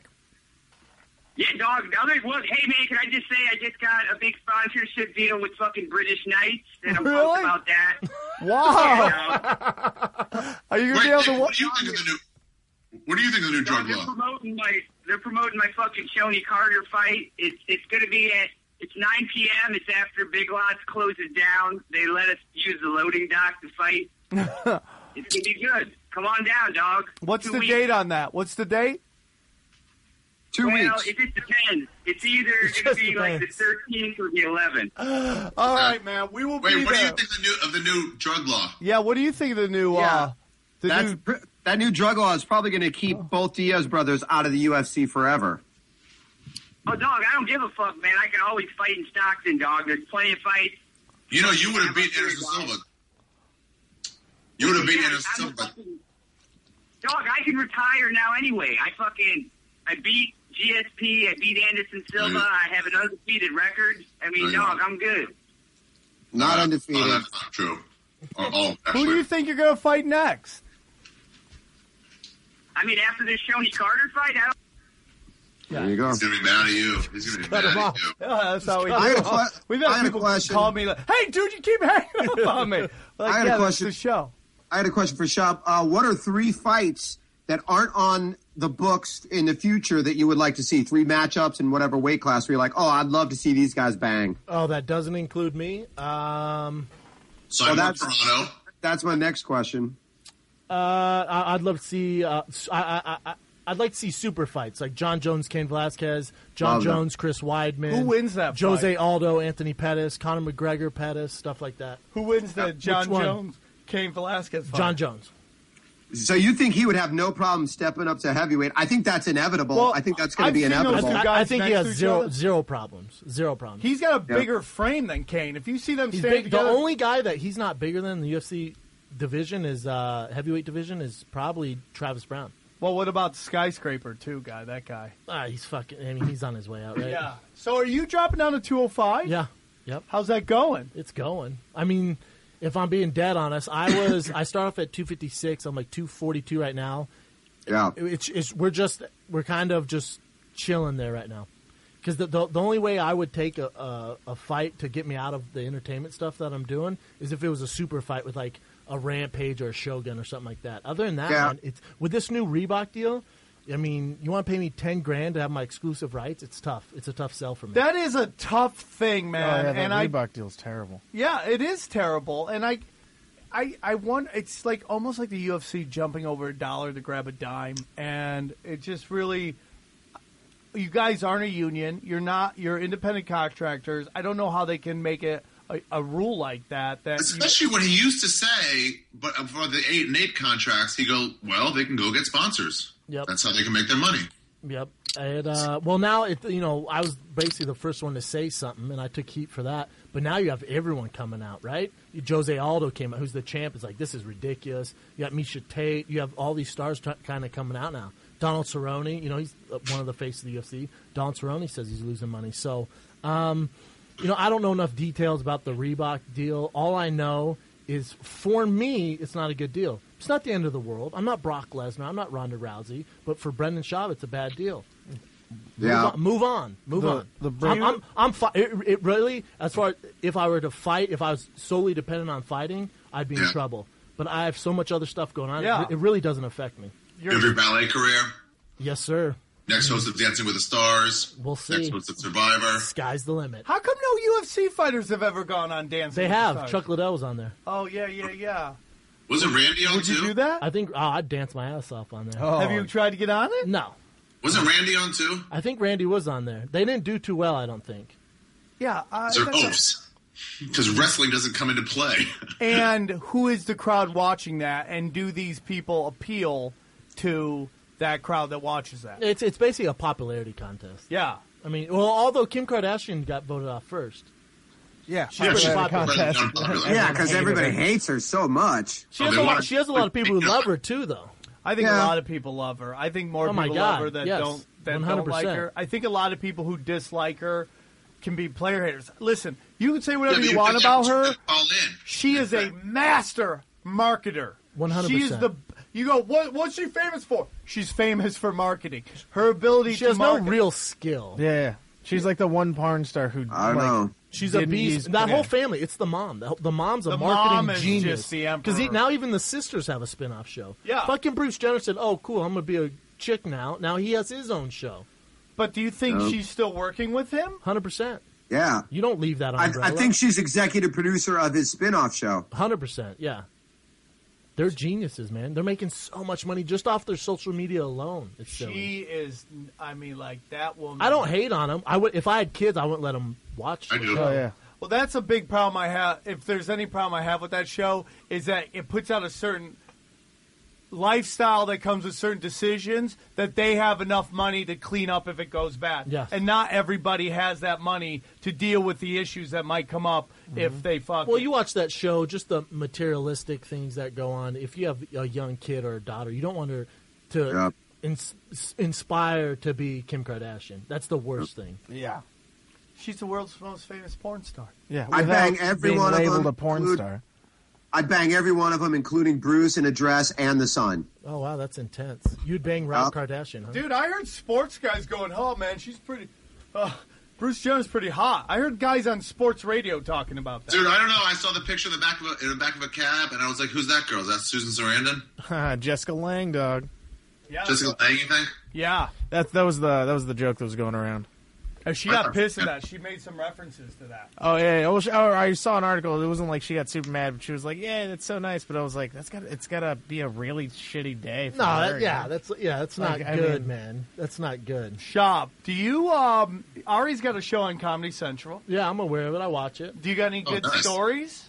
J: Yeah, dog. The other one. Hey, man, can I just say I just got a big sponsorship deal with fucking British Knights, and I'm
C: Really?
J: pumped about that.
C: Wow.
J: Yeah, dog.
C: Are you going to
H: Wait,
C: be able
H: Nick,
C: to...
H: what do you think of the new? What do you think of the new drug
J: Dog, they're
H: law?
J: promoting my they're promoting my fucking Shoney Carter fight. It's it's gonna be at it's nine p.m. It's after Big Lots closes down. They let us use the loading dock to fight. It's gonna be good. Come on down, dog.
C: What's
J: Two
C: the
J: weeks.
C: date on that? What's the date?
D: Two
J: Well,
D: weeks.
J: it just depends. It's either
I: It
J: gonna
I: just
J: be like the
I: depends.
J: thirteenth or the eleventh.
C: All right, man. We will
H: Wait,
C: be
H: what do
C: there.
H: you think the new, of the new drug law?
C: Yeah, what do you think of the new...
D: Yeah.
C: Uh, the
D: That's,
C: new...
D: pr- that new drug law is probably going to keep both Diaz brothers out of the U F C forever.
J: Oh, dog, I don't give a fuck, man. I can always fight in Stockton, dog. There's plenty of fights.
H: You know, you would have beat Anderson Silva. You would have beat
J: Yeah,
H: Anderson
J: I'm
H: Silva.
J: fucking- Dog, I can retire now anyway. I fucking I beat G S P. I beat Anderson Silva.
H: Yeah.
J: I have an undefeated record. I mean,
H: Yeah.
J: dog, I'm good.
D: Not
H: Uh,
D: undefeated.
H: Oh, that's not true. Oh, oh
C: Who
H: actually.
C: do you think you're going to fight next?
J: I mean, after this Shoney Carter fight, I don't.
D: There you go.
H: He's going to be mad at you. He's going to be
I: Cut
H: mad
I: him
H: at
I: off.
H: you.
C: Yeah, that's how we
D: I had
C: do
D: a que-
C: We've
D: I
C: had
D: had a
C: people
D: question.
C: call me like, hey, dude, you keep hanging up on me. Like,
D: I had a
C: yeah,
D: question.
C: that's the show.
D: I had a question for Shop. Uh, what are three fights that aren't on the books in the future that you would like to see? Three matchups in whatever weight class where you're like, oh, I'd love to see these guys bang.
I: Oh, that doesn't include me. Um,
H: Cyborg
D: that's-
H: Toronto.
D: That's my next question.
I: uh, I- I'd love to see. Uh, I, I, I, I'd like to see super fights like John Jones, Cain Velasquez, John
D: Love that.
I: Jones, Chris Weidman.
C: Who wins that
I: Jose
C: fight?
I: Aldo, Anthony Pettis, Conor McGregor, Pettis, stuff like that.
C: Who wins the John
I: one?
C: Jones, Cain Velasquez fight?
I: John Jones.
D: So you think he would have no problem stepping up to heavyweight? I think that's inevitable.
C: Well,
D: I think that's going to
C: I've
D: be
C: seen those
D: inevitable.
C: two
I: I,
C: guys
I: I think he
C: next
I: has
C: to each
I: zero
C: other?
I: zero problems. Zero problems.
C: He's got a
D: Yeah.
C: bigger frame than Kane. If you see them
I: He's
C: standing
I: big. The
C: together,
I: only guy that he's not bigger than in the U F C division is uh, heavyweight division is probably Travis Brown.
C: well, what about Skyscraper too, guy? That guy.
I: Ah, he's fucking. I mean, he's on his way out, right?
C: Yeah. So, are you dropping down to two oh five?
I: Yeah. Yep.
C: How's that going?
I: It's going. I mean, if I'm being dead honest, I was. I start off at two fifty-six. I'm like two forty-two right now.
D: Yeah.
I: It's, it's we're just we're kind of just chilling there right now. Because the, the the only way I would take a, a a fight to get me out of the entertainment stuff that I'm doing is if it was a super fight with like a Rampage or a Shogun or something like that. Other than that,
D: Yeah.
I: man, it's with this new Reebok deal. I mean, you want to pay me ten grand to have my exclusive rights? It's tough. It's a tough sell for me.
C: That is a tough thing, man.
F: oh, yeah, that
C: and I,
F: Reebok deal's terrible.
C: yeah, it is terrible. And I, I, I want. It's like almost like the U F C jumping over a dollar to grab a dime, and it just really. You guys aren't a union. You're not. You're independent contractors. I don't know how they can make it a, a rule like that. That
H: especially
C: you,
H: when he used to say, but for the eight and eight contracts, he go, well, they can go get sponsors.
I: Yep.
H: That's how they can make their money.
I: Yep. And, uh, well, now, it, you know, I was basically the first one to say something, and I took heat for that. But now you have everyone coming out, right? Jose Aldo came out, who's the champ. It's like, this is ridiculous. You got Misha Tate. You have all these stars t- kind of coming out now. Donald Cerrone, you know, he's one of the faces of the U F C. Donald Cerrone says he's losing money. So, um, you know, I don't know enough details about the Reebok deal. All I know is, for me, it's not a good deal. It's not the end of the world. I'm not Brock Lesnar. I'm not Ronda Rousey. But for Brendan Schaub, it's a bad deal.
D: Yeah.
I: Move on. Move
F: The-
I: on.
F: the
I: I'm, I'm, I'm fi- it, it really, as far as if I were to fight, if I was solely dependent on fighting, I'd be in
H: Yeah.
I: trouble. But I have so much other stuff going on.
C: Yeah.
I: It, it really doesn't affect me.
H: Every ballet career.
I: Yes, sir.
H: Next host of Dancing with the Stars.
I: We'll see.
H: Next host of Survivor.
I: Sky's the limit.
C: how come no U F C fighters have ever gone on Dancing?
I: They
C: with the
I: have.
C: Stars?
I: Chuck Liddell was on there.
C: Oh yeah, yeah, yeah.
H: Wasn't Randy on
C: Would
H: too?
C: you do that?
I: I think oh, I'd dance my ass off on there.
F: Oh.
C: Have you tried to get on it?
I: No.
H: Wasn't Randy on too?
I: I think Randy was on there. They didn't do too well, I don't think.
C: Yeah. Uh,
H: They're
C: that's a-
H: oafs. Because wrestling doesn't come into play.
C: and who is the crowd watching that? And do these people appeal to that crowd that watches that?
I: It's it's basically a popularity contest.
C: Yeah.
I: I mean, well, although Kim Kardashian got voted off first.
F: Yeah,
I: She's pretty popular.
F: contest.
H: Unpopular.
D: Yeah, because
F: hated
D: everybody
F: her.
D: hates her so much.
I: She
H: Oh,
I: has,
H: they
I: a lot,
H: want-
I: she has a lot of people who love her, too, though.
C: I think
D: Yeah.
C: a lot of people love her. I think more
I: Oh, my
C: people
I: God.
C: love her that
I: Yes.
C: don't that
I: one
C: don't
I: hundred percent.
C: like her. I think a lot of people who dislike her can be player haters. Listen, you can say whatever
H: Yeah,
C: you
H: but
C: want about her.
H: All in.
C: She is a master marketer.
I: one hundred
C: She is
I: percent.
C: the. You go. What? What's she famous for? She's famous for marketing. Her ability
I: She
C: to
I: has no
C: market.
I: real skill.
F: Yeah, yeah. She's like the one porn star who.
D: I don't
F: like,
D: know.
I: She's a
F: didn't
I: beast.
F: use-
I: That
F: yeah.
I: whole family, it's the mom. The, the mom's a
C: The
I: marketing
C: mom is
I: genius.
C: just the emperor.
I: Because now even the sisters have a spin-off show.
C: Yeah.
I: Fucking Bruce Jenner said, oh, cool, I'm going to be a chick now. Now he has his own show.
C: But do you think
D: No.
C: she's still working with him?
I: one hundred percent.
D: Yeah.
I: You don't leave that
D: I,
I: umbrella.
D: I think she's executive producer of his spin-off show.
I: one hundred percent, yeah. They're geniuses, man. They're making so much money just off their social media alone. It's silly.
C: She is. I mean, like that woman.
I: I don't hate on them. I would, if I had kids, I wouldn't let them watch
H: I
I: the
H: do.
I: show.
F: Oh yeah.
C: Well, that's a big problem I have. If there's any problem I have with that show, is that it puts out a certain lifestyle that comes with certain decisions that they have enough money to clean up if it goes bad.
I: Yes.
C: And not everybody has that money to deal with the issues that might come up if they fuck.
I: Well,
C: it.
I: you watch that show, just the materialistic things that go on. If you have a young kid or a daughter, you don't want her to
D: Yep.
I: ins- inspire to be Kim Kardashian. That's the worst thing.
F: Yeah.
C: She's the world's most famous porn star.
F: Yeah.
D: I
F: without
D: bang every
F: being
D: one of
F: labeled
D: them,
F: a porn
D: include-
F: star.
D: I'd bang every one of them, including Bruce in a dress and the son.
I: Oh, wow, that's intense. You'd bang Rob
D: Uh,
I: Kardashian, huh?
C: Dude, I heard sports guys going, "Oh man, she's pretty." Uh, Bruce Jenner's pretty hot. I heard guys on sports radio talking about that.
H: Dude, I don't know. I saw the picture in the back of a, in the back of a cab, and I was like, "Who's that girl? Is that Susan Sarandon?
F: Jessica Lange, dog.
C: Yeah,
H: Jessica Lange, you think?"
C: yeah.
F: That that was the that was the joke that was going around.
C: And she got pissed at that. She made some references to that.
F: Oh yeah, yeah. Well, she, oh, I saw an article. It wasn't like she got super mad, but she was like, "Yeah, that's so nice." But I was like, "That's got it's got to be a really shitty day." For
I: No,
F: her,
I: that, yeah,
F: you know?
I: that's yeah, that's
F: Like,
I: not
F: I
I: good,
F: mean-
I: man. That's not good.
C: Shop, do you? Um, Ari's got a show on Comedy Central.
I: Yeah, I'm aware of it. I watch it.
C: Do you got any
H: Oh,
C: good
H: nice.
C: stories?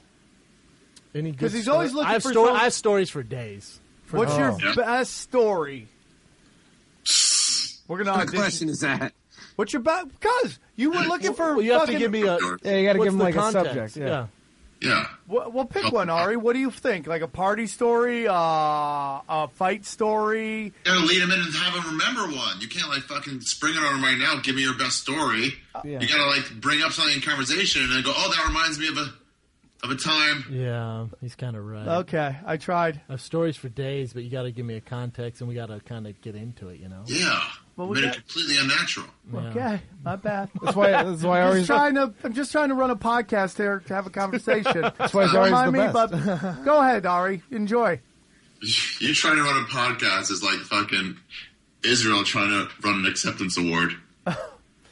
I: Any good
C: 'Cause he's
I: sto-
C: always looking
I: I have
C: for
I: sto-
C: some-
I: I have stories for days. For
C: What's
I: days.
C: your
F: Oh.
H: Yeah.
C: best story? We're gonna
D: What
C: audition.
D: question is that?
C: What's your best? Because you were looking for.
I: Well, you have
C: fucking,
I: to give me a.
F: Yeah, you got to
I: what's
F: give him
I: the
F: like
I: context?
F: a subject. Yeah.
H: Yeah.
C: Well, well, pick one, Ari. What do you think? Like a party story, uh, a fight story?
H: You gotta lead him in and have him remember one. You can't like fucking spring it on him right now. Give me your best story.
F: Yeah.
H: You gotta like bring up something in conversation and then go, "Oh, that reminds me of a of a time."
I: Yeah, he's kind of right.
C: Okay, I tried.
I: I have stories for days, but you got to give me a context, and we got to kind of get into it, you know.
H: Yeah.
C: Well, we
H: Made
C: got-
H: it completely unnatural.
I: Yeah.
C: Okay, my bad.
F: That's why. That's why
C: I'm
F: Ari's.
C: just trying to. I'm just trying to run a podcast here to have a conversation. That's
F: why
C: Don't
F: Ari's
C: mind
F: the
C: me,
F: best.
C: but go ahead, Ari. Enjoy.
H: You trying to run a podcast is like fucking Israel trying to run an acceptance award.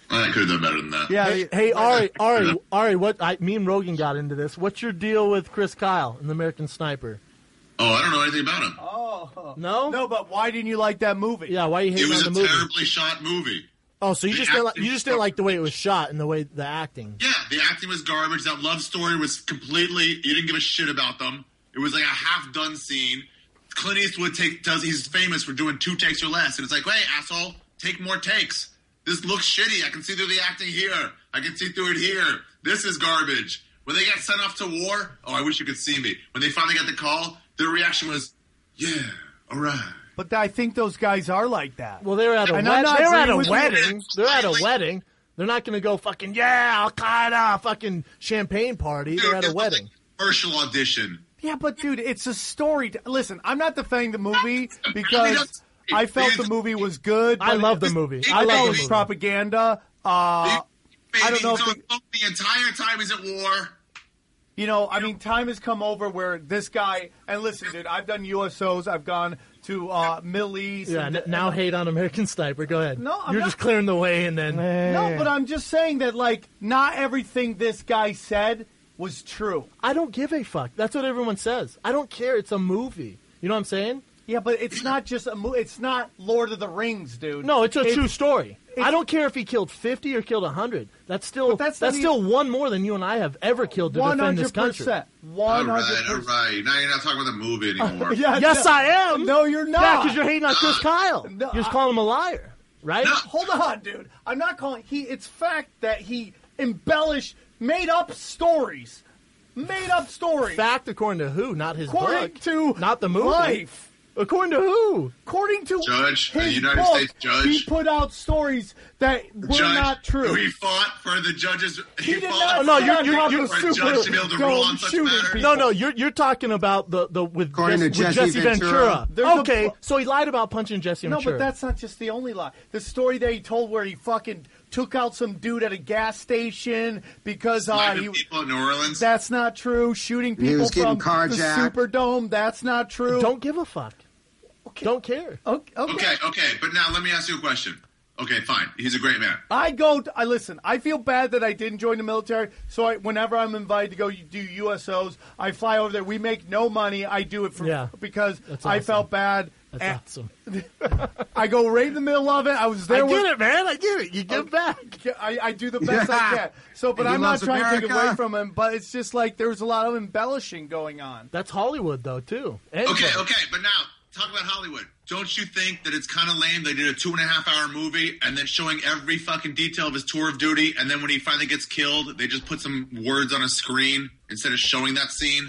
H: I could have done better than that.
C: Yeah.
I: Hey, hey Ari, Ari, Ari, what? I, me and Rogan got into this. What's your deal with Chris Kyle in The American Sniper?
H: Oh, I don't know anything about him.
C: Oh.
I: No?
C: No, but why didn't you like that movie?
I: Yeah, why are you hating
H: It was
I: on
H: a
I: the movie?
H: terribly shot movie.
I: Oh, so you
H: The
I: just didn't like,
H: acting
I: you just didn't like the way it was shot and the way the acting.
H: Yeah, the acting was garbage. That love story was completely. You didn't give a shit about them. It was like a half-done scene. Clint Eastwood take, does. He's famous for doing two takes or less, and it's like, hey, asshole, take more takes. This looks shitty. I can see through the acting here. I can see through it here. This is garbage. When they got sent off to war, oh, I wish you could see me. When they finally got the call, their reaction was, yeah, all right.
C: But I think those guys are like that.
I: Well, they were at a,
C: And
I: wed-
C: I'm not
I: they were at
C: agreeing
I: a
C: with you.
I: wedding. They're at a wedding. They're not going to go fucking, yeah, Al-Qaeda, fucking champagne party. They're
H: Dude,
I: at a
H: it was
I: wedding.
H: like a commercial audition.
C: Yeah, but dude, it's a story. To, listen, I'm not defending the movie because I felt the movie was good.
I: I
C: but
I: love the
C: this-
I: movie.
C: I,
I: I love
C: thought
I: the
C: it was
I: movie.
C: propaganda. Uh,
H: Baby,
C: I don't know
H: he's
C: if
H: on
C: they-
H: phone the entire time he's at war.
C: You know, I mean, time has come over where this guy. And listen, dude, I've done U S Os. I've gone to uh, Middle East.
I: Yeah,
C: and,
I: n- now
C: and,
I: hate on American Sniper. Go ahead.
C: No, I'm
I: You're
C: not-
I: just clearing the way and then.
C: No, but I'm just saying that, like, not everything this guy said was true.
I: I don't give a fuck. That's what everyone says. I don't care. It's a movie. You know what I'm saying?
C: Yeah, but it's not just a movie. It's not Lord of the Rings, dude.
I: No, it's a
C: It's-
I: true story.
C: it's-
I: I don't care if he killed fifty or killed one hundred. That's still
C: But that's
I: that's,
C: not
I: still one more than you and I have ever killed to
C: One
I: defend this
C: hundred
I: country.
C: percent.
H: All
C: One
H: right,
C: hundred
H: all
C: percent.
H: right. Now you're not talking about the movie anymore.
C: Yeah,
I: Yes,
C: no,
I: I am.
C: No, you're not.
I: Yeah, because you're hating on Chris Kyle.
C: No,
I: you're just
C: I-
I: calling him a liar, right?
H: No.
C: Hold on, dude. I'm not calling. He. It's fact that he embellished, made up stories, made up stories.
I: Fact according to who? Not his
C: According
I: book.
C: to
I: not the movie.
C: life.
I: According to who?
C: According to
H: Judge, the
C: his
H: United
C: book,
H: States judge.
C: he put out stories that were
H: Judge,
C: not true.
H: Who he fought for the judges. He,
C: He did
H: fought
C: not
I: Oh, no,
C: sit
I: you're-
C: on
I: you're-
C: top
I: you're-
C: of
H: for a
C: the
H: judge to be able to
C: Superdome
H: rule on such
C: shooting
H: matters.
C: people.
I: No, no, you're you're talking about the the with,
D: According
I: Jess-
D: to
I: with
D: Jesse
I: Jesse Ventura.
D: Ventura.
C: There's a
I: Okay,
C: bu-
I: so he lied about punching Jesse
C: No,
I: Ventura.
C: but that's not just the only lie. The story that he told where he fucking took out some dude at a gas station because uh,
H: Sniping
C: he.
H: people in New Orleans.
C: That's not true. Shooting
D: He
C: people
D: was getting
C: from the
D: carjacked.
C: Superdome. That's not true.
I: Don't give a fuck. Don't care.
C: Okay, okay.
H: Okay, okay, but now let me ask you a question. Okay, fine. He's a great man.
C: I go. To, I listen. I feel bad that I didn't join the military. So I, whenever I'm invited to go do U S Os, I fly over there. We make no money. I do it for
I: Yeah.
C: because
I: That's
C: I
I: awesome.
C: felt bad.
I: That's
C: and
I: awesome.
C: I go right in the middle of it. I was
I: I
C: there.
I: get
C: with,
I: it, man. I get it. You give back.
C: I, I do the best I
D: Yeah.
C: can. So, but
D: And he
C: I'm not
D: loves
C: trying to take
D: America.
C: away from him. But it's just like there was a lot of embellishing going on.
I: That's Hollywood, though, too. And
H: Okay,
I: so-
H: okay, but now talk about Hollywood. Don't you think that it's kind of lame? They did a two and a half hour movie and then showing every fucking detail of his tour of duty, and then when he finally gets killed, they just put some words on a screen instead of showing that scene.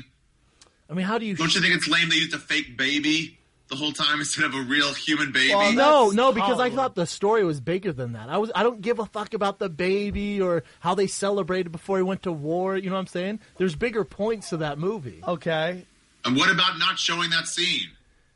I: I mean, how do you?
H: Don't you think it's lame they used a fake baby the whole time instead of a real human baby?
C: Well,
I: No,
C: That's
I: no, because I
C: Hollywood.
I: thought the story was bigger than that. I was, I don't give a fuck about the baby or how they celebrated before he went to war. You know what I'm saying? There's bigger points to that movie.
C: Okay.
H: And what about not showing that scene?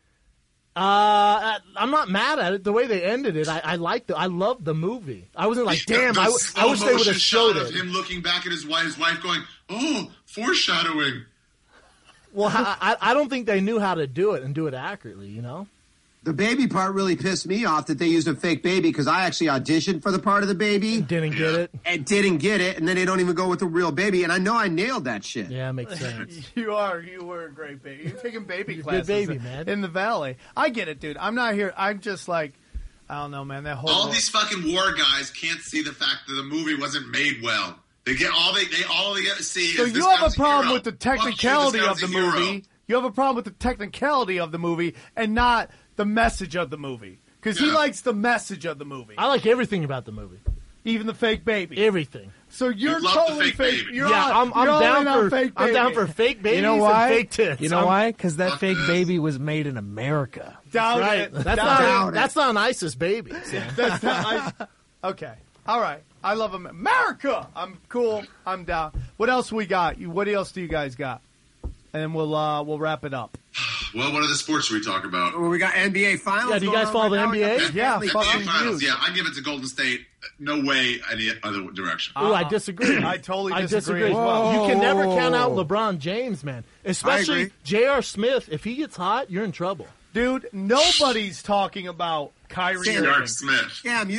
I: Uh, I'm not mad at it. The way they ended it, I, I liked it. I loved the movie. I wasn't like, damn,
H: The
I: I, w- I wish they would
H: slow-motion
I: have showed
H: shot of
I: it.
H: him looking back at his wife, his wife going, "Oh, foreshadowing."
I: Well, I, I I don't think they knew how to do it and do it accurately. You know?
D: The baby part really pissed me off that they used a fake baby because I actually auditioned for the part of the baby
I: Didn't get it.
D: and didn't get it, and then they don't even go with the real baby. And I know I nailed that shit.
I: Yeah, it makes sense.
C: You are. You were a great baby. You're taking baby
I: You're a
C: classes
I: good baby, man.
C: in the valley. I get it, dude. I'm not here. I'm just like, I don't know, man. That whole
H: All these fucking war guys can't see the fact that the movie wasn't made well. They get all they they all they get to see.
C: So
H: is this
C: you have
H: guy's
C: a problem
H: hero.
C: with the
H: Fuck you, this
C: technicality
H: guy's
C: of the
H: a hero.
C: movie. You have a problem with the technicality of the movie and not the message of the movie. Because he
H: Yeah.
C: likes the message of the movie,
I: I like everything about the movie.
C: even the fake baby.
I: Everything.
C: So you're
H: You love the
C: totally
H: fake
C: fake.
H: baby.
C: You're
I: yeah,
C: on,
I: I'm, I'm
C: you're all
I: down
C: in on
I: for
C: fake
I: I'm down
C: baby.
I: for fake babies
K: You know why?
I: and fake tits.
K: You know
I: I'm
K: why? Because that
H: Fuck
K: fake
H: this.
K: baby was made in America.
C: Doubt
I: Right.
C: it.
I: That's
C: Doubt
I: not
C: it.
I: that's not an ISIS baby. Sam.
C: That's not, I, okay. All right. I love Am- America. I'm cool. I'm down. What else we got? You. What else do you guys got? And we'll uh, we'll wrap it up.
H: Well, what other sports should we talk about?
D: Well, we got N B A finals.
I: Yeah, do you
D: going
I: guys
D: on
I: follow
D: right
I: the
D: now.
I: N B A?
D: We got
C: Yeah,
D: N B A
C: fucking
H: N B A finals,
C: you.
H: yeah, I give it to Golden State. No way any other direction.
I: Ooh, I disagree.
C: I totally
I: I
C: disagree
I: disagree.
C: as well.
I: You can never count out LeBron James, man. Especially
D: agree.
I: J R. Smith. If he gets hot, you're in trouble.
C: Dude, nobody's talking about Kyrie
H: J R.
C: Irving.
H: Smith.
D: Damn, you think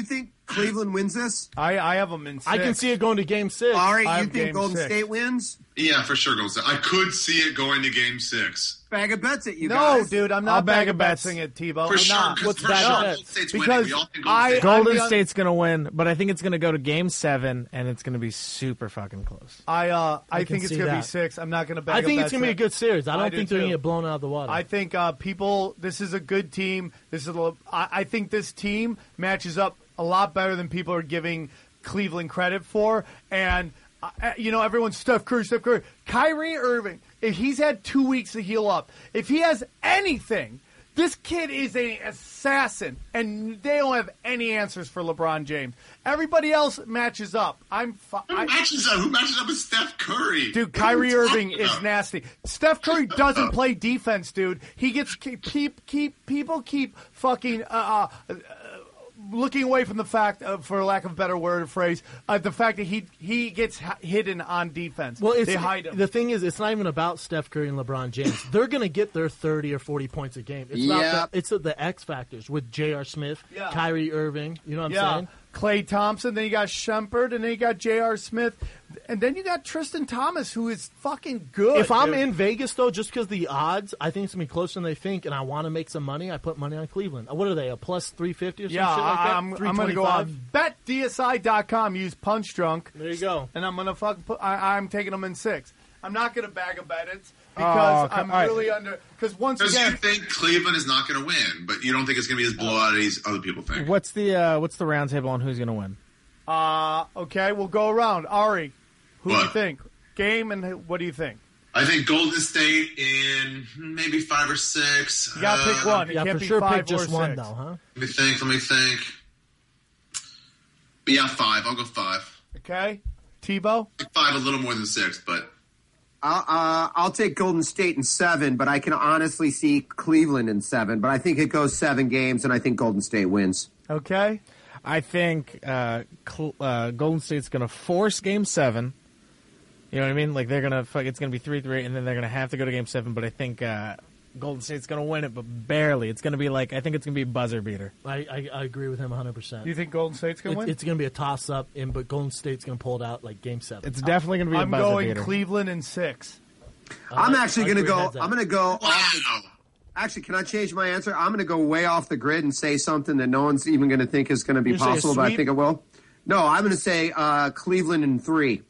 D: Cleveland wins this?
C: I, I have them in six.
I: I can see it going to game six.
D: Ari,
C: I
D: you
C: have
D: think
C: game
D: Golden
C: six.
D: State wins?
H: Yeah, for sure. Goes. I could see it going to game six.
D: Bag of bets it, you
C: no,
D: guys.
C: dude, I'm
F: I'll
C: not
F: bag
C: bag
F: of bets.
C: betting it, Tebow.
H: For
C: I'm
H: sure.
C: not.
H: What's
I: What's
H: bag
I: bag
H: of
I: of
H: Golden State's
C: Because
H: winning. We all think Golden
C: I-
H: State.
F: Golden
C: I'm the-
F: State's going to win, but I think it's going to go to game seven, and it's going to be super fucking close.
C: I uh, I,
I: I can
C: think it's
I: see
C: going to be
I: that.
C: six. I'm not going to bag
I: I think
C: a
I: it's
C: bet
I: going to be a
C: it.
I: good series. I don't
C: I do
I: think they're going
C: too.
I: to get blown out of the water.
C: I think uh, people. This is a good team. This is. A, little- I, I think this team matches up a lot better than people are giving Cleveland credit for. And uh, you know, everyone's Steph Curry, Steph Curry, Kyrie Irving. If he's had two weeks to heal up, if he has anything, this kid is an assassin, and they don't have any answers for LeBron James. Everybody else matches up. I'm. Fi-
H: Who
C: I,
H: matches up? Who matches up with Steph Curry?
C: Dude,
H: What are we
C: Kyrie Irving
H: talking
C: is
H: about?
C: nasty. Steph Curry doesn't play defense, dude. He gets keep keep, keep people keep fucking uh, uh, looking away from the fact, uh, for lack of a better word or phrase, uh, the fact that he he gets h- hidden on defense.
I: Well, it's,
C: they hide him.
I: the thing is, it's not even about Steph Curry and LeBron James. They're going to get their thirty or forty points a game. It's about
D: Yep.
I: the, it's the X factors with J R. Smith,
C: Yeah.
I: Kyrie Irving. You know what I'm
C: yeah,
I: saying?
C: Klay Thompson. Then you got Shumpert, and then you got J R. Smith, and then you got Tristan Thomas, who is fucking good.
I: If I'm
C: dude.
I: in Vegas, though, just because the odds, I think it's going to be closer than they think, and I want to make some money, I put money on Cleveland. What are they, a plus three fifty or some
C: yeah,
I: shit like that?
C: I, I'm, I'm going to go on bet D S I dot com, use Punch Drunk.
I: There you go.
C: And I'm gonna fucking put. I, I'm taking them in six. I'm not gonna bag a bet it because
F: Oh, okay.
C: I'm
F: All right.
C: really under. Because once
H: Because you
C: again,
H: think Cleveland is not going to win, but you don't think it's going to be as blowout as other people think.
F: What's the uh, what's the roundtable on who's going to win?
C: uh, okay, we'll go around. Ari, who do you
H: What?
C: think? Game and who- what do you think?
H: I think Golden State in maybe five or six.
C: You gotta pick
H: Uh,
C: one. It
I: Yeah,
C: can't
I: for
C: be
I: sure
C: five
I: pick just
C: or
I: one,
C: six.
I: though, huh?
H: Let me think. Let me think. But yeah, five. I'll go five.
C: Okay, Tebow.
H: Five, a little more than six, but
D: I'll, uh, I'll take Golden State in seven, but I can honestly see Cleveland in seven. But I think it goes seven games, and I think Golden State wins.
C: Okay,
F: I think uh, Cl- uh, Golden State's going to force Game Seven. You know what I mean? Like they're gonna fuck. It's gonna be three three, and then they're gonna have to go to Game Seven. But I think uh, Golden State's gonna win it, but barely. It's gonna be like I think it's gonna be a buzzer beater.
I: I, I, I agree with him one hundred percent.
C: you think Golden State's gonna
I: It,
C: win?
I: it's going to be a toss-up, and but Golden State's going to pull it out like Game Seven.
F: It's definitely gonna be a
C: I'm
F: buzzer
C: going
F: beater.
C: Cleveland in six.
D: I'm
I: like-
D: actually
I: I
D: going to
I: agree
D: go.
I: heads up.
D: I'm going to go.
H: wow.
D: Actually, can I change my answer? I'm going to go way off the grid and say something that no one's even going to think is going to be
I: You're saying a
D: possible, but I
I: sweep?
D: think it will. No, I'm going to say uh, Cleveland in three.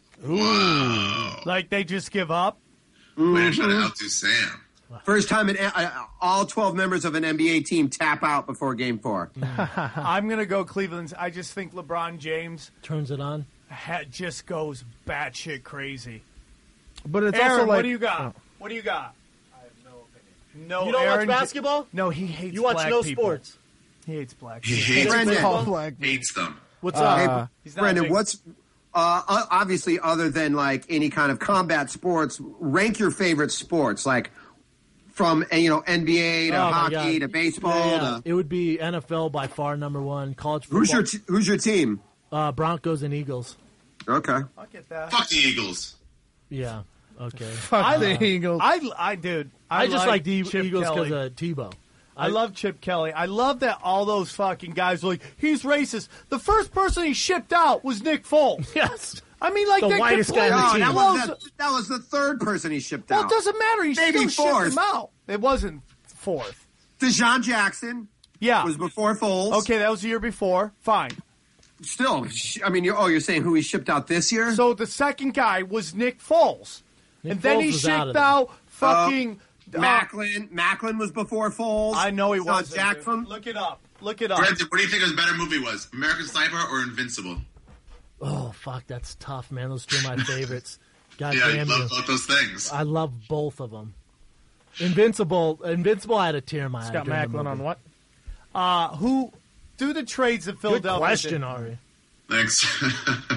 C: Like they just give up.
H: Way to try
C: Mm-hmm.
H: to outdo Sam.
D: First time an, uh, all twelve members of an N B A team tap out before Game Four.
C: I'm gonna go Cleveland. I just think LeBron James
I: Turns it on.
C: ha- just goes batshit crazy.
F: But it's
C: Aaron,
F: also like
C: what do you got?
F: oh.
C: What do you got? I have no opinion. No,
I: You don't
C: Aaron,
I: watch basketball?
C: No, he hates.
I: You watch
C: black
I: no
C: people.
I: sports.
C: He hates black.
H: He
C: people.
H: hates
D: Brendan.
F: All black.
H: Hates them.
I: What's
F: Uh,
I: up?
D: Hey,
C: He's not
D: Brendan,
C: big.
D: what's uh, o- obviously other than like any kind of combat sports, rank your favorite sports, like from uh, you know N B A to
I: Oh, my
D: hockey
I: God.
D: to baseball.
I: Yeah, yeah.
D: To,
I: It would be N F L by far number one. College football.
D: who's your t- Who's your team?
I: uh, Broncos and Eagles?
D: Okay.
C: I'll get that.
H: Fuck the Eagles.
I: Yeah. Okay.
F: Fuck
C: I,
F: the Eagles.
C: I, I, dude. I,
I: I, just like the
C: Chip
I: Eagles
C: Kelly.
I: because of Tebow.
C: I love Chip Kelly. I love that all those fucking guys are like, he's racist. The first person he shipped out was Nick Foles.
I: Yes.
C: I mean, like,
I: The
C: that
I: whitest guy
C: completely
I: on the
D: No,
I: team.
D: that
C: blows-
D: was, the, that was the third person he shipped
C: Well,
D: out.
C: it doesn't matter. He
D: Maybe
C: still
D: fourth.
C: shipped him out. It wasn't fourth.
D: DeJean Jackson
C: Yeah.
D: was before Foles.
C: Okay, that was the year before. Fine.
D: Still, sh- I mean, you're, oh, you're saying who he shipped out this year?
C: So the second guy was Nick Foles.
I: Nick
C: and then
I: Foles
C: he
I: was out of
C: shipped
I: there.
C: out fucking... uh,
D: Macklin. Macklin was before Foles.
C: I know he
D: It's not
C: was.
D: Jack from.
C: Look it up. Look it up.
H: Brendan, what do you think his better movie was? American Sniper or Invincible?
I: Oh, fuck. That's tough, man. Those two are my favorites. God
H: Yeah, you
I: damn
H: love
I: you.
H: both those things.
I: I love both of them. Invincible. Invincible, I had a tear in my eye.
F: Scott
I: during the
F: Macklin on
I: movie.
F: what?
C: Uh, who... Do the trades of
I: Good
C: Philadelphia.
I: question, Ari.
H: Thanks.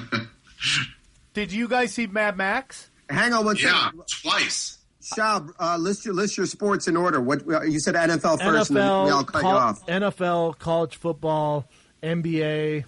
C: Did you guys see Mad Max?
D: Hang on one
H: yeah,
D: second.
H: twice.
D: Shab, uh, list your list your sports in order. What you said N F L first, and then we all
I: N F L,
D: cut
I: col-
D: you off.
I: N F L, college football, N B A.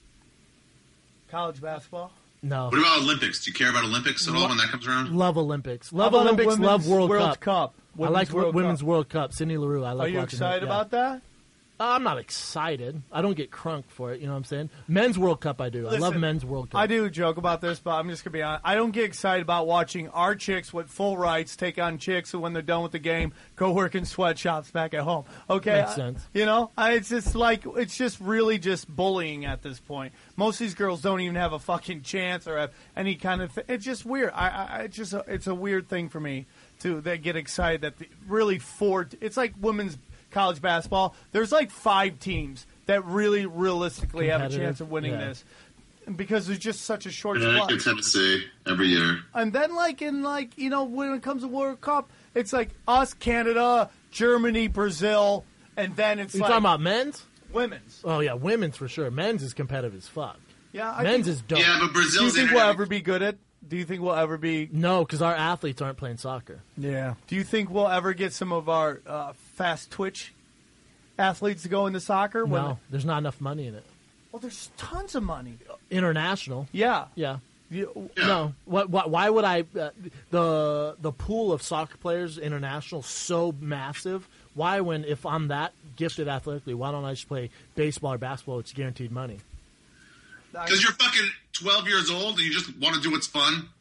C: College basketball?
I: No.
H: What about Olympics? Do you care about Olympics at all when that comes around?
I: Love Olympics.
C: How
I: Love
C: about a
I: Olympics.
C: women's
I: Love World,
C: World
I: Cup.
C: Cup?
I: I like
C: Women's World
I: Women's
C: Cup.
I: World Cup. Cindy LaRue. I like
C: Are you
I: watching
C: excited
I: her. Yeah.
C: about that?
I: Uh, I'm not excited. I don't get crunk for it. You know what I'm saying? Men's World Cup, I do.
C: Listen,
I: I love Men's World Cup.
C: I do joke about this, but I'm just going to be honest. I don't get excited about watching our chicks with full rights take on chicks who, when they're done with the game, go work in sweatshops back at home. Okay?
I: Makes sense.
C: I, you know, I, it's just like, it's just really just bullying at this point. Most of these girls don't even have a fucking chance or have any kind of thing. It's just weird. I, I it's just a, it's a weird thing for me to they get excited that the, really four. It's like women's college basketball. There's like five teams that really realistically have a chance of winning
I: yeah.
C: this because there's just such a short
H: Yeah,
C: spot.
H: it's Tennessee every year.
C: And then like in like you know when it comes to World Cup, it's like us, Canada, Germany, Brazil, and then it's
I: you
C: like
I: talking about men's?
C: Women's.
I: Oh yeah, women's for sure. Men's is competitive as fuck.
C: Yeah, I
I: men's
C: think,
I: is dope.
H: Yeah, but Brazil's
C: Do you think
H: in
C: we'll
H: it.
C: ever be good at? Do you think we'll ever be?
I: No, because our athletes aren't playing soccer.
C: Yeah. Do you think we'll ever get some of our uh, fast twitch athletes to go into soccer? When
I: No, there's not enough money in it.
C: Well, there's tons of money.
I: International.
C: Yeah.
I: Yeah.
C: You,
I: No. What, what? Why would I? Uh, the the pool of soccer players international so massive. Why, when if I'm that gifted athletically, why don't I just play baseball or basketball? It's guaranteed money.
H: Because you're fucking twelve years old and you just want to do what's fun.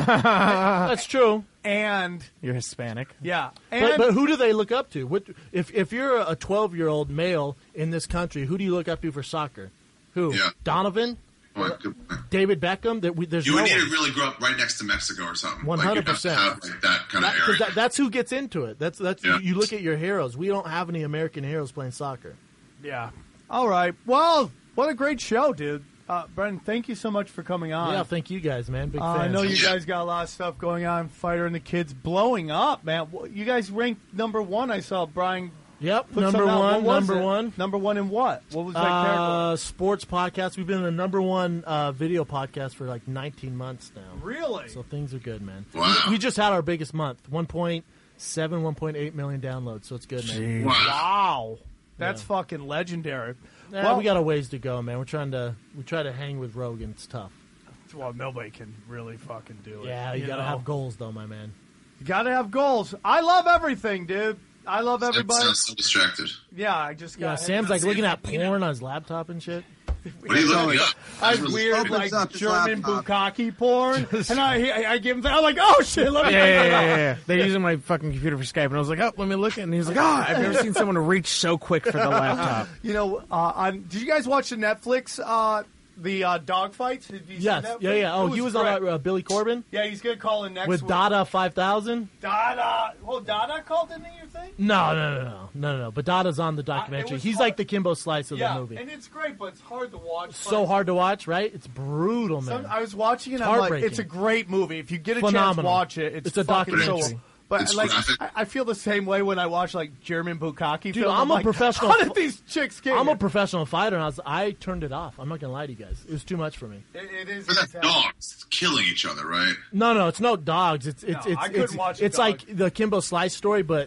I: That's true.
C: And
F: you're Hispanic.
C: Yeah.
I: But,
C: And
I: but who do they look up to? What if if you're a twelve-year-old male in this country? Who do you look up to for soccer? Who?
H: Yeah.
I: Donovan?
H: Oh, good point.
I: David Beckham? That we, there's
H: You
I: no
H: would need
I: one.
H: to really grow up right next to Mexico or something.
I: One hundred percent.
H: Like you have to have like that kind of
I: That- 'cause
H: area.
I: that- that's who gets into it. That's that's
H: Yeah.
I: you look at your heroes. We don't have any American heroes playing soccer.
C: Yeah. All right. Well, what a great show, dude. Uh, Brendan, thank you so much for coming on.
I: Yeah, thank you guys, man. Big
C: Uh,
I: fans.
C: I know you guys got a lot of stuff going on. Fighter and the Kids blowing up, man. You guys ranked number one. I saw Brian.
I: Yep,
C: put
I: number
C: something out.
I: one,
C: What was
I: number
C: it?
I: one.
C: Number one in what? What was that
I: Uh,
C: category?
I: sports podcast. We've been in the number one uh, video podcast for like nineteen months now.
C: Really?
I: So things are good, man.
H: Wow.
I: We, we just had our biggest month. one point seven, one point eight million downloads. So it's good, man.
H: Wow.
C: Wow. That's
I: Yeah.
C: fucking legendary.
I: Yeah,
C: well,
I: we got a ways to go, man. We're trying to we try to hang with Rogan. It's tough.
C: well, nobody can really fucking do it.
I: Yeah, you, got to
C: know?
I: have goals, though, my man.
C: You got to have goals. I love everything, dude. I love
H: It
C: everybody.
H: sounds so distracted.
C: Yeah, I just got.
I: Yeah, Sam's like looking at porn on his laptop and shit.
H: What are you looking up?
C: I
H: was
C: weird
D: opens
C: like
D: up his
C: German
D: laptop.
C: bukkake porn, and I, I I give him. I'm like, oh shit! Let me
F: Yeah, yeah, yeah, yeah, yeah. They're using my fucking computer for Skype, and I was like, oh, let me look at it. And he's like, oh, I've never seen someone reach so quick for the laptop.
C: You know, uh, on, did you guys watch the Netflix uh, the uh, dog fights? Did you see
I: Yes,
C: that?
I: yeah, yeah. Oh,
C: It
I: he was
C: great.
I: on uh, Billy Corbin
C: Yeah, he's gonna call in next
I: with
C: week.
I: Dada five thousand.
C: Dada. Well, Dada called in your thing.
I: No, no, no, no, no, no. But Dada's on the documentary.
C: was
I: He's
C: hard.
I: like the Kimbo Slice of
C: Yeah,
I: the movie.
C: and it's great, but it's hard to watch.
I: So
C: but
I: hard to watch, right? It's brutal, man.
C: Some, I was watching it.
I: It's
C: I'm like,
I: heartbreaking.
C: it's a great movie. If you get a chance,
I: Phenomenal.
C: watch it. It's,
I: It's a
C: fucking so-
I: documentary.
C: But
H: It's
C: like,
H: graphic.
C: I, I feel the same way when I watch like German bukkake
I: Dude,
C: films.
I: I'm a
C: like,
I: professional-
C: How did these chicks get?
I: I'm
C: here?
I: a professional fighter, and I, was, I turned it off. I'm not gonna lie to you guys. It was too much for me.
C: It, it is.
H: But that's
C: intense.
H: dogs killing each other, right?
I: No, no, it's no dogs. It's it's
C: No,
I: it's
C: I couldn't
I: it's,
C: watch a
I: it's
C: dog.
I: like the Kimbo Slice story, but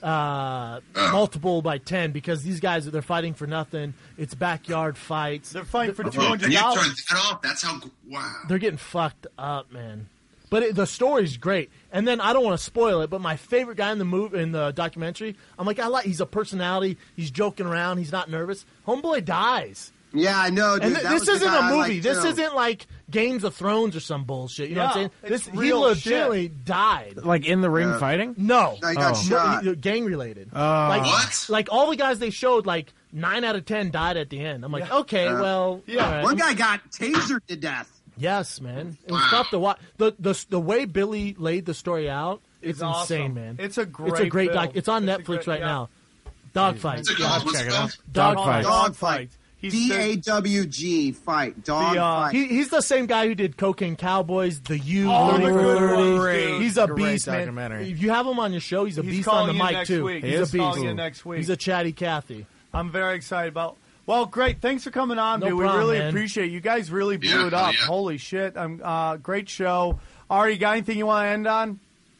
I: uh,
H: Oh.
I: multiple by ten because these guys they're fighting for nothing. It's backyard fights.
C: They're fighting for
H: Oh,
C: two
H: and
C: hundred
H: you turned
C: dollars.
H: that off? That's how. Wow.
I: They're getting fucked up, man. But it, the story's great. And then I don't want to spoil it, but my favorite guy in the movie in the documentary, I'm like, I like. He's a personality. He's joking around. He's not nervous. Homeboy dies.
D: Yeah, I know, dude.
I: And th-
D: That
I: this
D: was the
I: isn't
D: guy
I: a
D: I
I: movie.
D: liked,
I: this
D: too.
I: isn't like Games of Thrones or some bullshit. You know what I'm
C: Yeah,
I: saying?
C: it's
I: This he
C: real
I: legitimately died.
F: Like in the ring
D: Yeah.
F: fighting?
I: No,
D: No, he got
F: Oh.
D: shot.
I: gang related.
F: Oh.
I: like,
H: What?
I: Like all the guys they showed, like nine out of ten died at the end. I'm like, okay,
D: Uh,
I: well,
C: yeah.
I: all right.
D: One guy got tasered to death.
I: Yes, man. It was
H: Wow.
I: tough to watch. The, the the way Billy laid the story out, it's,
C: It's awesome.
I: insane, man.
C: It's a great
I: It's a great
C: film.
I: doc. It's on
C: It's a
I: Netflix
C: great-
I: right
C: yeah.
I: now. Dogfight.
H: What's it called? What's
F: check
H: it
F: it
H: called?
F: out. Dogfight.
D: Dogfight.
C: He's
D: D
C: the-
D: A W G fight. Dog
C: The, uh,
D: fight.
I: He, he's the same guy who did Cocaine Cowboys, The U,
C: Oh,
I: thirty
C: the
I: for
C: good
I: thirty.
C: ones, dude.
I: He's a
F: Great
I: beast, man.
F: documentary.
I: If you have him on your show, he's a
C: He's
I: beast on
C: calling
I: the
C: you
I: mic
C: next
I: too.
C: week.
I: He's
C: He's
I: a beast.
C: calling you next week.
I: He's a chatty Cathy.
C: I'm very excited about. Well, great. Thanks for coming on,
I: No
C: dude. we
I: problem,
C: really
I: man.
C: appreciate it. You guys really blew
H: Yeah,
C: it up.
H: yeah.
C: Holy shit. I'm uh, great show. Ari, you got anything you want to end on?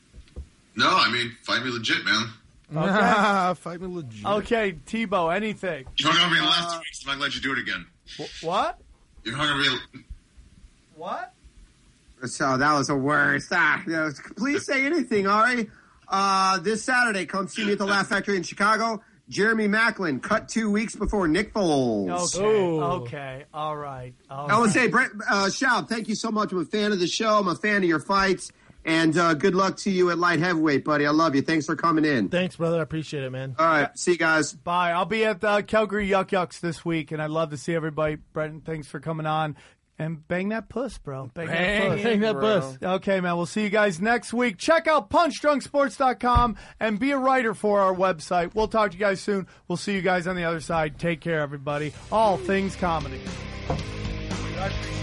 H: No, I mean, fight me legit, man.
C: Okay.
F: Fight me legit.
C: Okay, Tebow, anything.
H: You hung over me the last two weeks. I'm not glad you do it again.
C: Wh- what?
H: You hung over me.
C: What?
D: So that was the worst. Ah, you know, please say anything, Ari. Uh, this Saturday, come see me at the Laugh Factory in Chicago. Jeremy Macklin, cut two weeks before Nick Foles.
C: Okay, okay, all right. All
D: I would
C: right.
D: say, Brett, uh, Schaub, thank you so much. I'm a fan of the show. I'm a fan of your fights. And uh, good luck to you at light heavyweight, buddy. I love you. Thanks for coming in.
I: Thanks, brother. I appreciate it, man.
D: All right. See you guys.
C: Bye. I'll be at the Calgary Yuck Yucks this week, and I'd love to see everybody. Brenton, thanks for coming on. And bang that puss, bro. Bang,
F: Bang
C: that puss.
F: it,
I: Bang that
F: bro.
I: puss.
C: Okay, man. We'll see you guys next week. Check out punch drunk sports dot com and be a writer for our website. We'll talk to you guys soon. We'll see you guys on the other side. Take care, everybody. All things comedy.